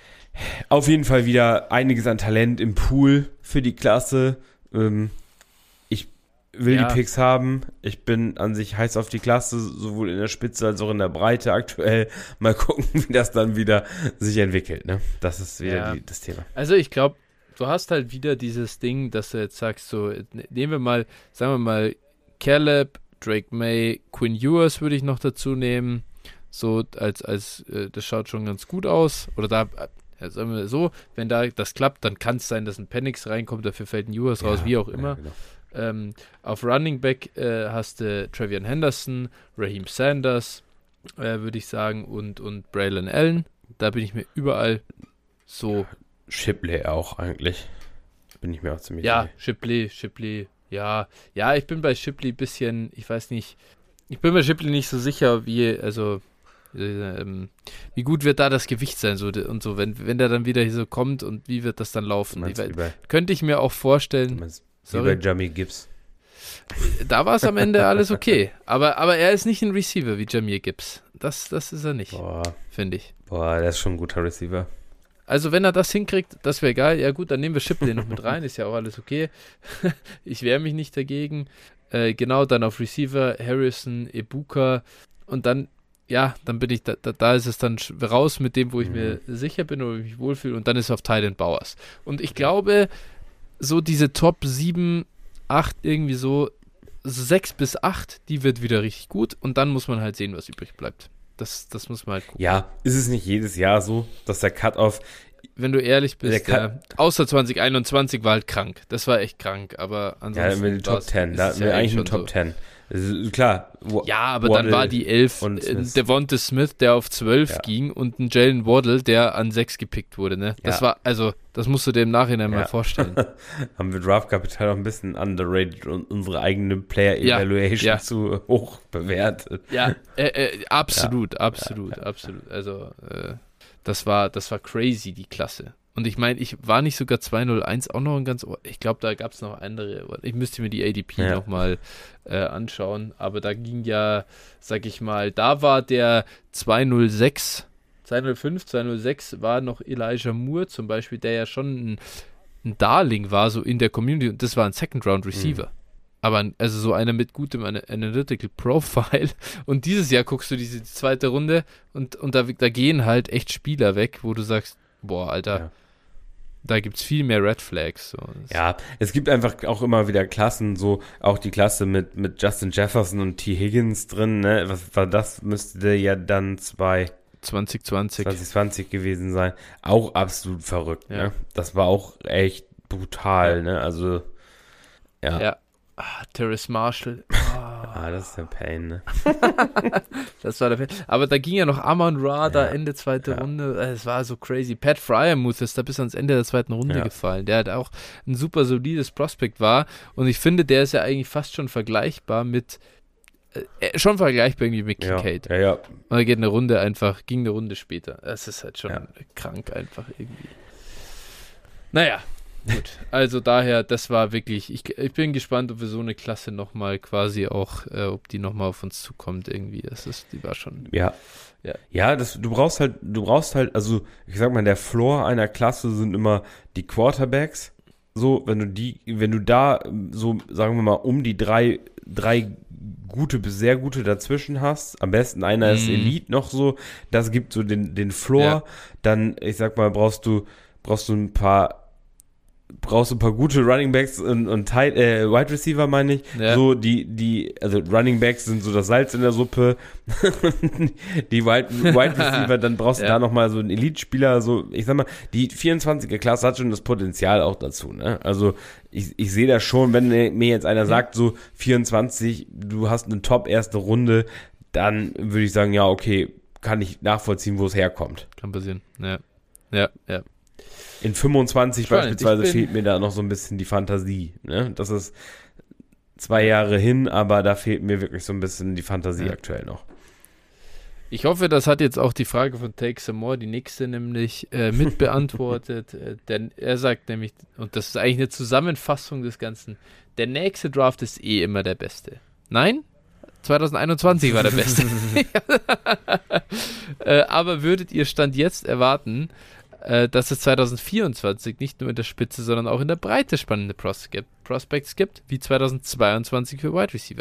auf jeden Fall wieder einiges an Talent im Pool für die Klasse. Ähm, ich will Ja. die Picks haben. Ich bin an sich heiß auf die Klasse, sowohl in der Spitze als auch in der Breite aktuell. Mal gucken, wie das dann wieder sich entwickelt. Ne? Das ist wieder Ja. die, das Thema. Also ich glaube, du hast halt wieder dieses Ding, dass du jetzt sagst, so, nehmen wir mal, sagen wir mal, Caleb, Drake May, Quinn Ewers würde ich noch dazu nehmen. So, als, als, äh, das schaut schon ganz gut aus. Oder da, äh, sagen wir so, wenn da das klappt, dann kann es sein, dass ein Penix reinkommt, dafür fällt ein Ewers raus, Ja, wie auch ja, immer. genau. Ähm, auf Running Back äh, hast du Travion Henderson, Raheem Sanders, äh, würde ich sagen, und, und Braylon Allen. Da bin ich mir überall so. Shipley auch eigentlich. Bin ich mir auch ziemlich Ja, sicher. Shipley, Shipley, ja. Ja, ich bin bei Shipley ein bisschen, ich weiß nicht, ich bin bei Shipley nicht so sicher, wie, also, äh, ähm, wie gut wird da das Gewicht sein so, und so, wenn, wenn der dann wieder hier so kommt und wie wird das dann laufen? Meinst Ich, du wie bei, könnte ich mir auch du vorstellen, meinst wie sorry. bei Jamie Gibbs. Da war es am Ende alles okay. Aber, aber er ist nicht ein Receiver wie Jahmyr Gibbs. Das, das ist er nicht, Boah, finde ich. boah, der ist schon ein guter Receiver. Also wenn er das hinkriegt, das wäre geil. Ja gut, dann nehmen wir Shipley noch mit rein. Ist ja auch alles okay. Ich wehre mich nicht dagegen. Äh, genau, dann auf Receiver Harrison, Ebuka. Und dann, ja, dann bin ich, da, da, da ist es dann sch- raus mit dem, wo ich Mhm. mir sicher bin oder mich wohlfühle. Und dann ist auf Tylen Bowers. Und ich glaube, so diese Top sieben, acht irgendwie so, sechs bis acht, die wird wieder richtig gut. Und dann muss man halt sehen, was übrig bleibt. Das, das muss man halt gucken. Ja, ist es nicht jedes Jahr so, dass der Cut-Off, Wenn du ehrlich Der bist, kann- ja, außer zwanzig einundzwanzig war halt krank. Das war echt krank, aber ja, ansonsten mit den Top war's- zehn, ist da es hatten wir ja eigentlich schon eine Top so. zehn. Das ist, klar. Wa- Ja, aber Waddle dann war die elf und äh, Smith. Devonta Smith, der auf zwölf Ja. ging und ein Jalen Waddle, der an sechs gepickt wurde. Ne? Das Ja. war, also, das musst du dir im Nachhinein Ja. mal vorstellen. Haben wir Draft Capital auch ein bisschen underrated und unsere eigene Player Ja, Evaluation ja. zu hoch bewertet. Ja, äh, äh, absolut, absolut, absolut. Also, äh, das war, das war crazy, die Klasse. Und ich meine, ich war nicht sogar zwei null eins auch noch ein ganz, ich glaube, da gab es noch andere, ich müsste mir die A D P Ja. nochmal äh, anschauen, aber da ging ja, sag ich mal, da war der zwei null sechs, zwei null fünf, zwei null sechs war noch Elijah Moore zum Beispiel, der ja schon ein, ein Darling war, so in der Community, und das war ein Second-Round-Receiver. Mhm. Aber ein- also so einer mit gutem Ana- Analytical Profile. Und dieses Jahr guckst du diese zweite Runde und, und da, da gehen halt echt Spieler weg, wo du sagst, boah, Alter, Ja. da gibt's viel mehr Red Flags. So. Das- Ja, es gibt einfach auch immer wieder Klassen, so auch die Klasse mit, mit Justin Jefferson und T. Higgins drin, ne? Was war das? Müsste ja dann zwei zwanzig zwanzig. zwanzig zwanzig gewesen sein. Auch absolut verrückt, Ja. ne? Das war auch echt brutal, Ja. ne? Also, ja. Ja. Ah, Terrace Marshall. Ah, Ah, das ist der Pain, ne? das war der Fall. Aber da ging ja noch Amon Ra da Ja. Ende zweite Ja. Runde. Äh, Es war so crazy. Pat Fryermuth ist da bis ans Ende der zweiten Runde Ja. gefallen. Der hat auch ein super solides Prospect war. Und ich finde, der ist ja eigentlich fast schon vergleichbar mit äh, schon vergleichbar irgendwie mit Ja, Kincaid. ja, ja. Und er geht eine Runde einfach, ging eine Runde später. Das ist halt schon Ja. krank einfach irgendwie. Naja, gut. Also daher, das war wirklich, ich, ich bin gespannt, ob wir so eine Klasse nochmal quasi auch, äh, ob die nochmal auf uns zukommt irgendwie. Das ist, die war schon, Ja. Ja. Ja, das, du brauchst halt, du brauchst halt, also ich sag mal, der Floor einer Klasse sind immer die Quarterbacks. So, wenn du die, wenn du da so, sagen wir mal, um die drei, drei gute bis sehr gute dazwischen hast, am besten einer ist Mhm. Elite noch so, das gibt so den, den Floor, Ja. dann, ich sag mal, brauchst du, brauchst du ein paar brauchst du ein paar gute Running Backs und, und tight, äh, Wide Receiver, meine ich. Ja. So, die, die, also Running Backs sind so das Salz in der Suppe. Die Wide, Wide Receiver, dann brauchst du Ja. da nochmal so einen Elite-Spieler. So, ich sag mal, die vierundzwanziger-Klasse hat schon das Potenzial auch dazu, ne? Also, ich, ich sehe das schon, wenn mir jetzt einer sagt, so vierundzwanzig, du hast eine Top-erste Runde, dann würde ich sagen, ja, okay, kann ich nachvollziehen, wo es herkommt. kann passieren. Ja, ja, ja. In fünfundzwanzig Spannend. beispielsweise Ich bin- fehlt mir da noch so ein bisschen die Fantasie. Ne? Das ist zwei Jahre hin, aber da fehlt mir wirklich so ein bisschen die Fantasie Ja. aktuell noch. Ich hoffe, das hat jetzt auch die Frage von Take Some More, die nächste nämlich, äh, mit beantwortet. äh, denn er sagt nämlich, und das ist eigentlich eine Zusammenfassung des Ganzen, der nächste Draft ist eh immer der beste. Nein? zwanzig einundzwanzig war der beste. äh, aber würdet ihr Stand jetzt erwarten, äh, dass es zwanzig vierundzwanzig nicht nur in der Spitze, sondern auch in der Breite spannende Pros- gibt, Prospects gibt, wie zwanzig zweiundzwanzig für Wide Receiver?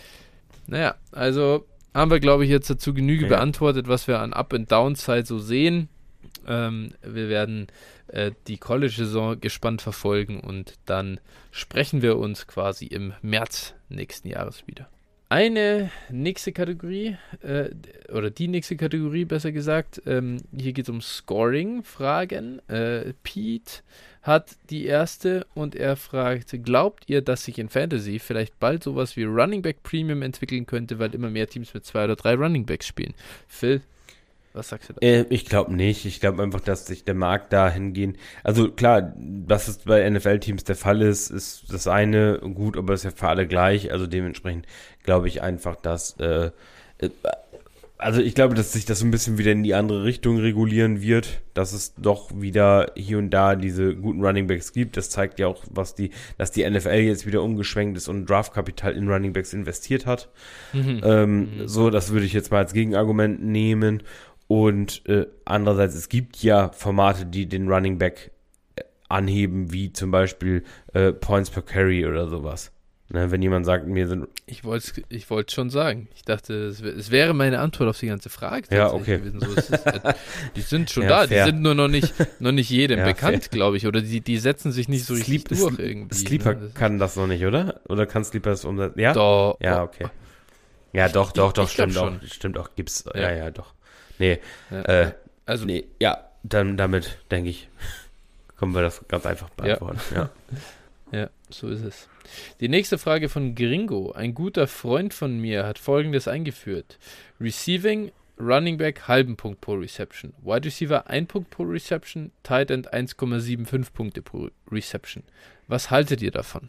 Naja, also haben wir, glaube ich, jetzt dazu Genüge ja. beantwortet, was wir an Up- und Downside so sehen. Ähm, wir werden äh, die College-Saison gespannt verfolgen und dann sprechen wir uns quasi im März nächsten Jahres wieder. Eine nächste Kategorie, äh, oder die nächste Kategorie besser gesagt, ähm, hier geht es um Scoring-Fragen. Äh, Pete hat die erste und er fragt, glaubt ihr, dass sich in Fantasy vielleicht bald sowas wie Running Back Premium entwickeln könnte, weil immer mehr Teams mit zwei oder drei Running Backs spielen? Phil, was sagst du da? Äh, ich glaube nicht. Ich glaube einfach, dass sich der Markt dahin gehen. Also klar, dass es bei N F L-Teams der Fall ist, ist das eine gut, aber ist ja für alle gleich. Also dementsprechend glaube ich einfach, dass äh, äh, also ich glaube, dass sich das so ein bisschen wieder in die andere Richtung regulieren wird, dass es doch wieder hier und da diese guten Runningbacks gibt. Das zeigt ja auch, was die, dass die N F L jetzt wieder umgeschwenkt ist und Draftkapital in Runningbacks investiert hat. Mhm. Ähm, mhm. So, das würde ich jetzt mal als Gegenargument nehmen. Und äh, andererseits, es gibt ja Formate, die den Runningback anheben, wie zum Beispiel äh, Points per Carry oder sowas. Ne, wenn jemand sagt, mir sind... Ich wollte ich wollte schon sagen. Ich dachte, es, w- es wäre meine Antwort auf die ganze Frage. Ja, okay. Gewesen. So, es ist, äh, die sind schon ja, da, fair. die sind nur noch nicht, noch nicht jedem ja, bekannt, glaube ich. Oder die, die setzen sich nicht so richtig Sleep, durch Sleep, irgendwie. Sleeper ne? kann das noch nicht, oder? Oder kann Sleeper das umsetzen? Ja? Doch. Ja, okay. Ja, doch, doch, doch, ich stimmt auch. schon. Stimmt auch, gibt's. Ja, Ja. ja, doch. Nee, Ja, äh, also, nee, ja, dann damit, denke ich, können wir das ganz einfach beantworten. Ja. Ja, so ist es. Die nächste Frage von Gringo. Ein guter Freund von mir hat Folgendes eingeführt. Receiving, Running Back, halben Punkt pro Reception. Wide Receiver, ein Punkt pro Reception. Tight End, eins Komma fünfundsiebzig Punkte pro Reception. Was haltet ihr davon?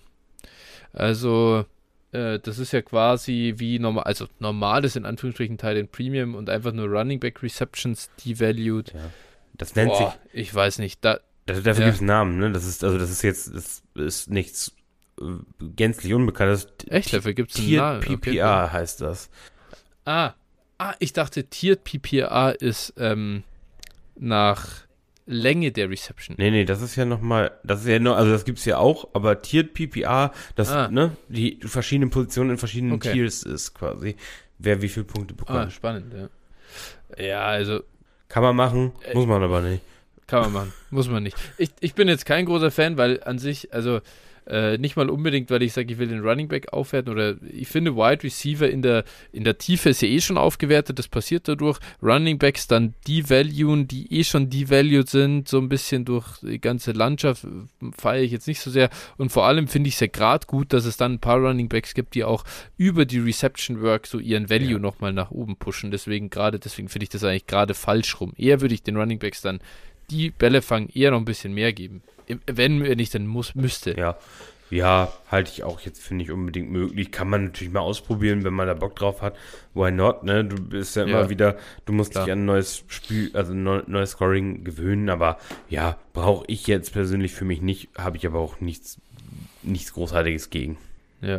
Also, äh, das ist ja quasi wie normal, also normales in Anführungsstrichen Tight End Premium und einfach nur Running Back Receptions devalued. Ja. Das nennt Boah, sich... ich weiß nicht, da... Das, dafür Ja. gibt es einen Namen, ne? Das ist, also das ist jetzt, das ist nichts äh, gänzlich Unbekanntes. Echt, dafür gibt es einen Tiered Namen. P P R heißt das. Ah, ah, ich dachte, Tiered P P R ist ähm, nach Länge der Reception. Nee, nee, das ist ja nochmal, das ist ja nur, also das gibt's ja auch, aber Tiered P P R, das, Ah. ne, die verschiedenen Positionen in verschiedenen Okay. Tiers ist quasi, wer wie viele Punkte Ah, bekommt. spannend, ja. Ja, also Kann man machen, Äh, muss man aber nicht. kann man machen, muss man nicht. Ich, ich bin jetzt kein großer Fan, weil an sich, also äh, nicht mal unbedingt, weil ich sage, ich will den Running Back aufwerten oder ich finde Wide Receiver in der, in der Tiefe ist ja eh schon aufgewertet, das passiert dadurch. Running Backs dann devaluen, die eh schon devalued sind, so ein bisschen durch die ganze Landschaft, feiere ich jetzt nicht so sehr und vor allem finde ich es ja gerade gut, dass es dann ein paar Running Backs gibt, die auch über die Reception Work so ihren Value Ja. nochmal nach oben pushen, deswegen gerade, deswegen finde ich das eigentlich gerade falsch rum. Eher würde ich den Running Backs dann die Bälle fangen, eher noch ein bisschen mehr geben. Wenn er nicht, dann muss, müsste. Ja, ja, halte ich auch jetzt, finde ich, unbedingt möglich. Kann man natürlich mal ausprobieren, wenn man da Bock drauf hat. Why not, ne? Du bist ja immer Ja. wieder, du musst Klar. dich an ein neues Spiel, also ein neu- neues Scoring gewöhnen, aber ja, brauche ich jetzt persönlich für mich nicht, habe ich aber auch nichts, nichts Großartiges gegen. Ja.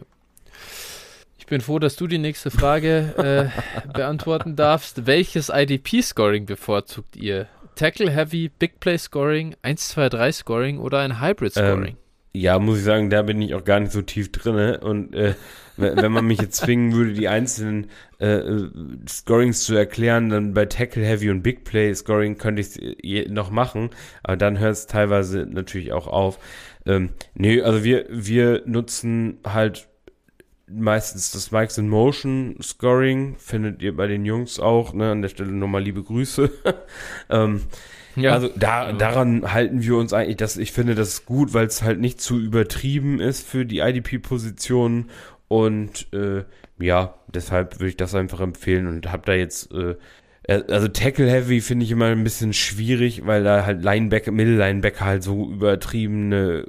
Ich bin froh, dass du die nächste Frage äh, beantworten darfst. Welches I D P-Scoring bevorzugt ihr? Tackle Heavy, Big Play Scoring, eins zwei drei Scoring oder ein Hybrid Scoring? Ähm, ja, muss ich sagen, da bin ich auch gar nicht so tief drin. Und äh, wenn wenn man mich jetzt zwingen würde, die einzelnen äh, Scorings zu erklären, dann bei Tackle Heavy und Big Play Scoring könnte ich es noch machen, aber dann hört es teilweise natürlich auch auf. Ähm, nee, also wir, wir nutzen halt meistens das Mics in Motion Scoring, findet ihr bei den Jungs auch, ne, an der Stelle nochmal liebe Grüße. ähm, Ja. Also da, Ja. daran halten wir uns eigentlich, dass ich finde, das ist gut, weil es halt nicht zu übertrieben ist für die I D P-Positionen und äh, ja, deshalb würde ich das einfach empfehlen und habe da jetzt, äh, also Tackle Heavy finde ich immer ein bisschen schwierig, weil da halt Linebacker, Middle-Linebacker halt so übertriebene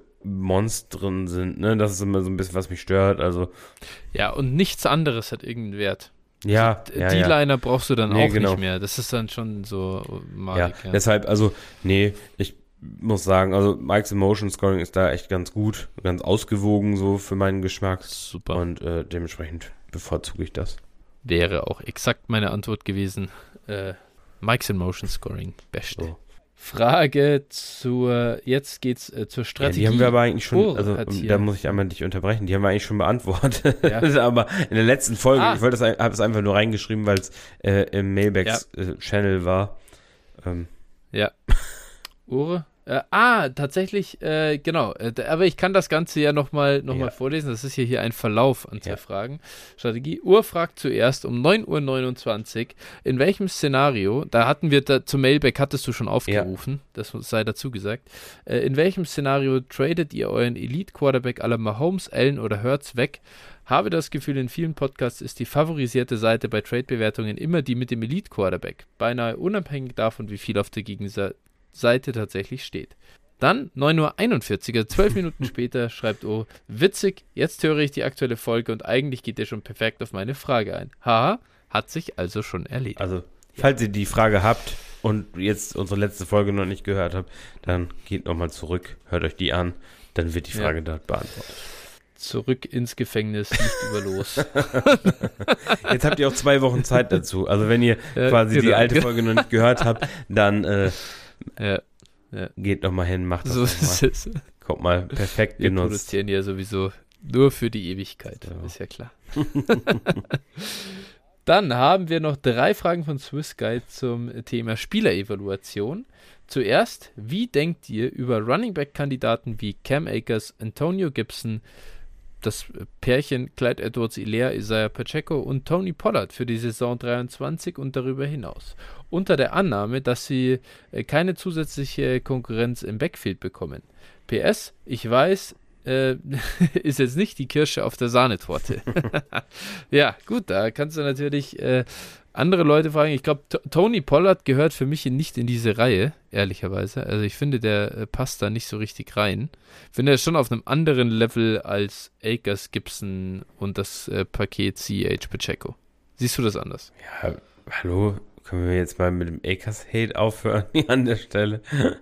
Monstren sind, ne, das ist immer so ein bisschen, was mich stört, also Ja, und nichts anderes hat irgendeinen Wert. Ja, also, ja, D-Liner ja. brauchst du dann nee, auch genau. nicht mehr. Das ist dann schon so malig. Ja, ja, deshalb, also, nee, ich muss sagen, also Mike's Motion Scoring ist da echt ganz gut, ganz ausgewogen so für meinen Geschmack. Super. Und äh, dementsprechend bevorzuge ich das. Wäre auch exakt meine Antwort gewesen. Äh, Mike's Motion Scoring, beste. So. Frage zur, jetzt geht's äh, zur Strategie. Ja, die haben wir aber eigentlich schon, Oh, also hat hier- da muss ich einmal dich unterbrechen, die haben wir eigentlich schon beantwortet. Ja. aber in der letzten Folge, Ah. ich wollte das, habe es einfach nur reingeschrieben, weil es äh, im Mailbacks-Channel war. Ähm, Ja. Ure? Äh, ah, tatsächlich, äh, genau. Äh, d- aber ich kann das Ganze ja nochmal noch mal Ja. vorlesen. Das ist ja hier ein Verlauf an zwei Ja. Fragen. Strategie. Ur fragt zuerst um neun Uhr neunundzwanzig, in welchem Szenario, da hatten wir da, zum Mailback hattest du schon aufgerufen, das sei dazu gesagt, äh, in welchem Szenario tradet ihr euren Elite-Quarterback à la Mahomes, Allen oder Hurts weg? Habe das Gefühl, in vielen Podcasts ist die favorisierte Seite bei Trade-Bewertungen immer die mit dem Elite-Quarterback, beinahe unabhängig davon, wie viel auf der Gegenseite Seite tatsächlich steht. Dann neun Uhr einundvierzig, also zwölf Minuten später, schreibt O, witzig, jetzt höre ich die aktuelle Folge und eigentlich geht ihr schon perfekt auf meine Frage ein. Haha, hat sich also schon erledigt. also, falls ihr die Frage habt und jetzt unsere letzte Folge noch nicht gehört habt, dann geht nochmal zurück, hört euch die an, dann wird die Ja. Frage dort beantwortet. Zurück ins Gefängnis, nicht über los. Jetzt habt ihr auch zwei Wochen Zeit dazu. Also wenn ihr Ja, quasi die genau. alte Folge noch nicht gehört habt, dann äh, Ja, geht nochmal hin, macht das so nochmal. ist es. Kommt mal perfekt Wir genutzt. produzieren ja sowieso nur für die Ewigkeit, Ja. ist ja klar. Dann haben wir noch drei Fragen von Swiss Guide zum Thema Spielerevaluation. Zuerst, wie denkt ihr über Running Back Kandidaten wie Cam Akers, Antonio Gibson, das Pärchen Clyde Edwards-Helaire, Isaiah Pacheco und Tony Pollard für die Saison dreiundzwanzig und darüber hinaus? Unter der Annahme, dass sie äh, keine zusätzliche Konkurrenz im Backfield bekommen. P S, ich weiß, äh, ist jetzt nicht die Kirsche auf der Sahnetorte. Ja, gut, da kannst du natürlich äh, andere Leute fragen. Ich glaube, T- Tony Pollard gehört für mich nicht in diese Reihe, ehrlicherweise. Also ich finde, der äh, passt da nicht so richtig rein. Ich finde, er ist schon auf einem anderen Level als Akers, Gibson und das äh, Paket C H Pacheco. Siehst du das anders? Ja, hallo, können wir jetzt mal mit dem Akers-Hate aufhören an der Stelle?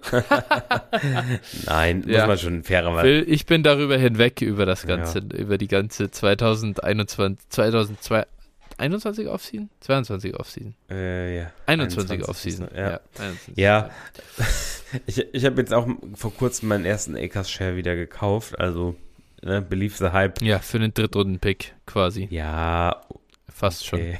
Nein, muss Ja. man schon fairer Phil, ich bin darüber hinweg, über das Ja. Ganze, über die ganze zweitausendeinundzwanzig, zweitausendeinundzwanzig Offseason? zweiundzwanzig Offseason. Äh, ja. einundzwanzig einundzwanzig Offseason. Ja. einundzwanzig. Ja. Ich, ich habe jetzt auch vor kurzem meinen ersten Akers-Share wieder gekauft, also ne, Believe the Hype. Ja, für einen Drittrunden-Pick quasi. Ja, Fast schon. okay.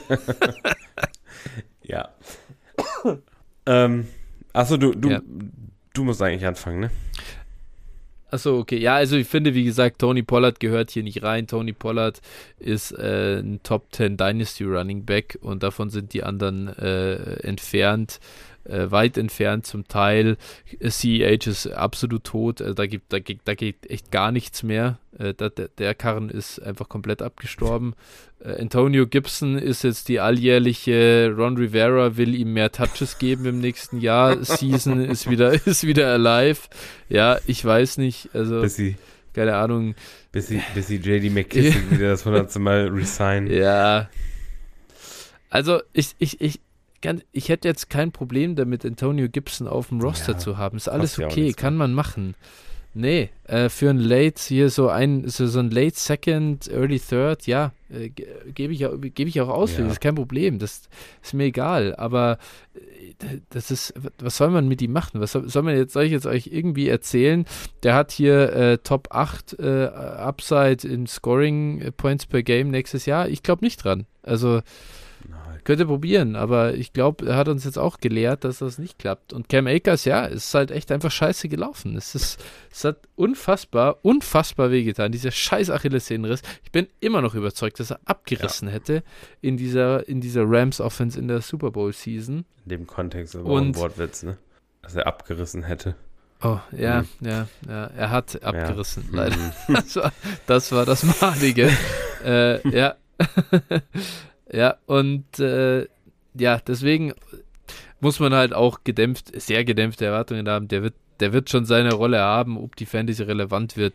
Ja. ähm, achso, du, du, Ja. du musst eigentlich anfangen, ne? Achso, okay. Ja, also ich finde, wie gesagt, Tony Pollard gehört hier nicht rein. Tony Pollard ist äh, ein Top zehn Dynasty Running Back und davon sind die anderen äh, entfernt, äh, weit entfernt zum Teil. C H ist absolut tot, äh, da, gibt, da, geht, da geht echt gar nichts mehr. Äh, da, der, der Karren ist einfach komplett abgestorben. Äh, Antonio Gibson ist jetzt die alljährliche, Ron Rivera will ihm mehr Touches geben im nächsten Jahr. Season ist wieder, ist wieder alive. Ja, ich weiß nicht, also Bis sie, keine Ahnung. bis sie, bis sie J D McKissick wieder das hundertste Mal resign. Ja. Also ich, ich, ich, kann, ich hätte jetzt kein Problem damit, Antonio Gibson auf dem Roster Ja, zu haben. Ist alles kostet ja auch okay, nichts, kann man machen. Nee, äh, für ein Late, hier so ein, so, so ein Late Second, Early Third, ja, äh, ge- gebe ich, auch- gebe ich auch aus, Ja. das ist kein Problem, das ist mir egal, aber äh, das ist, was soll man mit ihm machen? Was soll, soll man jetzt, soll ich jetzt euch irgendwie erzählen? Der hat hier äh, Top acht äh, Upside in Scoring äh, Points per Game nächstes Jahr? Ich glaube nicht dran. Also Nein. könnt ihr probieren, aber ich glaube, er hat uns jetzt auch gelehrt, dass das nicht klappt. Und Cam Akers, ja, es ist halt echt einfach scheiße gelaufen. Es ist, es hat unfassbar, unfassbar wehgetan. Dieser scheiß Achillessehnenriss. Ich bin immer noch überzeugt, dass er abgerissen hätte in dieser, in dieser Rams-Offense in der Super Bowl-Season. In dem Kontext aber Und- auch ein Wortwitz, ne? Dass er abgerissen hätte. Oh, ja, Mhm. ja, ja, er hat abgerissen, Ja. leider. Mhm. Das war, das war das Malige. äh, ja. Ja, und äh, ja, deswegen muss man halt auch gedämpft, sehr gedämpfte Erwartungen haben. Der wird, der wird schon seine Rolle haben, ob die Fantasy relevant wird.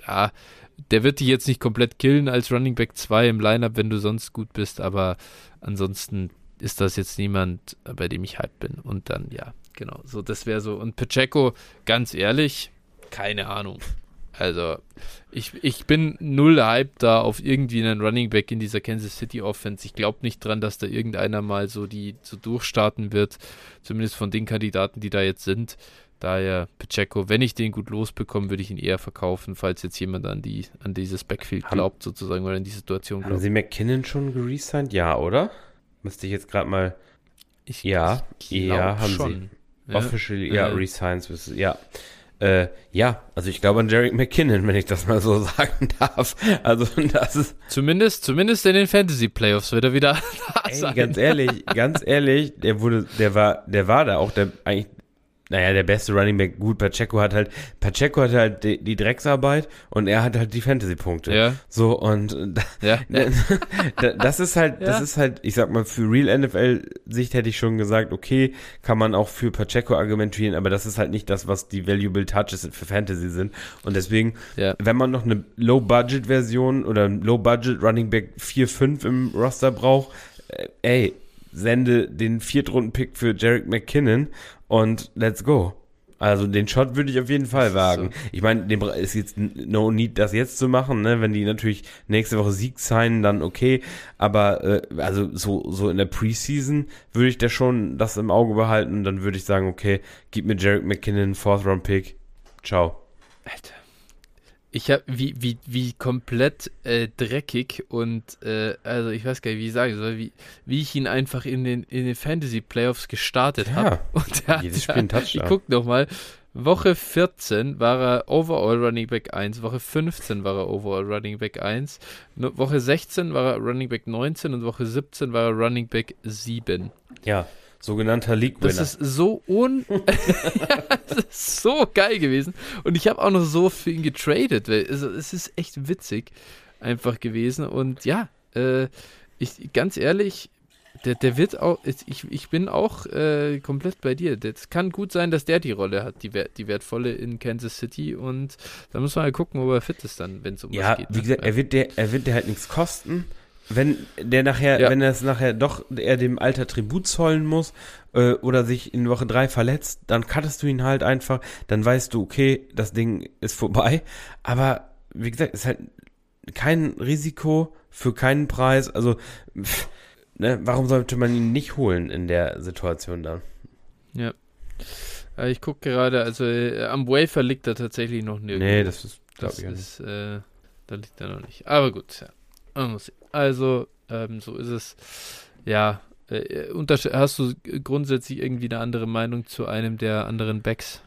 ja, der wird dich jetzt nicht komplett killen als Running Back zwei im Lineup, wenn du sonst gut bist, aber ansonsten ist das jetzt niemand, bei dem ich hyped bin. Und dann, ja, genau, so, das wäre so. Und Pacheco, ganz ehrlich, keine Ahnung. Also, ich, ich bin null hyped da auf irgendwie einen Running Back in dieser Kansas City Offense. Ich glaube nicht dran, dass da irgendeiner mal so die so durchstarten wird, zumindest von den Kandidaten, die da jetzt sind. Daher Pacheco, wenn ich den gut losbekomme, würde ich ihn eher verkaufen, falls jetzt jemand an die an dieses Backfield haben, glaubt sozusagen oder in die Situation glaubt. Haben Sie McKinnon schon geresigned? Ja, oder? Müsste ich jetzt gerade mal... Ich, ja, ich ja, haben schon. Sie. Ja. Officially, ja, Äh. resigns, ja. Äh, ja, also ich glaube an Jerick McKinnon, wenn ich das mal so sagen darf. Also das ist... Zumindest, zumindest in den Fantasy-Playoffs wird er wieder da Ey, sein. ganz ehrlich, ganz ehrlich, der wurde, der war, der war da auch der eigentlich, naja, der beste Running Back. Gut, Pacheco hat halt, Pacheco hat halt die, die Drecksarbeit und er hat halt die Fantasy-Punkte. Ja. So, und Ja. das ist halt, das Ja. ist halt, ich sag mal, für Real N F L-Sicht hätte ich schon gesagt, okay, kann man auch für Pacheco argumentieren, aber das ist halt nicht das, was die Valuable Touches für Fantasy sind. Und deswegen, Ja. wenn man noch eine Low-Budget-Version oder Low-Budget Running Back vier fünf im Roster braucht, äh, ey, sende den Viertrunden-Pick für Jerick McKinnon und let's go. Also den Shot würde ich auf jeden Fall wagen. So. Ich meine, dem ist jetzt no need, das jetzt zu machen, ne? Wenn die natürlich nächste Woche Sieg signen, dann okay. Aber äh, also so so in der Preseason würde ich da schon das im Auge behalten. Dann würde ich sagen, okay, gib mir Jerick McKinnon, Fourth-Round-Pick. Ciao. Alter. Ich habe, wie, wie, wie komplett äh, dreckig und, äh, also ich weiß gar nicht, wie ich sagen soll, wie, wie ich ihn einfach in den, in den Fantasy-Playoffs gestartet Ja, habe. Und der jedes hat, Spiel ein Touchdown. Ich guck nochmal, Woche vierzehn war er Overall Running Back eins, Woche fünfzehn war er Overall Running Back eins, no, Woche sechzehn war er Running Back neunzehn und Woche siebzehn war er Running Back sieben. Ja, sogenannter League-Winner. Das ist so un... das ist so geil gewesen. Und ich habe auch noch so für ihn getradet. Weil, also, es ist echt witzig einfach gewesen. Und ja, äh, ich, ganz ehrlich, der, der wird auch... Ich, ich bin auch äh, komplett bei dir. Es kann gut sein, dass der die Rolle hat, die, die wertvolle in Kansas City. Und da muss man halt gucken, ob er fit ist dann, wenn es um ja, was geht. wie gesagt, ja. er wird der, er wird der halt nichts kosten. Wenn der nachher, Ja. wenn er es nachher doch er dem Alter Tribut zollen muss äh, oder sich in Woche drei verletzt, dann cuttest du ihn halt einfach, dann weißt du, okay, das Ding ist vorbei. Aber wie gesagt, ist halt kein Risiko für keinen Preis. Also, pff, ne, warum sollte man ihn nicht holen in der Situation dann? Ja. Äh, Ich gucke gerade, also äh, am Wafer liegt er tatsächlich noch nirgendwo. Nee, das ist, glaube Das ich, auch nicht. ist, äh, da liegt er noch nicht. Aber gut, ja. Man muss sehen. Also, ähm, so ist es. Ja, äh, untersche- hast du grundsätzlich irgendwie eine andere Meinung zu einem der anderen Backs?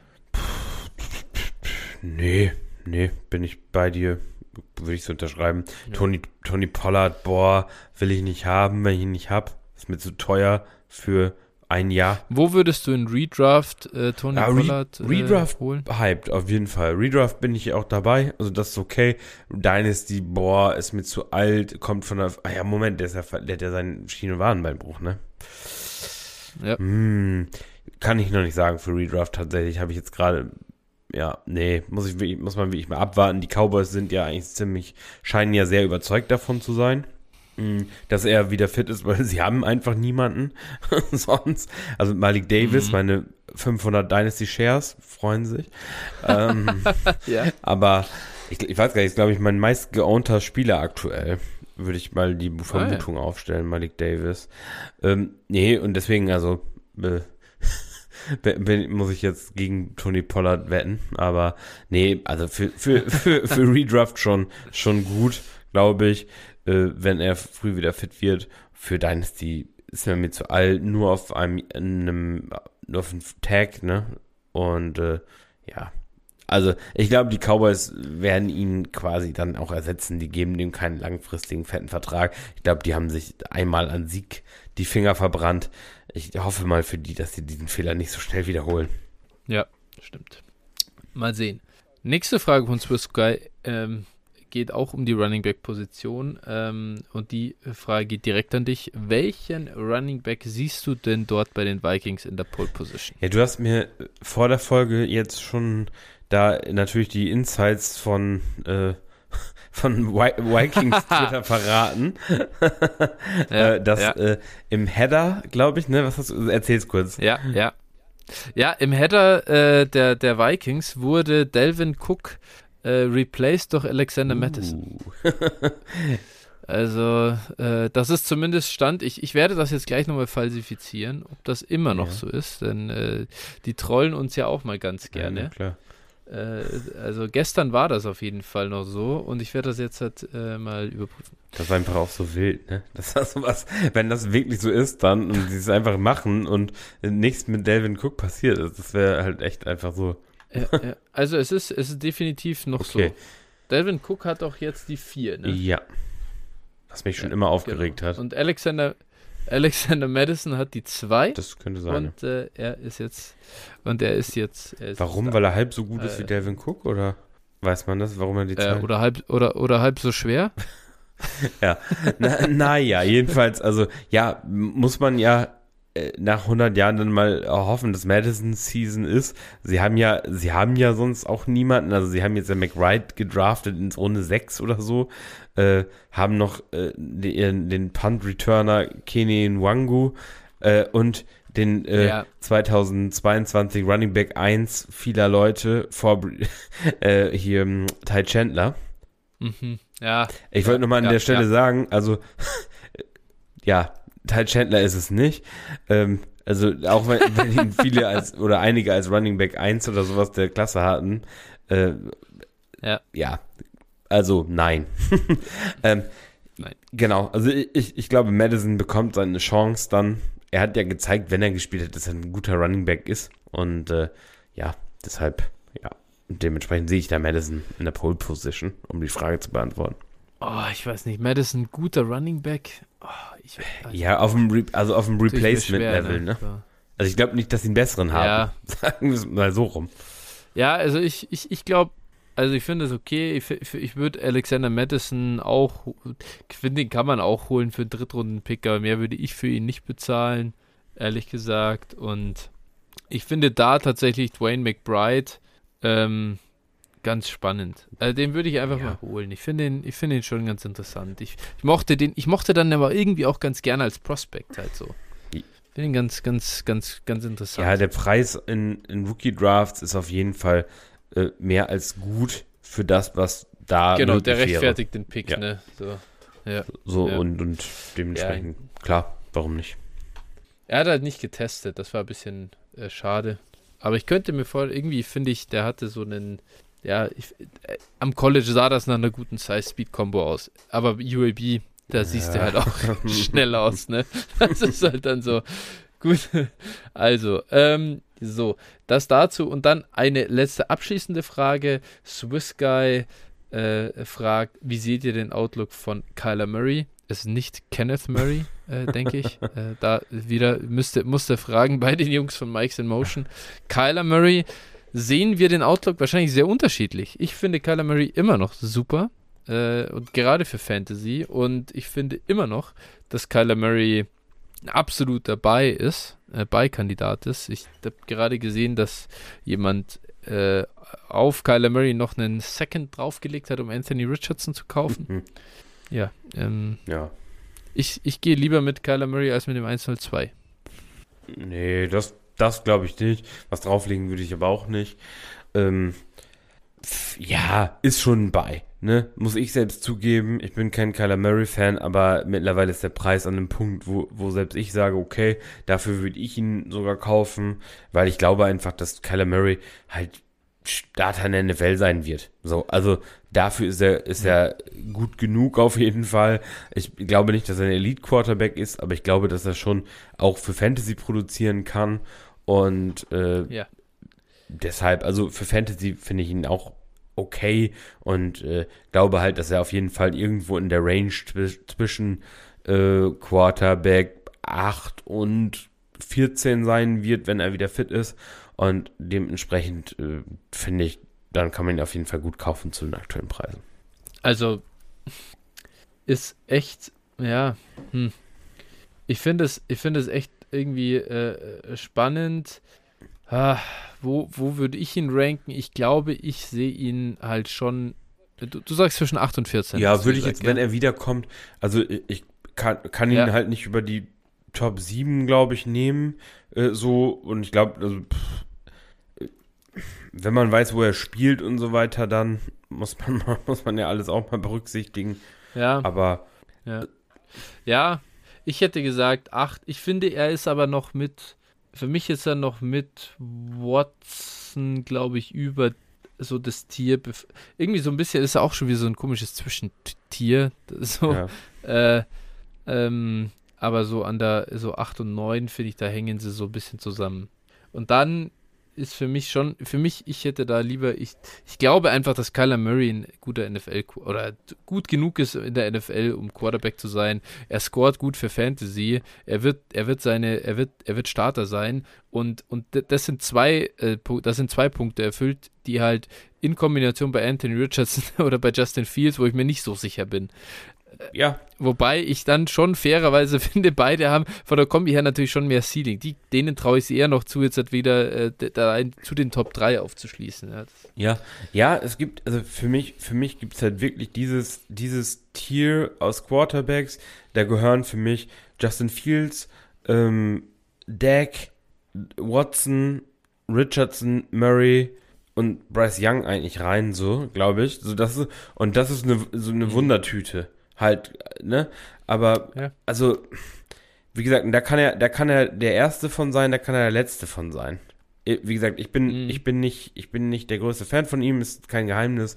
Nee, nee, bin ich bei dir. Würde ich so unterschreiben. Ja. Tony, Tony Pollard, boah, will ich nicht haben, wenn ich ihn nicht hab. Ist mir zu teuer für ein Jahr. Wo würdest du in Redraft äh, Tony Ja, Re- Pollard äh, Redraft holen? Hyped, auf jeden Fall. Redraft bin ich auch dabei, also das ist okay. Dynasty, boah, ist mir zu alt, kommt von der, ah ja, Moment, der, ist ja, der hat ja seinen Schien- und Wadenbeinbruch, ne? Ja. Hm, kann ich noch nicht sagen für Redraft tatsächlich, habe ich jetzt gerade, ja, nee, muss ich wirklich, muss man wirklich mal abwarten. Die Cowboys sind ja eigentlich ziemlich, scheinen ja sehr überzeugt davon zu sein, dass er wieder fit ist, weil sie haben einfach niemanden sonst. Also Malik Davis, Mhm. meine fünfhundert Dynasty Shares, freuen sich. ähm, Ja. aber ich, ich weiß gar nicht, ist glaube ich mein meist geownter Spieler aktuell. Würde ich mal die Vermutung aufstellen, Malik Davis. Ähm, nee, und deswegen, also äh, bin, muss ich jetzt gegen Tony Pollard wetten. Aber nee, also für, für, für, für Redraft schon, schon gut, glaube ich. Äh, wenn er früh wieder fit wird. Für Dynasty ist er mir zu alt, nur auf einem, einem, nur auf einem Tag, ne? Und äh, ja, also ich glaube, die Cowboys werden ihn quasi dann auch ersetzen. Die geben ihm keinen langfristigen, fetten Vertrag. Ich glaube, die haben sich einmal an Sieg die Finger verbrannt. Ich hoffe mal für die, dass sie diesen Fehler nicht so schnell wiederholen. Ja, stimmt. Mal sehen. Nächste Frage von Swiss Sky ähm, geht auch um die Running Back Position ähm, und die Frage geht direkt an dich. Welchen Running Back siehst du denn dort bei den Vikings in der Pole Position? Ja, du hast mir vor der Folge jetzt schon da natürlich die Insights von äh, von Vikings Twitter verraten. ja, äh, das ja. äh, im Header, glaube ich, ne? Was hast du? Erzähl's kurz. Ja, ja. Ja, im Header äh, der, der Vikings wurde Dalvin Cook äh, replaced durch Alexander uh. Mattison. Also, äh, das ist zumindest Stand. Ich, ich werde das jetzt gleich nochmal falsifizieren, ob das immer noch ja. so ist, denn äh, die trollen uns ja auch mal ganz gerne. Ja, klar. Äh, also gestern war das auf jeden Fall noch so und ich werde das jetzt halt äh, mal überprüfen. Das ist einfach auch so wild, ne? Das ist sowas, wenn das wirklich so ist dann und sie es einfach machen und nichts mit Dalvin Cook passiert ist, das wäre halt echt einfach so. Ja, ja. Also es ist, es ist definitiv noch okay. so. Dalvin Cook hat auch jetzt die vier, ne? Ja. Was mich schon ja, immer aufgeregt genau. hat. Und Alexander, Alexander Madison hat die zwei. Das könnte sein. Und äh, er ist jetzt, und er ist jetzt. Er ist Warum? jetzt Weil er halb so gut äh, ist wie Dalvin Cook, oder weiß man das? Warum er die zwei? Äh, oder halb oder oder halb so schwer? ja. Na, naja, jedenfalls, also ja, muss man ja äh, nach hundert Jahren dann mal hoffen, dass Madison Season ist. Sie haben ja, sie haben ja sonst auch niemanden, also sie haben jetzt ja McBride gedraftet ins Runde sechs oder so. Äh, haben noch äh, den, den Punt-Returner Kenny Nwangu äh, und den äh, ja. zweitausendzweiundzwanzig Running Back eins vieler Leute vor äh, hier um, Ty Chandler. Mhm. Ja. Ich wollte nochmal an ja, der Stelle ja. sagen, also ja, Ty Chandler ist es nicht. Ähm, also auch wenn, wenn ihn viele als oder einige als Running Back eins oder sowas der Klasse hatten, äh, ja. ja. Also nein. ähm, nein. Genau, also ich, ich glaube, Madison bekommt seine Chance dann. Er hat ja gezeigt, wenn er gespielt hat, dass er ein guter Running Back ist. Und äh, ja, deshalb, ja, dementsprechend sehe ich da Madison in der Pole Position, um die Frage zu beantworten. Oh, ich weiß nicht, Madison, guter Running Back? Oh, ich, also ja, auf dem Re- also auf dem Replacement-Level, ne? ne? Also ich glaube nicht, dass sie einen besseren haben. Ja. Sagen wir es mal so rum. Ja, also ich, ich, ich glaube, Also ich finde es okay. Ich, ich würde Alexander Madison auch, ich finde, den kann man auch holen für einen Drittrunden-Pick, aber mehr würde ich für ihn nicht bezahlen, ehrlich gesagt. Und ich finde da tatsächlich Dwayne McBride ähm, ganz spannend. Also den würde ich einfach ja. mal holen. Ich finde ihn, ich finde ihn schon ganz interessant. Ich, ich mochte den, ich mochte dann aber irgendwie auch ganz gerne als Prospect halt so. Ich finde ihn ganz, ganz, ganz, ganz interessant. Ja, der Preis in, in Rookie-Drafts ist auf jeden Fall äh, mehr als gut für das, was da genau, möglich der wäre. rechtfertigt den Pick, ja. ne? So, ja. so ja. Und, und dementsprechend, ja. klar, warum nicht? Er hat halt nicht getestet, das war ein bisschen äh, schade. Aber ich könnte mir vor, irgendwie finde ich, der hatte so einen, ja, ich, äh, am College sah das nach einer guten Size-Speed-Kombo aus. Aber U A B, da ja. siehst du halt auch schnell aus, ne? Das ist halt dann so, gut. Also, ähm, so, das dazu. Und dann eine letzte abschließende Frage. Swiss Guy äh, fragt, wie seht ihr den Outlook von Kyler Murray? Es ist nicht Kenneth Murray, äh, denke ich. Äh, da wieder müsste, musste fragen bei den Jungs von Mike's in Motion. Kyler Murray, sehen wir den Outlook wahrscheinlich sehr unterschiedlich. Ich finde Kyler Murray immer noch super. Äh, und gerade für Fantasy. Und ich finde immer noch, dass Kyler Murray absolut dabei ist, äh, Beikandidat ist. Ich habe gerade gesehen, dass jemand äh, auf Kyler Murray noch einen Second draufgelegt hat, um Anthony Richardson zu kaufen. Mhm. Ja, ähm, ja. Ich, ich gehe lieber mit Kyler Murray als mit dem eins null zwei. Nee, das, das glaube ich nicht. Was drauflegen würde ich aber auch nicht. Ähm, pf, ja, ist schon bei. Ne, muss ich selbst zugeben, ich bin kein Kyler Murray-Fan, aber mittlerweile ist der Preis an einem Punkt, wo, wo selbst ich sage, okay, dafür würde ich ihn sogar kaufen, weil ich glaube einfach, dass Kyler Murray halt Starter in der N F L sein wird. So, also dafür ist er, ist er gut genug auf jeden Fall. Ich glaube nicht, dass er ein Elite-Quarterback ist, aber ich glaube, dass er schon auch für Fantasy produzieren kann und äh, ja. deshalb, also für Fantasy finde ich ihn auch okay und äh, glaube halt, dass er auf jeden Fall irgendwo in der Range tw- zwischen äh, Quarterback acht und vierzehn sein wird, wenn er wieder fit ist und dementsprechend äh, finde ich, dann kann man ihn auf jeden Fall gut kaufen zu den aktuellen Preisen. Also ist echt, ja, hm. ich finde es, ich finde es echt irgendwie äh, spannend. Ah, wo, wo würde ich ihn ranken? Ich glaube, ich sehe ihn halt schon, du, du sagst zwischen acht und vierzehn. Ja, würde ich gesagt, jetzt, ja? wenn er wiederkommt, also ich kann, kann ihn Ja. halt nicht über die Top sieben, glaube ich, nehmen, äh, so, und ich glaube, also, pff, wenn man weiß, wo er spielt und so weiter, dann muss man, mal- muss man ja alles auch mal berücksichtigen, Ja, aber ja. Ja, ich hätte gesagt acht. Ich finde, er ist aber noch mit, für mich ist er noch mit Watson, glaube ich, über so das Tier. bef- Irgendwie so ein bisschen ist er auch schon wie so ein komisches Zwischentier. So, ja. äh, ähm, aber so an der, so acht und neun finde ich, da hängen sie so ein bisschen zusammen. Und dann ist für mich schon, für mich, ich hätte da lieber, ich, ich glaube einfach, dass Kyler Murray ein guter N F L oder gut genug ist in der N F L, um Quarterback zu sein. Er scoret gut für Fantasy. Er wird, er wird seine, er wird, er wird Starter sein. Und, und d- das sind zwei, äh, Pu- das sind zwei Punkte erfüllt, die halt in Kombination bei Anthony Richardson oder bei Justin Fields, wo ich mir nicht so sicher bin. Ja, Wobei ich dann schon fairerweise finde, beide haben von der Kombi her natürlich schon mehr Ceiling. Die, denen traue ich es eher noch zu, jetzt halt wieder äh, d- da ein, zu den Top drei aufzuschließen. Ja, das, ja, ja, es gibt, also für mich, für mich gibt es halt wirklich dieses, dieses Tier aus Quarterbacks, da gehören für mich Justin Fields, ähm, Dak, Watson, Richardson, Murray und Bryce Young eigentlich rein, so, glaube ich. So, das ist, und das ist eine, so eine Mhm. Wundertüte. Halt, ne? Aber, Ja. also, wie gesagt, da kann er, da kann er der Erste von sein, da kann er der Letzte von sein. I- Wie gesagt, ich bin, Mhm. ich bin nicht, ich bin nicht der größte Fan von ihm, ist kein Geheimnis.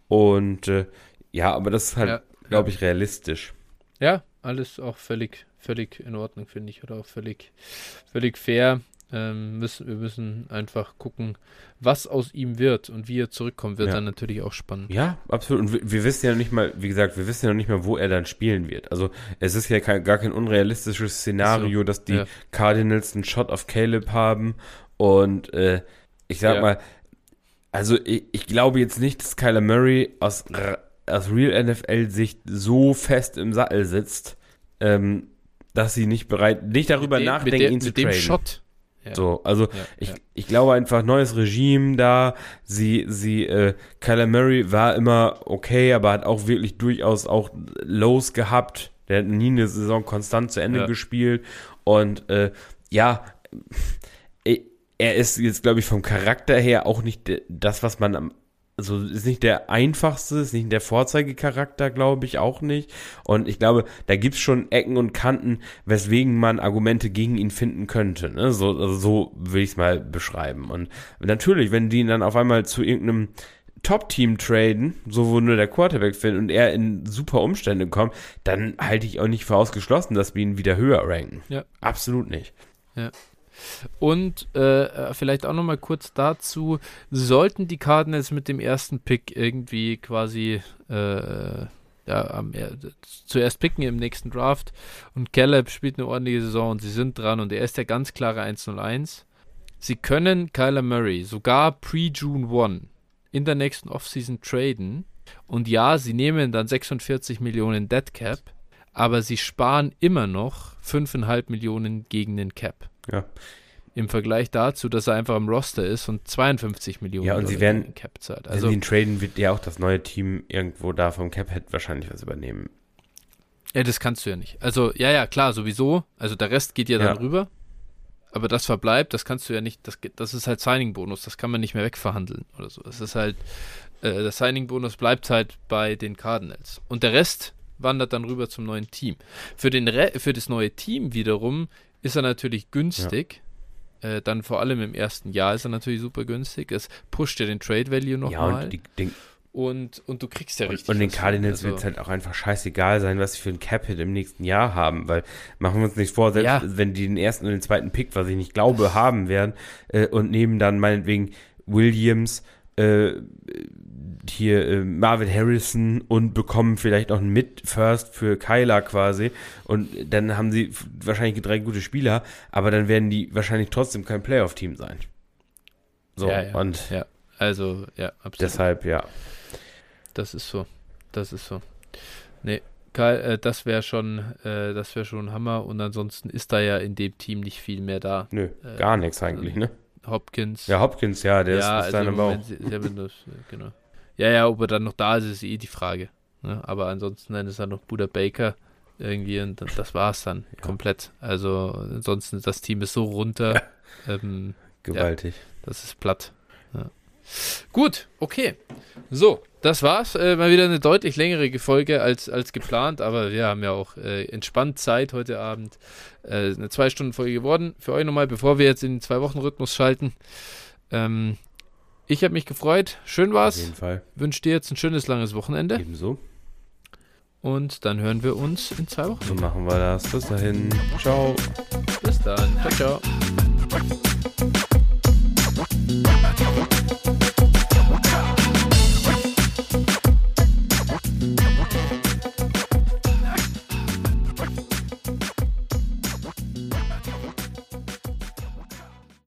Und äh, ja, aber das ist halt, Ja, glaube ich, realistisch. ja, alles auch völlig, völlig in Ordnung, finde ich, oder auch völlig, völlig fair. Ähm, müssen, wir müssen einfach gucken, was aus ihm wird und wie er zurückkommt, wird Ja. dann natürlich auch spannend. Ja, absolut. Und wir, wir wissen ja noch nicht mal, wie gesagt, wir wissen ja noch nicht mal, wo er dann spielen wird. Also es ist ja kein, gar kein unrealistisches Szenario, dass die ja. Cardinals einen Shot auf Caleb haben. Und äh, ich sag Ja. mal, also ich, ich glaube jetzt nicht, dass Kyler Murray aus, R- aus Real N F L-Sicht so fest im Sattel sitzt, ähm, dass sie nicht bereit, nicht darüber Mit dem- nachdenken, mit der, ihn zu mit dem traden. Shot. Ja. So, also Ja, ich, ja. ich glaube einfach, neues Regime da. Sie, sie, äh, Kyler Murray war immer okay, aber hat auch wirklich durchaus auch Lows gehabt. Der hat nie eine Saison konstant zu Ende Ja. gespielt. Und äh, ja, äh, er ist jetzt, glaube ich, vom Charakter her auch nicht de- das, was man am also ist nicht der einfachste, ist nicht der Vorzeigecharakter, glaube ich, auch nicht. Und ich glaube, da gibt's schon Ecken und Kanten, weswegen man Argumente gegen ihn finden könnte. Ne? So, also so will ich es mal beschreiben. Und natürlich, wenn die ihn dann auf einmal zu irgendeinem Top-Team traden, so wo nur der Quarterback fällt und er in super Umstände kommt, dann halte ich auch nicht für ausgeschlossen, dass wir ihn wieder höher ranken. Ja. Absolut nicht. Und äh, vielleicht auch nochmal kurz dazu, sollten die Cardinals mit dem ersten Pick irgendwie quasi äh, ja, am, äh, zuerst picken im nächsten Draft und Caleb spielt eine ordentliche Saison und sie sind dran und er ist der ganz klare eins null eins. Sie können Kyler Murray sogar pre-June One in der nächsten Offseason traden und ja, sie nehmen dann sechsundvierzig Millionen Dead Cap, aber sie sparen immer noch fünfeinhalb Millionen gegen den Cap. Ja. Im Vergleich dazu, dass er einfach am Roster ist und zweiundfünfzig Millionen Ja, und sie Dollar werden- gegen den Cap zahlt. Also, Also, wenn sie ihn traden, wird ja auch das neue Team irgendwo da vom Cap-Head wahrscheinlich was übernehmen. ja, das kannst du ja nicht. Also, ja, ja, klar, sowieso. Also, der Rest geht ja dann Ja. rüber. Aber das verbleibt, das kannst du ja nicht, das, geht- das ist halt Signing-Bonus, das kann man nicht mehr wegverhandeln oder so. Das ist halt, äh, der Signing-Bonus bleibt halt bei den Cardinals. Und der Rest wandert dann rüber zum neuen Team. Für, den Re für das neue Team wiederum ist er natürlich günstig. Äh, dann vor allem im ersten Jahr ist er natürlich super günstig. Es pusht ja den Trade-Value Ja, nochmal. und, die, den, Und, und du kriegst ja richtig. und den was für ihn. Cardinals Also- wird es halt auch einfach scheißegal sein, was sie für ein Cap-Hit im nächsten Jahr haben, weil machen wir uns nicht vor, selbst Ja. wenn die den ersten und den zweiten Pick, was ich nicht glaube, haben werden äh, und nehmen dann meinetwegen Williams, äh, hier äh, Marvin Harrison und bekommen vielleicht auch einen Mid-First für Kyler quasi und dann haben sie f- wahrscheinlich drei gute Spieler, aber dann werden die wahrscheinlich trotzdem kein Playoff-Team sein. So, ja, ja, und ja, also, ja, absolut. deshalb, ja. Das ist so. Das ist so. Nee, Karl, äh, das wäre schon, äh, das wäre schon ein Hammer und ansonsten ist da ja in dem Team nicht viel mehr da. Nö, Äh, gar nichts eigentlich, ne? Hopkins. Ja, Hopkins, ja, der ja, ist bis dahin also aber auch. Moment, sie, sie haben das, genau. Ja, ja, ob er dann noch da ist, ist eh die Frage. Ne? Aber ansonsten dann ist er noch Buda Baker irgendwie und das war's dann ja. komplett. Also ansonsten, das Team ist so runter. Ja. Ähm, Gewaltig. Ja, das ist platt. Ja. Gut, okay. So, das war's. Äh, mal wieder eine deutlich längere Folge als, als geplant, aber wir haben ja auch äh, entspannt Zeit heute Abend. Äh, eine Zwei-Stunden-Folge geworden. Für euch nochmal, bevor wir jetzt in den Zwei-Wochen-Rhythmus schalten. Ähm, ich habe mich gefreut. Schön war's. Auf jeden Fall. Wünsche dir jetzt ein schönes, langes Wochenende. Ebenso. Und dann hören wir uns in zwei Wochen. So machen wir das. Bis dahin. Ciao. Bis dann. Ciao, ciao.